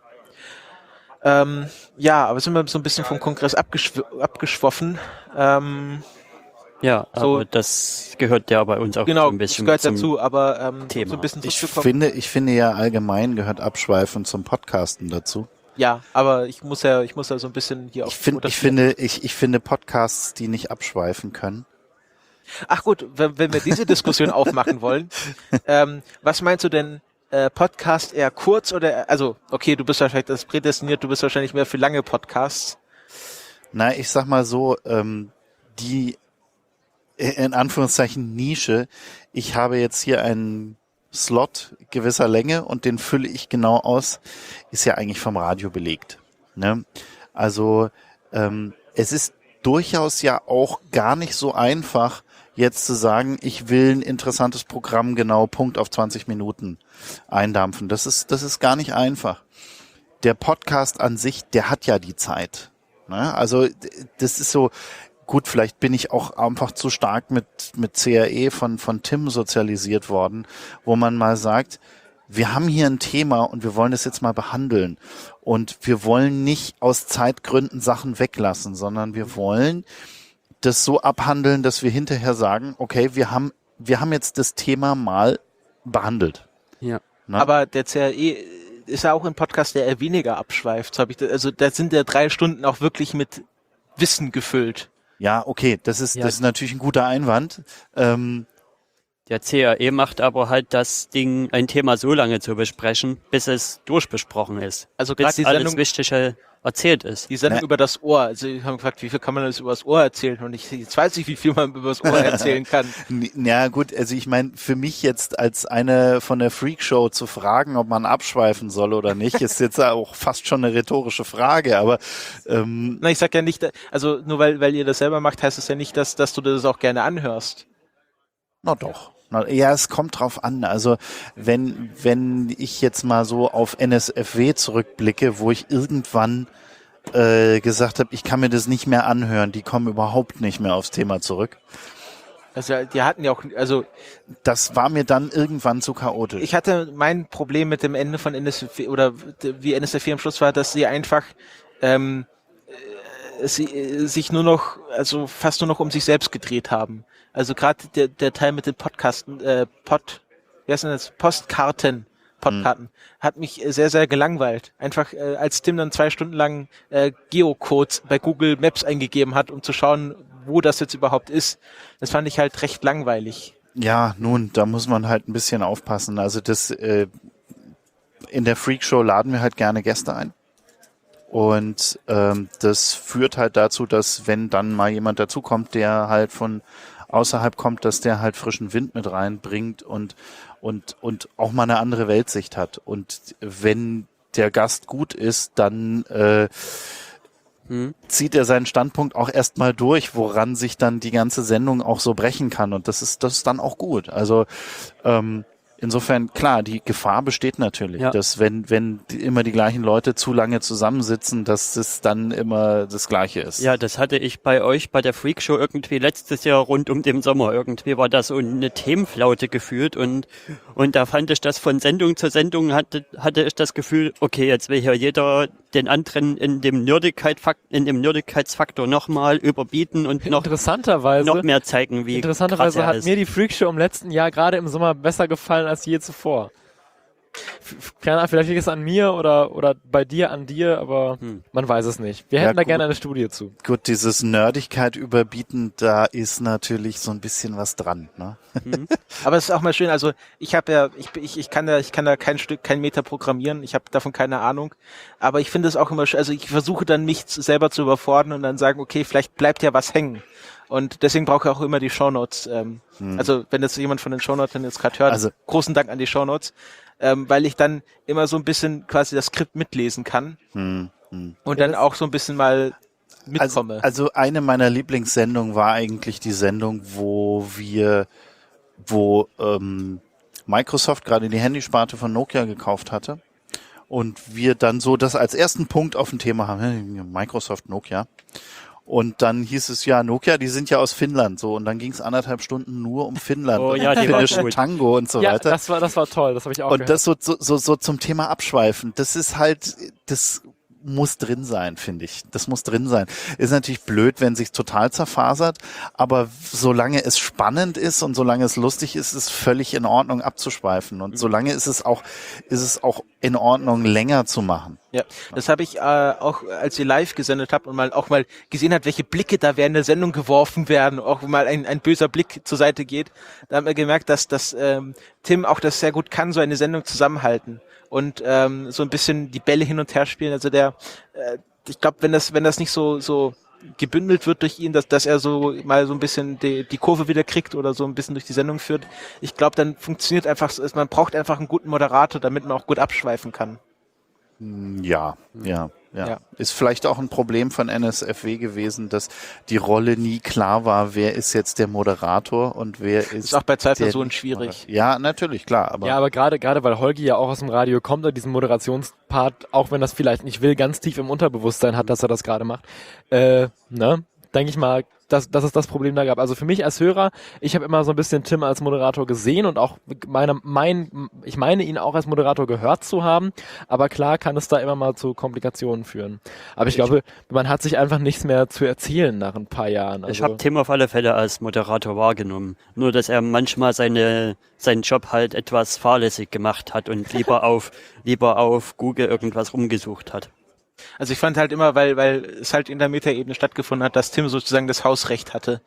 Ja, aber sind wir so ein bisschen vom Kongress abgeschwoffen. Ja, so, aber das gehört ja bei uns auch genau, so ein bisschen das gehört zum dazu, aber Thema. so ein bisschen Ich finde ja allgemein gehört Abschweifen zum Podcasten dazu. Ja, aber ich muss ja so ein bisschen hier Ich finde Podcasts, die nicht abschweifen können. Ach gut, wenn wir diese Diskussion aufmachen wollen, was meinst du denn, Podcast eher kurz oder, also, okay, du bist wahrscheinlich das prädestiniert, du bist wahrscheinlich mehr für lange Podcasts. Na, ich sag mal so, in Anführungszeichen Nische. Ich habe jetzt hier einen Slot gewisser Länge und den fülle ich genau aus, ist ja eigentlich vom Radio belegt. Ne? Also es ist durchaus ja auch gar nicht so einfach, jetzt zu sagen, ich will ein interessantes Programm genau Punkt auf 20 Minuten eindampfen. Das ist gar nicht einfach. Der Podcast an sich, der hat ja die Zeit. Ne? Also das ist so, gut, vielleicht bin ich auch einfach zu stark mit CRE von Tim sozialisiert worden, wo man mal sagt, wir haben hier ein Thema und wir wollen das jetzt mal behandeln. Und wir wollen nicht aus Zeitgründen Sachen weglassen, sondern wir wollen das so abhandeln, dass wir hinterher sagen, okay, wir haben jetzt das Thema mal behandelt. Ja. Na? Aber der CRE ist ja auch ein Podcast, der eher weniger abschweift. Also da sind ja 3 Stunden auch wirklich mit Wissen gefüllt. Ja, okay, das ist natürlich ein guter Einwand. Der CAE macht aber halt das Ding, ein Thema so lange zu besprechen, bis es durchbesprochen ist. Also gerade bis die alles Sendung, Wichtige erzählt ist. die Sendung über das Ohr. Also wir haben gefragt, wie viel kann man das über das Ohr erzählen? Und jetzt weiß ich, wie viel man über das Ohr erzählen kann. Ja gut, also ich meine, für mich jetzt als eine von der Freakshow zu fragen, ob man abschweifen soll oder nicht, ist jetzt auch fast schon eine rhetorische Frage, aber Na, ich sag ja nicht, also nur weil ihr das selber macht, heißt es ja nicht, dass du das auch gerne anhörst. na doch. Ja, es kommt drauf an. Also wenn ich jetzt mal so auf NSFW zurückblicke, wo ich irgendwann gesagt habe, ich kann mir das nicht mehr anhören, die kommen überhaupt nicht mehr aufs Thema zurück. Also die hatten ja auch, also das war mir dann irgendwann zu chaotisch. ich hatte mein Problem mit dem Ende von NSFW oder wie NSFW am Schluss war, dass sie einfach sich nur noch, also fast nur noch um sich selbst gedreht haben. Also gerade der Teil mit den Podcasten, wie heißt denn das? Postkarten, hat mich sehr, sehr gelangweilt. Einfach als Tim dann 2 Stunden lang Geocodes bei Google Maps eingegeben hat, um zu schauen, wo das jetzt überhaupt ist. Das fand ich halt recht langweilig. Ja, nun, da muss man halt ein bisschen aufpassen. Also das in der Freakshow laden wir halt gerne Gäste ein. Und das führt halt dazu, dass wenn dann mal jemand dazukommt, der halt von außerhalb kommt, dass der halt frischen Wind mit reinbringt und auch mal eine andere Weltsicht hat. Und wenn der Gast gut ist, dann zieht er seinen Standpunkt auch erstmal durch, woran sich dann die ganze Sendung auch so brechen kann. Und das ist dann auch gut. Also insofern, klar, die Gefahr besteht natürlich, dass wenn immer die gleichen Leute zu lange zusammensitzen, dass es dann immer das Gleiche ist. Ja, das hatte ich bei euch bei der Freakshow irgendwie letztes Jahr rund um den Sommer. Irgendwie war da so eine Themenflaute gefühlt und da fand ich das von Sendung zu Sendung hatte ich das Gefühl, okay, jetzt will hier jeder den anderen in dem Nerdigkeitsfaktor nochmal überbieten und noch mehr zeigen, wie Interessanterweise hat mir die Freakshow im letzten Jahr gerade im Sommer besser gefallen als je zuvor. Keine Ahnung, vielleicht liegt es an mir oder bei dir an dir, aber man weiß es nicht. Wir hätten da gerne eine Studie zu. Gut, dieses Nerdigkeit überbieten, da ist natürlich so ein bisschen was dran, ne? Aber es ist auch mal schön, also ich kann da kein Meter programmieren, ich habe davon keine Ahnung, aber ich finde es auch immer schön, also ich versuche dann mich selber zu überfordern und dann sagen, okay, vielleicht bleibt ja was hängen. Und deswegen brauche ich auch immer die Shownotes. Also wenn das jemand von den Shownotes jetzt gerade hört, also großen Dank an die Shownotes, weil ich dann immer so ein bisschen quasi das Skript mitlesen kann und dann auch so ein bisschen mal mitkomme. Also eine meiner Lieblingssendungen war eigentlich die Sendung, wo Microsoft gerade die Handysparte von Nokia gekauft hatte und wir dann so das als ersten Punkt auf dem Thema haben, Microsoft, Nokia. Und dann hieß es ja, Nokia, die sind ja aus Finnland, so. Und dann ging es 1,5 Stunden nur um Finnland. Oh ja, die war gut. Tango und so weiter. Das war toll, das habe ich auch und gehört. Das so zum Thema Abschweifen, das ist halt, das muss drin sein, finde ich. Das muss drin sein. Ist natürlich blöd, wenn sich total zerfasert, aber solange es spannend ist und solange es lustig ist, ist es völlig in Ordnung abzuschweifen. Und solange ist es auch in Ordnung, länger zu machen. Ja, das habe ich auch, als ihr live gesendet habt und mal gesehen hat, welche Blicke da während der Sendung geworfen werden, auch mal ein böser Blick zur Seite geht. Da haben wir gemerkt, dass Tim auch das sehr gut kann, so eine Sendung zusammenhalten und so ein bisschen die Bälle hin und her spielen. Also ich glaube, wenn das nicht so gebündelt wird durch ihn, dass er so mal so ein bisschen die Kurve wieder kriegt oder so ein bisschen durch die Sendung führt. Ich glaube, dann funktioniert einfach, man braucht einfach einen guten Moderator, damit man auch gut abschweifen kann. Ja. Ist vielleicht auch ein Problem von NSFW gewesen, dass die Rolle nie klar war, wer ist jetzt der Moderator und wer ist auch bei zwei Personen schwierig. Ja, natürlich, klar. Aber gerade weil Holgi ja auch aus dem Radio kommt und diesen Moderationspart, auch wenn das vielleicht nicht will, ganz tief im Unterbewusstsein hat, dass er das gerade macht, denke ich mal, dass es das Problem da gab. Also für mich als Hörer, ich habe immer so ein bisschen Tim als Moderator gesehen und auch ich meine ihn auch als Moderator gehört zu haben, aber klar kann es da immer mal zu Komplikationen führen. Aber ich glaube, man hat sich einfach nichts mehr zu erzählen nach ein paar Jahren. Also ich habe Tim auf alle Fälle als Moderator wahrgenommen. Nur, dass er manchmal seinen Job halt etwas fahrlässig gemacht hat und lieber auf Google irgendwas rumgesucht hat. Also ich fand halt immer, weil es halt in der Metaebene stattgefunden hat, dass Tim sozusagen das Hausrecht hatte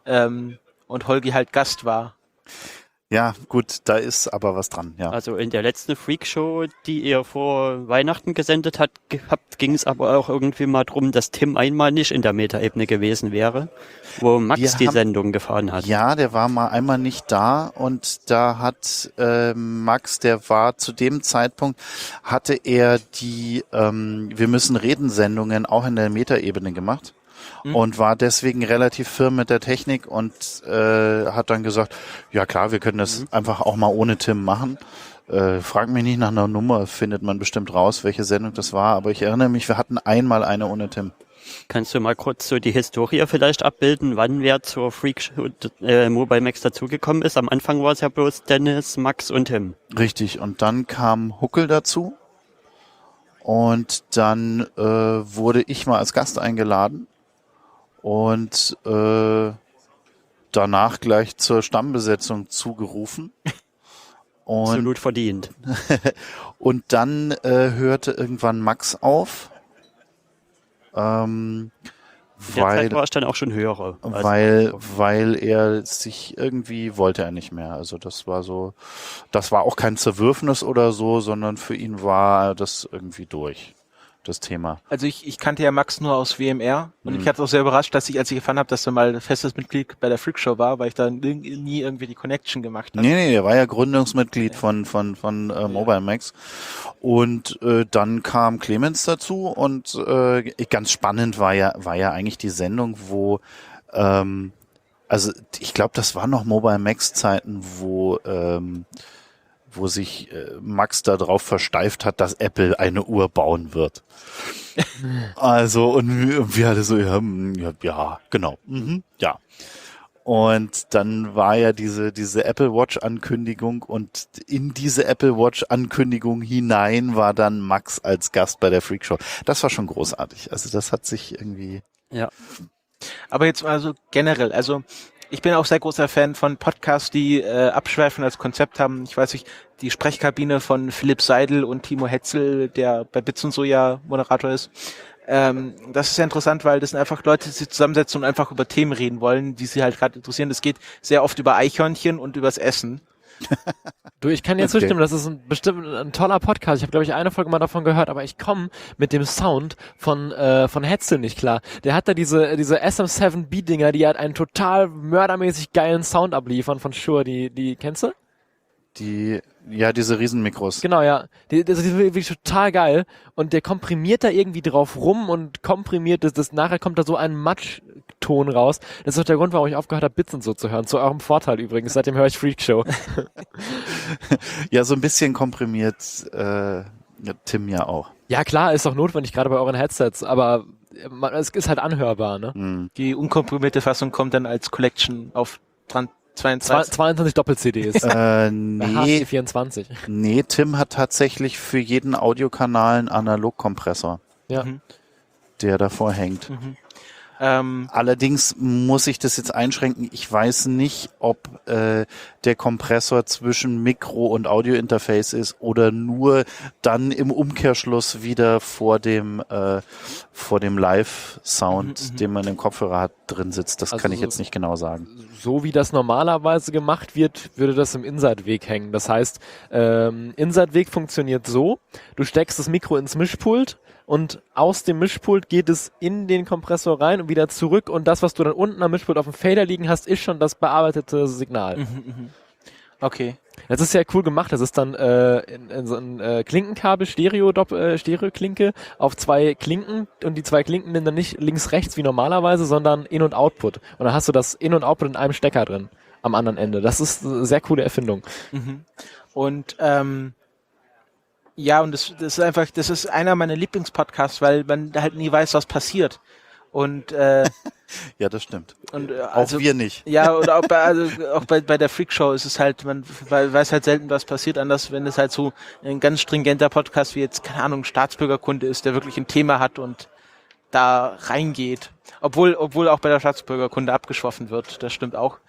und Holgi halt Gast war. Ja, gut, da ist aber was dran, ja. Also in der letzten Freakshow, die ihr vor Weihnachten gesendet habt, ging es aber auch irgendwie mal drum, dass Tim einmal nicht in der Metaebene gewesen wäre, wo Max die Sendung gefahren hat. Ja, der war mal einmal nicht da und da hat Max, der war zu dem Zeitpunkt, hatte er die Wir müssen reden Sendungen auch in der Metaebene gemacht. Und war deswegen relativ firm mit der Technik und hat dann gesagt, ja klar, wir können das einfach auch mal ohne Tim machen. Frag mich nicht nach einer Nummer, findet man bestimmt raus, welche Sendung das war. Aber ich erinnere mich, wir hatten einmal eine ohne Tim. Kannst du mal kurz so die Historie vielleicht abbilden, wann wer zur Freakshow Mobile Max dazugekommen ist? Am Anfang war es ja bloß Dennis, Max und Tim. Richtig, und dann kam Huckel dazu. Und dann wurde ich mal als Gast eingeladen. Und danach gleich zur Stammbesetzung zugerufen. Und absolut verdient. und dann hörte irgendwann Max auf. In der Zeit war ich dann auch schon Hörer. Weil er sich irgendwie wollte er nicht mehr. Also das war auch kein Zerwürfnis oder so, sondern für ihn war das irgendwie durch. Das Thema. Also ich kannte ja Max nur aus WMR und ich hatte auch sehr überrascht, als ich erfahren habe, dass er mal festes Mitglied bei der Freakshow war, weil ich da nie irgendwie die Connection gemacht habe. Nee, er war ja Gründungsmitglied von Mobile Max und dann kam Clemens dazu und ganz spannend war ja eigentlich die Sendung, wo also ich glaube, das war noch Mobile Max Zeiten, wo sich Max da drauf versteift hat, dass Apple eine Uhr bauen wird. Also, und wir alle so, ja, genau, ja. Und dann war ja diese Apple Watch Ankündigung und in diese Apple Watch Ankündigung hinein war dann Max als Gast bei der Freakshow. Das war schon großartig. Also das hat sich irgendwie... Ja. Aber jetzt mal so generell, also ich bin auch sehr großer Fan von Podcasts, die Abschweifen als Konzept haben. Ich weiß nicht, die Sprechkabine von Philipp Seidel und Timo Hetzel, der bei Bits und so ja Moderator ist. Das ist sehr interessant, weil das sind einfach Leute, die sich zusammensetzen und einfach über Themen reden wollen, die sie halt gerade interessieren. Das geht sehr oft über Eichhörnchen und übers Essen. Du, ich kann dir zustimmen, das ist bestimmt ein toller Podcast. Ich habe, glaube ich, eine Folge mal davon gehört, aber ich komme mit dem Sound von Hetzel nicht klar. Der hat da diese SM7B-Dinger, die halt einen total mördermäßig geilen Sound abliefern von Shure, die kennst du? Diese Riesenmikros. Genau, ja. Das ist wirklich total geil. Und der komprimiert da irgendwie drauf rum und komprimiert das nachher kommt da so ein Matschton raus. Das ist auch der Grund, warum ich aufgehört habe, Bits und so zu hören. Zu eurem Vorteil übrigens. Seitdem höre ich Freakshow. Ja, so ein bisschen komprimiert Tim ja auch. Ja, klar, ist doch notwendig, gerade bei euren Headsets. Aber es ist halt anhörbar, ne? Die unkomprimierte Fassung kommt dann als Collection auf 22 Doppel-CDs. Nee. HC24. Nee, Tim hat tatsächlich für jeden Audiokanal einen Analogkompressor, Ja. der davor hängt. Allerdings muss ich das jetzt einschränken. Ich weiß nicht, ob der Kompressor zwischen Mikro- und Audiointerface ist oder nur dann im Umkehrschluss wieder vor dem Live-Sound, den man im Kopfhörer hat, drin sitzt. Das kann ich jetzt nicht genau sagen. So wie das normalerweise gemacht wird, würde das im Inside-Weg hängen. Das heißt, Inside-Weg funktioniert so, du steckst das Mikro ins Mischpult, und aus dem Mischpult geht es in den Kompressor rein und wieder zurück und das, was du dann unten am Mischpult auf dem Fader liegen hast, ist schon das bearbeitete Signal. Okay. Das ist ja cool gemacht. Das ist dann in so ein Klinkenkabel, Stereo-Klinke auf 2 Klinken und die 2 Klinken sind dann nicht links-rechts wie normalerweise, sondern In- und Output. Und dann hast du das In- und Output in einem Stecker drin am anderen Ende. Das ist eine sehr coole Erfindung. Und ja, und das ist einer meiner Lieblingspodcasts, weil man halt nie weiß, was passiert. Und Ja, das stimmt. und Auch wir nicht. Ja, oder auch bei der Freakshow ist es halt, man weiß halt selten, was passiert, anders, wenn es halt so ein ganz stringenter Podcast wie jetzt, keine Ahnung, Staatsbürgerkunde ist, der wirklich ein Thema hat und da reingeht. Obwohl auch bei der Staatsbürgerkunde abgeschwoffen wird, das stimmt auch.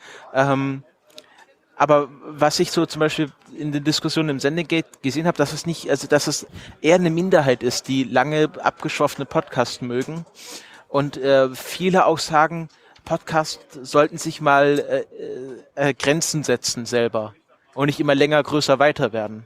Aber was ich so zum Beispiel in den Diskussionen im Sendegate gesehen habe, dass es eher eine Minderheit ist, die lange abgeschwoffene Podcasts mögen. Und viele auch sagen, Podcasts sollten sich mal Grenzen setzen selber und nicht immer länger, größer, weiter werden.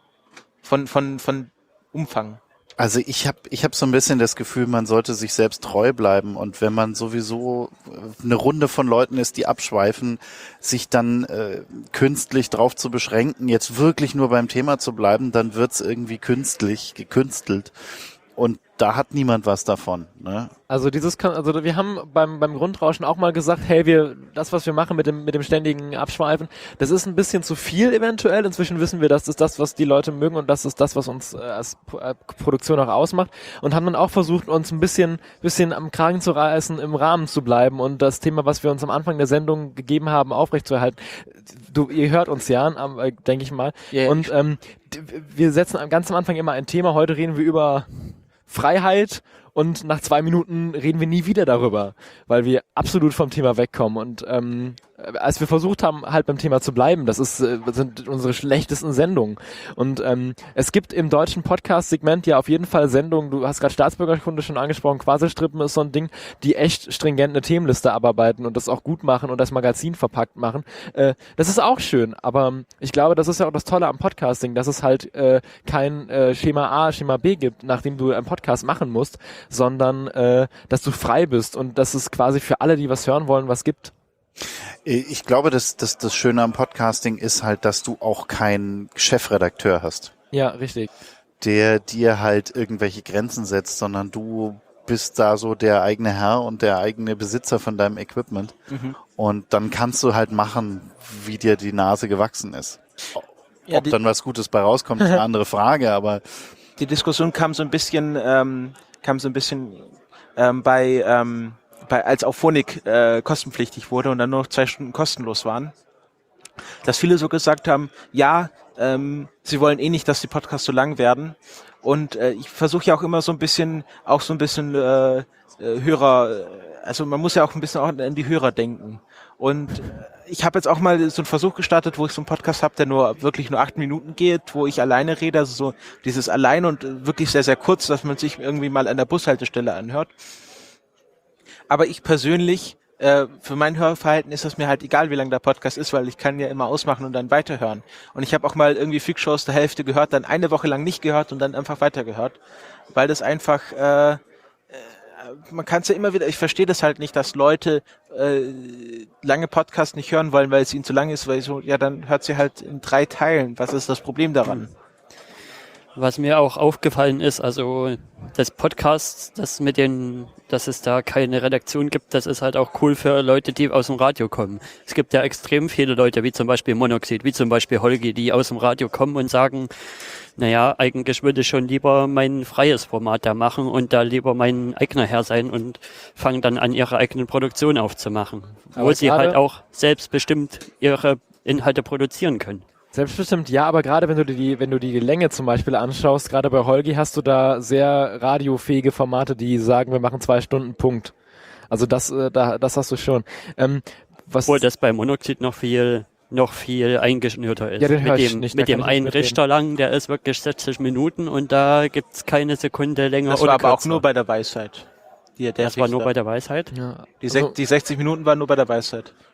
Von Umfang. Also ich hab so ein bisschen das Gefühl, man sollte sich selbst treu bleiben und wenn man sowieso eine Runde von Leuten ist, die abschweifen, sich dann künstlich drauf zu beschränken, jetzt wirklich nur beim Thema zu bleiben, dann wird's irgendwie gekünstelt und da hat niemand was davon, ne? Also wir haben beim Grundrauschen auch mal gesagt, hey, das, was wir machen mit dem ständigen Abschweifen, das ist ein bisschen zu viel eventuell. Inzwischen wissen wir, das ist das, was die Leute mögen und das ist das, was uns als Produktion auch ausmacht und haben dann auch versucht, uns ein bisschen am Kragen zu reißen, im Rahmen zu bleiben und das Thema, was wir uns am Anfang der Sendung gegeben haben, aufrechtzuerhalten. Ihr hört uns ja, denke ich mal. Yeah. Und wir setzen ganz am Anfang immer ein Thema. Heute reden wir über Freiheit und nach 2 Minuten reden wir nie wieder darüber, weil wir absolut vom Thema wegkommen und als wir versucht haben, halt beim Thema zu bleiben, das sind unsere schlechtesten Sendungen und es gibt im deutschen Podcast-Segment ja auf jeden Fall Sendungen, du hast gerade Staatsbürgerkunde schon angesprochen, Quasi-Strippen ist so ein Ding, die echt stringent eine Themenliste abarbeiten und das auch gut machen und das Magazin verpackt machen. Das ist auch schön, aber ich glaube, das ist ja auch das Tolle am Podcasting, dass es halt kein Schema A, Schema B gibt, nachdem du einen Podcast machen musst, sondern dass du frei bist und dass es quasi für alle, die was hören wollen, was gibt. Ich glaube, das Schöne am Podcasting ist halt, dass du auch keinen Chefredakteur hast, Ja, richtig. der dir halt irgendwelche Grenzen setzt, sondern du bist da so der eigene Herr und der eigene Besitzer von deinem Equipment. Und dann kannst du halt machen, wie dir die Nase gewachsen ist. Ja, Ob dann was Gutes bei rauskommt, ist eine andere Frage, aber Die Diskussion kam so ein bisschen als Auphonic kostenpflichtig wurde und dann nur noch 2 Stunden kostenlos waren, dass viele so gesagt haben, ja, sie wollen eh nicht, dass die Podcasts so lang werden. Und ich versuche ja auch immer so ein bisschen Hörer, also man muss ja auch ein bisschen auch an die Hörer denken. Und ich habe jetzt auch mal so einen Versuch gestartet, wo ich so einen Podcast habe, der wirklich nur 8 Minuten geht, wo ich alleine rede, also so dieses Allein und wirklich sehr, sehr kurz, dass man sich irgendwie mal an der Bushaltestelle anhört. Aber ich persönlich, für mein Hörverhalten ist es mir halt egal, wie lang der Podcast ist, weil ich kann ja immer ausmachen und dann weiterhören. Und ich habe auch mal irgendwie Freakshows der Hälfte gehört, dann eine Woche lang nicht gehört und dann einfach weitergehört, weil das einfach, man kann es ja immer wieder, ich verstehe das halt nicht, dass Leute lange Podcasts nicht hören wollen, weil es ihnen zu lang ist, weil so, ja, dann hört sie halt in 3 Teilen. Was ist das Problem daran? Was mir auch aufgefallen ist, also das Podcast, dass es da keine Redaktion gibt, das ist halt auch cool für Leute, die aus dem Radio kommen. Es gibt ja extrem viele Leute, wie zum Beispiel Monoxid, wie zum Beispiel Holgi, die aus dem Radio kommen und sagen, naja, eigentlich würde ich schon lieber mein freies Format da machen und da lieber mein eigener Herr sein und fangen dann an, ihre eigenen Produktionen aufzumachen, wo sie halt auch selbstbestimmt ihre Inhalte produzieren können. Selbstbestimmt ja, aber gerade wenn du die Länge zum Beispiel anschaust, gerade bei Holgi hast du da sehr radiofähige Formate, die sagen, wir machen 2 Stunden, Punkt. Also das hast du schon. Obwohl das bei Monoxid noch viel eingeschnürter ist. Ja, den hör ich nicht. Mit dem einen Richter lang, der ist wirklich 60 Minuten und da gibt's keine Sekunde länger Das oder war aber kürzer. auch nur bei der Weisheit. Das war nur bei der Weisheit? Ja. Die 60 Minuten waren nur bei der Weisheit.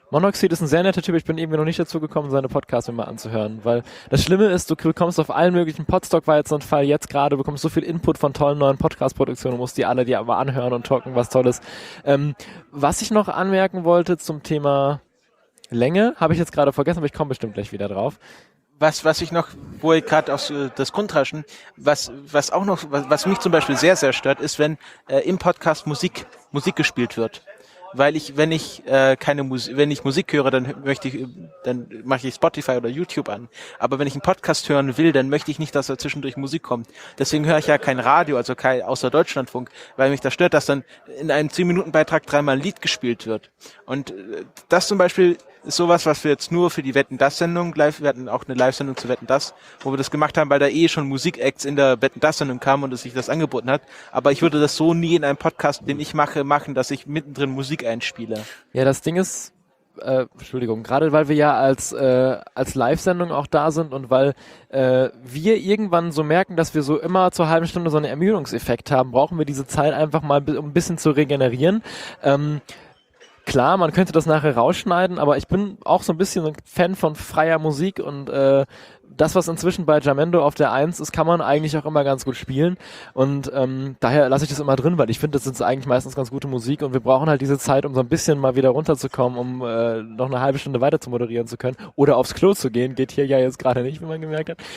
Monoxid ist ein sehr netter Typ. Ich bin irgendwie noch nicht dazu gekommen, seine Podcasts mir mal anzuhören, weil das Schlimme ist, du bekommst auf allen möglichen, Podstock war jetzt so ein Fall, jetzt gerade bekommst so viel Input von tollen neuen Podcast-Produktionen, du musst die alle dir aber anhören und talken, was Tolles. Was ich noch anmerken wollte zum Thema Länge, habe ich jetzt gerade vergessen, aber ich komme bestimmt gleich wieder drauf. Was ich noch, wo ich gerade aus das Grundrauschen, was mich zum Beispiel sehr, sehr stört, ist, wenn im Podcast Musik gespielt wird. Weil wenn ich Musik höre, dann mache ich Spotify oder YouTube an. Aber wenn ich einen Podcast hören will, dann möchte ich nicht, dass da zwischendurch Musik kommt. Deswegen höre ich ja kein Radio, also außer Deutschlandfunk, weil mich das stört, dass dann in einem 10-Minuten-Beitrag 3-mal ein Lied gespielt wird. Und das zum Beispiel ist sowas, was wir jetzt nur für die Wetten, das Sendung wir hatten auch eine Live-Sendung zu Wetten, das, wo wir das gemacht haben, weil da schon Musik-Acts in der Wetten, das Sendung kamen und es sich das angeboten hat. Aber ich würde das so nie in einem Podcast, den ich mache, machen, dass ich mittendrin Musik einspiele. Ja, das Ding ist, gerade weil wir ja als Live-Sendung auch da sind und weil wir irgendwann so merken, dass wir so immer zur halben Stunde so einen Ermüdungseffekt haben, brauchen wir diese Zeit einfach mal, um ein bisschen zu regenerieren. Klar, man könnte das nachher rausschneiden, aber ich bin auch so ein bisschen ein Fan von freier Musik und das, was inzwischen bei Jamendo auf der 1 ist, kann man eigentlich auch immer ganz gut spielen und daher lasse ich das immer drin, weil ich finde, das ist eigentlich meistens ganz gute Musik und wir brauchen halt diese Zeit, um so ein bisschen mal wieder runterzukommen, um noch eine halbe Stunde weiter zu moderieren zu können oder aufs Klo zu gehen, geht hier ja jetzt gerade nicht, wie man gemerkt hat.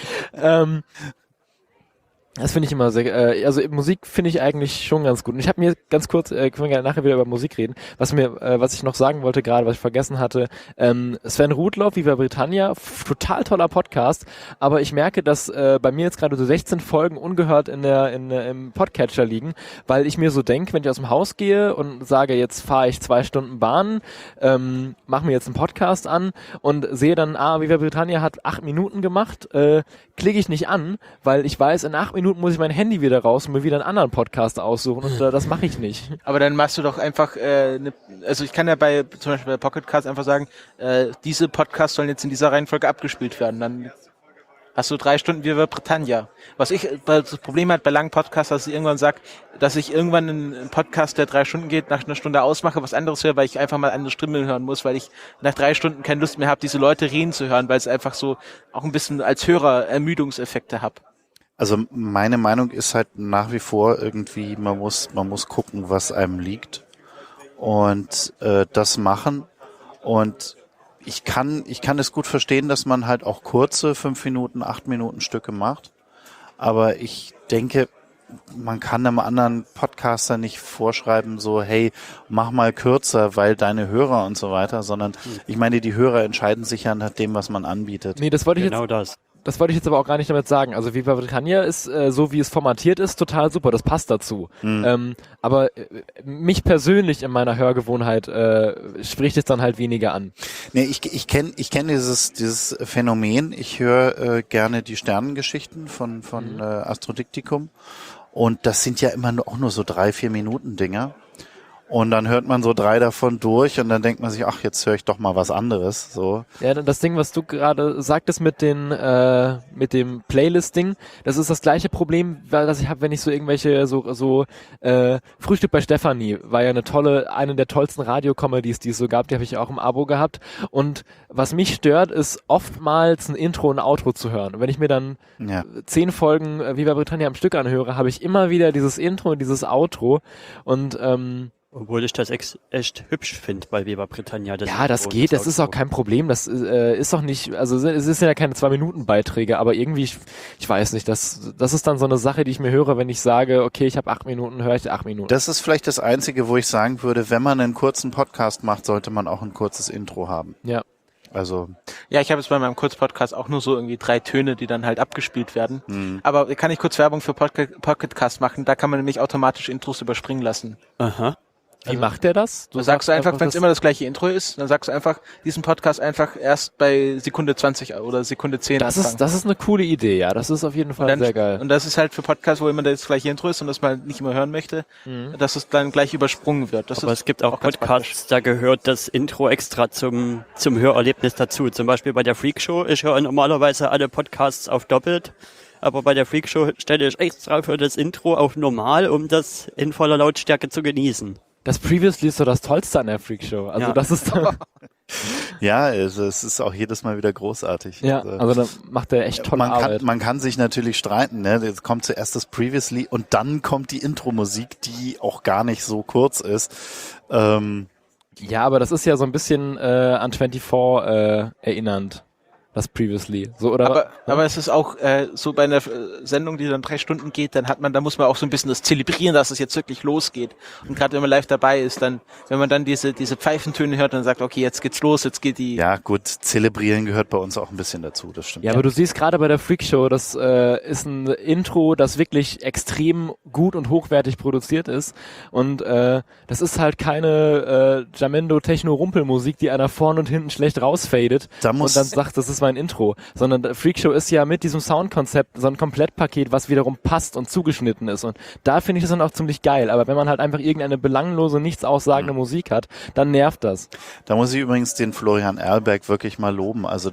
Das finde ich immer sehr, also Musik finde ich eigentlich schon ganz gut. Und ich habe mir ganz kurz, können wir gerne nachher wieder über Musik reden, was ich noch sagen wollte gerade, was ich vergessen hatte, Sven Rudloff, Viva Britannia, total toller Podcast, aber ich merke, dass bei mir jetzt gerade so 16 Folgen ungehört im Podcatcher liegen, weil ich mir so denke, wenn ich aus dem Haus gehe und sage, jetzt fahre ich 2 Stunden Bahn, mache mir jetzt einen Podcast an und sehe dann, Viva Britannia hat 8 Minuten gemacht, klicke ich nicht an, weil ich weiß, in 8 Minuten muss ich mein Handy wieder raus und mir wieder einen anderen Podcast aussuchen und das mache ich nicht. Aber dann machst du doch einfach, also ich kann ja zum Beispiel bei Pocket Cast einfach sagen, diese Podcasts sollen jetzt in dieser Reihenfolge abgespielt werden. Dann hast du 3 Stunden Viva Britannia. Was ich das Problem hat bei langen Podcasts, dass ich irgendwann sage, dass ich irgendwann einen Podcast, der 3 Stunden geht, nach einer Stunde ausmache, was anderes höre, weil ich einfach mal andere Stimmen hören muss, weil ich nach 3 Stunden keine Lust mehr habe, diese Leute reden zu hören, weil es einfach so auch ein bisschen als Hörer Ermüdungseffekte habe. Also meine Meinung ist halt nach wie vor irgendwie, man muss gucken, was einem liegt und das machen. Und ich kann es gut verstehen, dass man halt auch kurze 5 Minuten, 8 Minuten Stücke macht. Aber ich denke, man kann einem anderen Podcaster nicht vorschreiben, so, hey, mach mal kürzer, weil deine Hörer und so weiter, sondern ich meine, die Hörer entscheiden sich ja nach dem, was man anbietet. Nee, das wollte ich jetzt aber auch gar nicht damit sagen. Also Viva Britannia ist, so wie es formatiert ist, total super. Das passt dazu. Aber mich persönlich in meiner Hörgewohnheit spricht es dann halt weniger an. Nee, ich kenn dieses Phänomen. Ich höre gerne die Sternengeschichten von Astrodiktikum. Und das sind ja immer auch nur so 3-4 Minuten Dinger. Und dann hört man so 3 davon durch und dann denkt man sich, ach, jetzt höre ich doch mal was anderes. So. Ja, das Ding, was du gerade sagtest mit dem Playlist-Ding, das ist das gleiche Problem, das ich habe, wenn ich so irgendwelche Frühstück bei Stefanie war ja eine der tollsten Radio-Comedies, die es so gab, die habe ich auch im Abo gehabt. Und was mich stört, ist oftmals ein Intro und ein Outro zu hören. Und wenn ich mir dann 10 Folgen Viva Britannia am Stück anhöre, habe ich immer wieder dieses Intro und dieses Outro und obwohl ich das echt hübsch finde bei Viva Britannia. Ja, das geht, das ist auch kein Problem. Das ist doch nicht, also es ist ja keine 2-Minuten-Beiträge, aber irgendwie, ich weiß nicht, das ist dann so eine Sache, die ich mir höre, wenn ich sage, okay, ich habe 8 Minuten, höre ich 8 Minuten. Das ist vielleicht das Einzige, wo ich sagen würde, wenn man einen kurzen Podcast macht, sollte man auch ein kurzes Intro haben. Ja. Also. Ja, ich habe jetzt bei meinem Kurzpodcast auch nur so irgendwie 3 Töne, die dann halt abgespielt werden. Aber kann ich kurz Werbung für Pocketcast machen? Da kann man nämlich automatisch Intros überspringen lassen. Aha. Wie macht der das? Du sagst einfach, wenn es immer das gleiche Intro ist, dann sagst du einfach, diesen Podcast einfach erst bei Sekunde 20 oder Sekunde 10 anfangen. Das ist eine coole Idee, ja. Das ist auf jeden Fall sehr geil. Und das ist halt für Podcasts, wo immer das gleiche Intro ist und das man nicht immer hören möchte, dass es dann gleich übersprungen wird. Aber es gibt auch Podcasts, da gehört das Intro extra zum Hörerlebnis dazu. Zum Beispiel bei der Freakshow. Ich höre normalerweise alle Podcasts auf doppelt. Aber bei der Freakshow stelle ich extra für das Intro auf normal, um das in voller Lautstärke zu genießen. Das Previously ist so das Tollste an der Freakshow. Also Ja. das ist Ja, also es ist auch jedes Mal wieder großartig. ja, also da macht er echt tolle Arbeit. Man kann sich natürlich streiten, ne? Jetzt kommt zuerst das Previously und dann kommt die Intro-Musik, die auch gar nicht so kurz ist. Ja, aber das ist ja so ein bisschen an 24 erinnernd. Das Previously. So, oder? Aber es ist auch so bei einer Sendung, die dann 3 Stunden geht, da muss man auch so ein bisschen das zelebrieren, dass es jetzt wirklich losgeht. Und gerade wenn man live dabei ist, dann, wenn man dann diese Pfeifentöne hört und sagt, okay, jetzt geht's los, jetzt geht die... Ja gut, zelebrieren gehört bei uns auch ein bisschen dazu, das stimmt. Ja, aber du siehst gerade bei der Freakshow, das ist ein Intro, das wirklich extrem gut und hochwertig produziert ist. Und das ist halt keine Jamendo-Techno-Rumpelmusik, die einer vorn und hinten schlecht rausfadet und dann sagt, das ist mein Intro. Sondern Freakshow ist ja mit diesem Soundkonzept so ein Komplettpaket, was wiederum passt und zugeschnitten ist. Und da finde ich das dann auch ziemlich geil. Aber wenn man halt einfach irgendeine belanglose, nichts aussagende Musik hat, dann nervt das. Da muss ich übrigens den Florian Erlberg wirklich mal loben. Also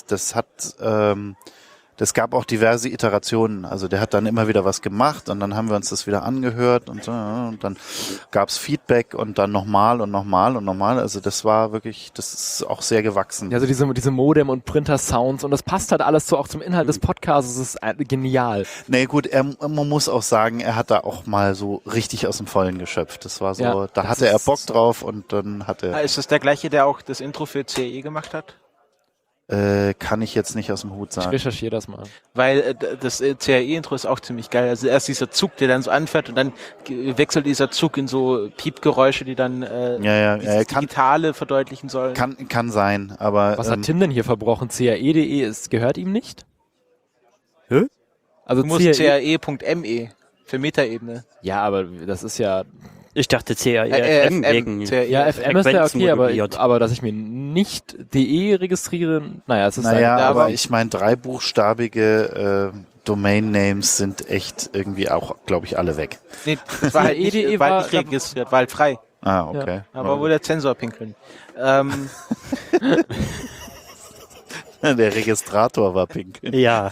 das gab auch diverse Iterationen. Also der hat dann immer wieder was gemacht und dann haben wir uns das wieder angehört und dann gab's Feedback und dann nochmal und nochmal und nochmal. Also das ist auch sehr gewachsen. Ja, also diese Modem- und Printer-Sounds und das passt halt alles so auch zum Inhalt des Podcasts. Das ist genial. Nee, gut, man muss auch sagen, er hat da auch mal so richtig aus dem Vollen geschöpft. Das war so, Ja, da hatte er Bock drauf und dann hat er... Ist das der gleiche, der auch das Intro für CE gemacht hat? Kann ich jetzt nicht aus dem Hut Ich sagen. recherchiere das mal. Weil das CAE-Intro ist auch ziemlich geil. Also erst dieser Zug, der dann so anfährt und dann wechselt dieser Zug in so Piepgeräusche, die dann dieses Digitale verdeutlichen sollen. Kann sein, aber... Was hat Tim denn hier verbrochen? CAE.de gehört ihm nicht? Hä? Also Du musst CAE.me für Metaebene. Ja, aber das ist ja... Ich dachte CAE-FM wegen... Ja, FM ist ja okay, moduliert. aber dass ich mir nicht DE registriere, naja, es ist Naja, halt, aber ich meine, 3-buchstabige Domain-Names sind echt irgendwie auch, glaube ich, alle weg. Nee, das war halt nicht, CAE.de war nicht registriert, war halt frei. Ah, okay. Aber wo der Zensor pinkeln. Der Registrator war pink. Ja,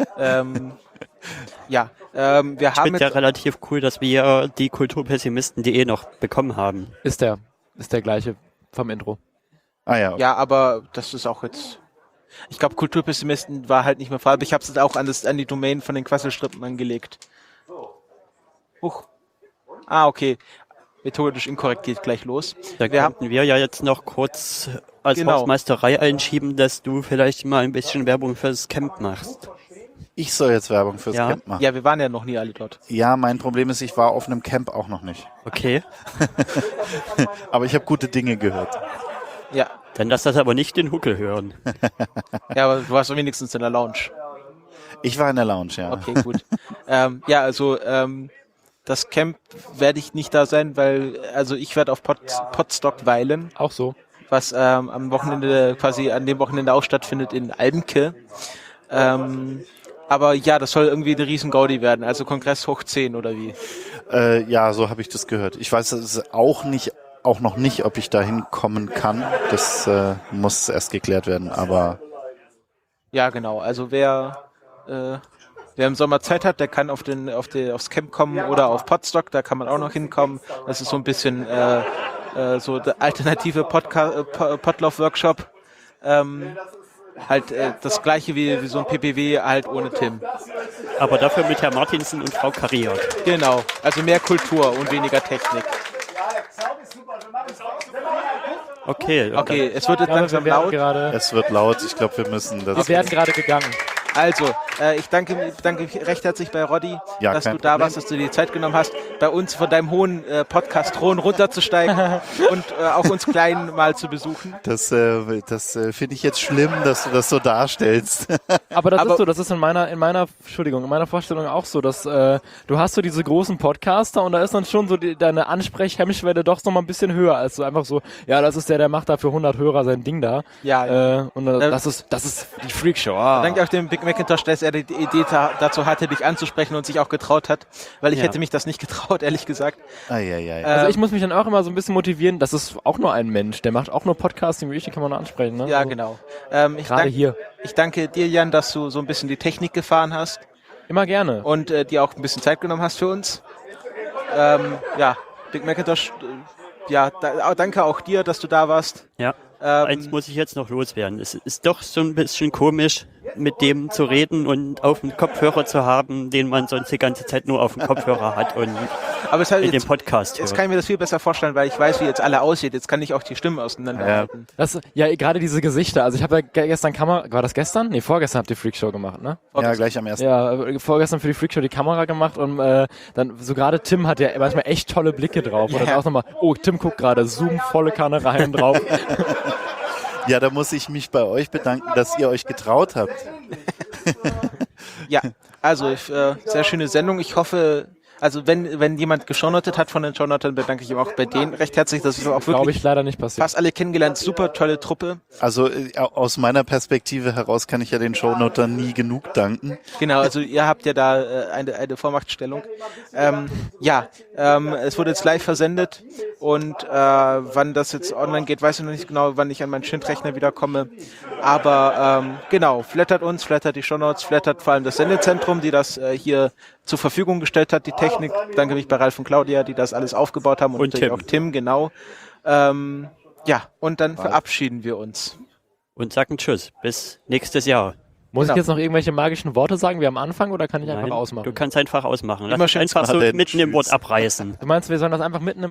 Ja, wir ich haben finde ja jetzt, relativ cool, dass wir die Kulturpessimisten.de noch bekommen haben. ist der gleiche vom Intro. Ah ja, okay. ja, aber das ist auch jetzt, ich glaube, Kulturpessimisten war halt nicht mehr frei, aber ich habe es auch an die Domain von den Quasselstrippen angelegt. Huch. Ah, okay. Methodisch inkorrekt geht gleich los. Da könnten wir ja jetzt noch kurz als Genau. Hausmeisterei einschieben, dass du vielleicht mal ein bisschen Werbung fürs Camp machst. Ich soll jetzt Werbung fürs Ja. Camp machen. Ja, wir waren ja noch nie alle dort. Ja, mein Problem ist, ich war auf einem Camp auch noch nicht. Okay, Aber ich habe gute Dinge gehört. Ja, dann lass das aber nicht den Huckel hören. ja, aber du warst wenigstens in der Lounge. Ich war in der Lounge, ja. Okay, gut. Ja, also das Camp werde ich nicht da sein, weil also ich werde auf Potsdok weilen, Auch so. was am Wochenende quasi an dem Wochenende auch stattfindet in Albenke. Aber ja, das soll irgendwie eine riesen Gaudi werden, also Kongress hoch 10 oder wie? Ja, so habe ich das gehört. Ich weiß auch noch nicht, ob ich da hinkommen kann. Das muss erst geklärt werden, aber Ja, genau. Also wer im Sommer Zeit hat, der kann aufs Camp kommen oder auf Potsdok, da kann man auch noch hinkommen. Das ist so ein bisschen so der alternative Potlauf-Workshop. Halt das gleiche wie so ein PPW, halt ohne Tim. Aber dafür mit Herr Martinsen und Frau Kariot. Genau, also mehr Kultur und weniger Technik. Okay, Okay, es wird jetzt Ja, wir langsam werden laut. gerade, es wird laut. Ich glaube, wir müssen das... wir werden gerade gegangen. Also, ich danke recht herzlich bei Roddy, Ja, dass du kein da Problem. warst, dass du dir die Zeit genommen hast, bei uns von deinem hohen Podcast-Thron runterzusteigen und auch uns Kleinen mal zu besuchen. Das finde ich jetzt schlimm, dass du das so darstellst. Aber das Aber- ist so, das ist in meiner Vorstellung auch so, dass du hast so diese großen Podcaster und da ist dann schon so deine Ansprechhemmschwelle doch noch mal ein bisschen höher als so einfach so, ja, das ist der macht da für 100 Hörer sein Ding da. Ja. Und das ist die Freakshow. Ah. Danke auch dem Big Macintosh, dass er die Idee dazu hatte, dich anzusprechen und sich auch getraut hat, weil ich Ja. hätte mich das nicht getraut, ehrlich gesagt. Eieiei. Also ich muss mich dann auch immer so ein bisschen motivieren, das ist auch nur ein Mensch, der macht auch nur Podcasting, wie ich, den kann man nur ansprechen. Ne? Ja, Also genau. Gerade hier. Ich danke dir, Jan, dass du so ein bisschen die Technik gefahren hast Immer gerne. und dir auch ein bisschen Zeit genommen hast für uns. Ja, Big Macintosh, danke auch dir, dass du da warst. Ja. Eins muss ich jetzt noch loswerden. Es ist doch so ein bisschen komisch, mit dem zu reden und auf dem Kopfhörer zu haben, den man sonst die ganze Zeit nur auf dem Kopfhörer hat und Aber es halt in dem Podcast Jetzt hört. kann ich mir das viel besser vorstellen, weil ich weiß, wie jetzt alle aussieht. Jetzt kann ich auch die Stimmen auseinanderhalten. Ja, gerade diese Gesichter. Also ich habe ja gestern war das gestern? Nee, vorgestern habt ihr Freakshow gemacht, ne? Ja, gleich am ersten. Ja, vorgestern für die Freakshow die Kamera gemacht und dann so gerade Tim hat ja manchmal echt tolle Blicke drauf. Oder dann auch nochmal, Tim guckt gerade, Zoom volle Kanne rein drauf. Ja, da muss ich mich bei euch bedanken, dass ihr euch getraut habt. Ja, also sehr schöne Sendung. Ich hoffe, also wenn jemand geshownotet hat von den Shownotern, bedanke ich ihm auch bei denen recht herzlich. Das ist auch Glaube wirklich ich leider nicht passiert. fast alle kennengelernt. Super tolle Truppe. Also aus meiner Perspektive heraus kann ich ja den Shownotern nie genug danken. Genau, also ihr habt ja da eine Vormachtstellung. Es wurde jetzt live versendet und wann das jetzt online geht, weiß ich noch nicht genau, wann ich an meinen Schindrechner wiederkomme. Aber genau, flattert uns, flattert die Shownotes, flattert vor allem das Sendezentrum, die das hier zur Verfügung gestellt hat, die Technik. Danke mich bei Ralf und Claudia, die das alles aufgebaut haben und natürlich auch Tim, genau. Und dann verabschieden wir uns. Und sagen Tschüss, bis nächstes Jahr. Muss ich jetzt noch irgendwelche magischen Worte sagen wie am Anfang oder kann ich einfach Nein, ausmachen? Du kannst einfach ausmachen. Lass Immer uns schön einfach so machen. mitten im Wort Tschüss. abreißen. Du meinst, wir sollen das einfach mitten im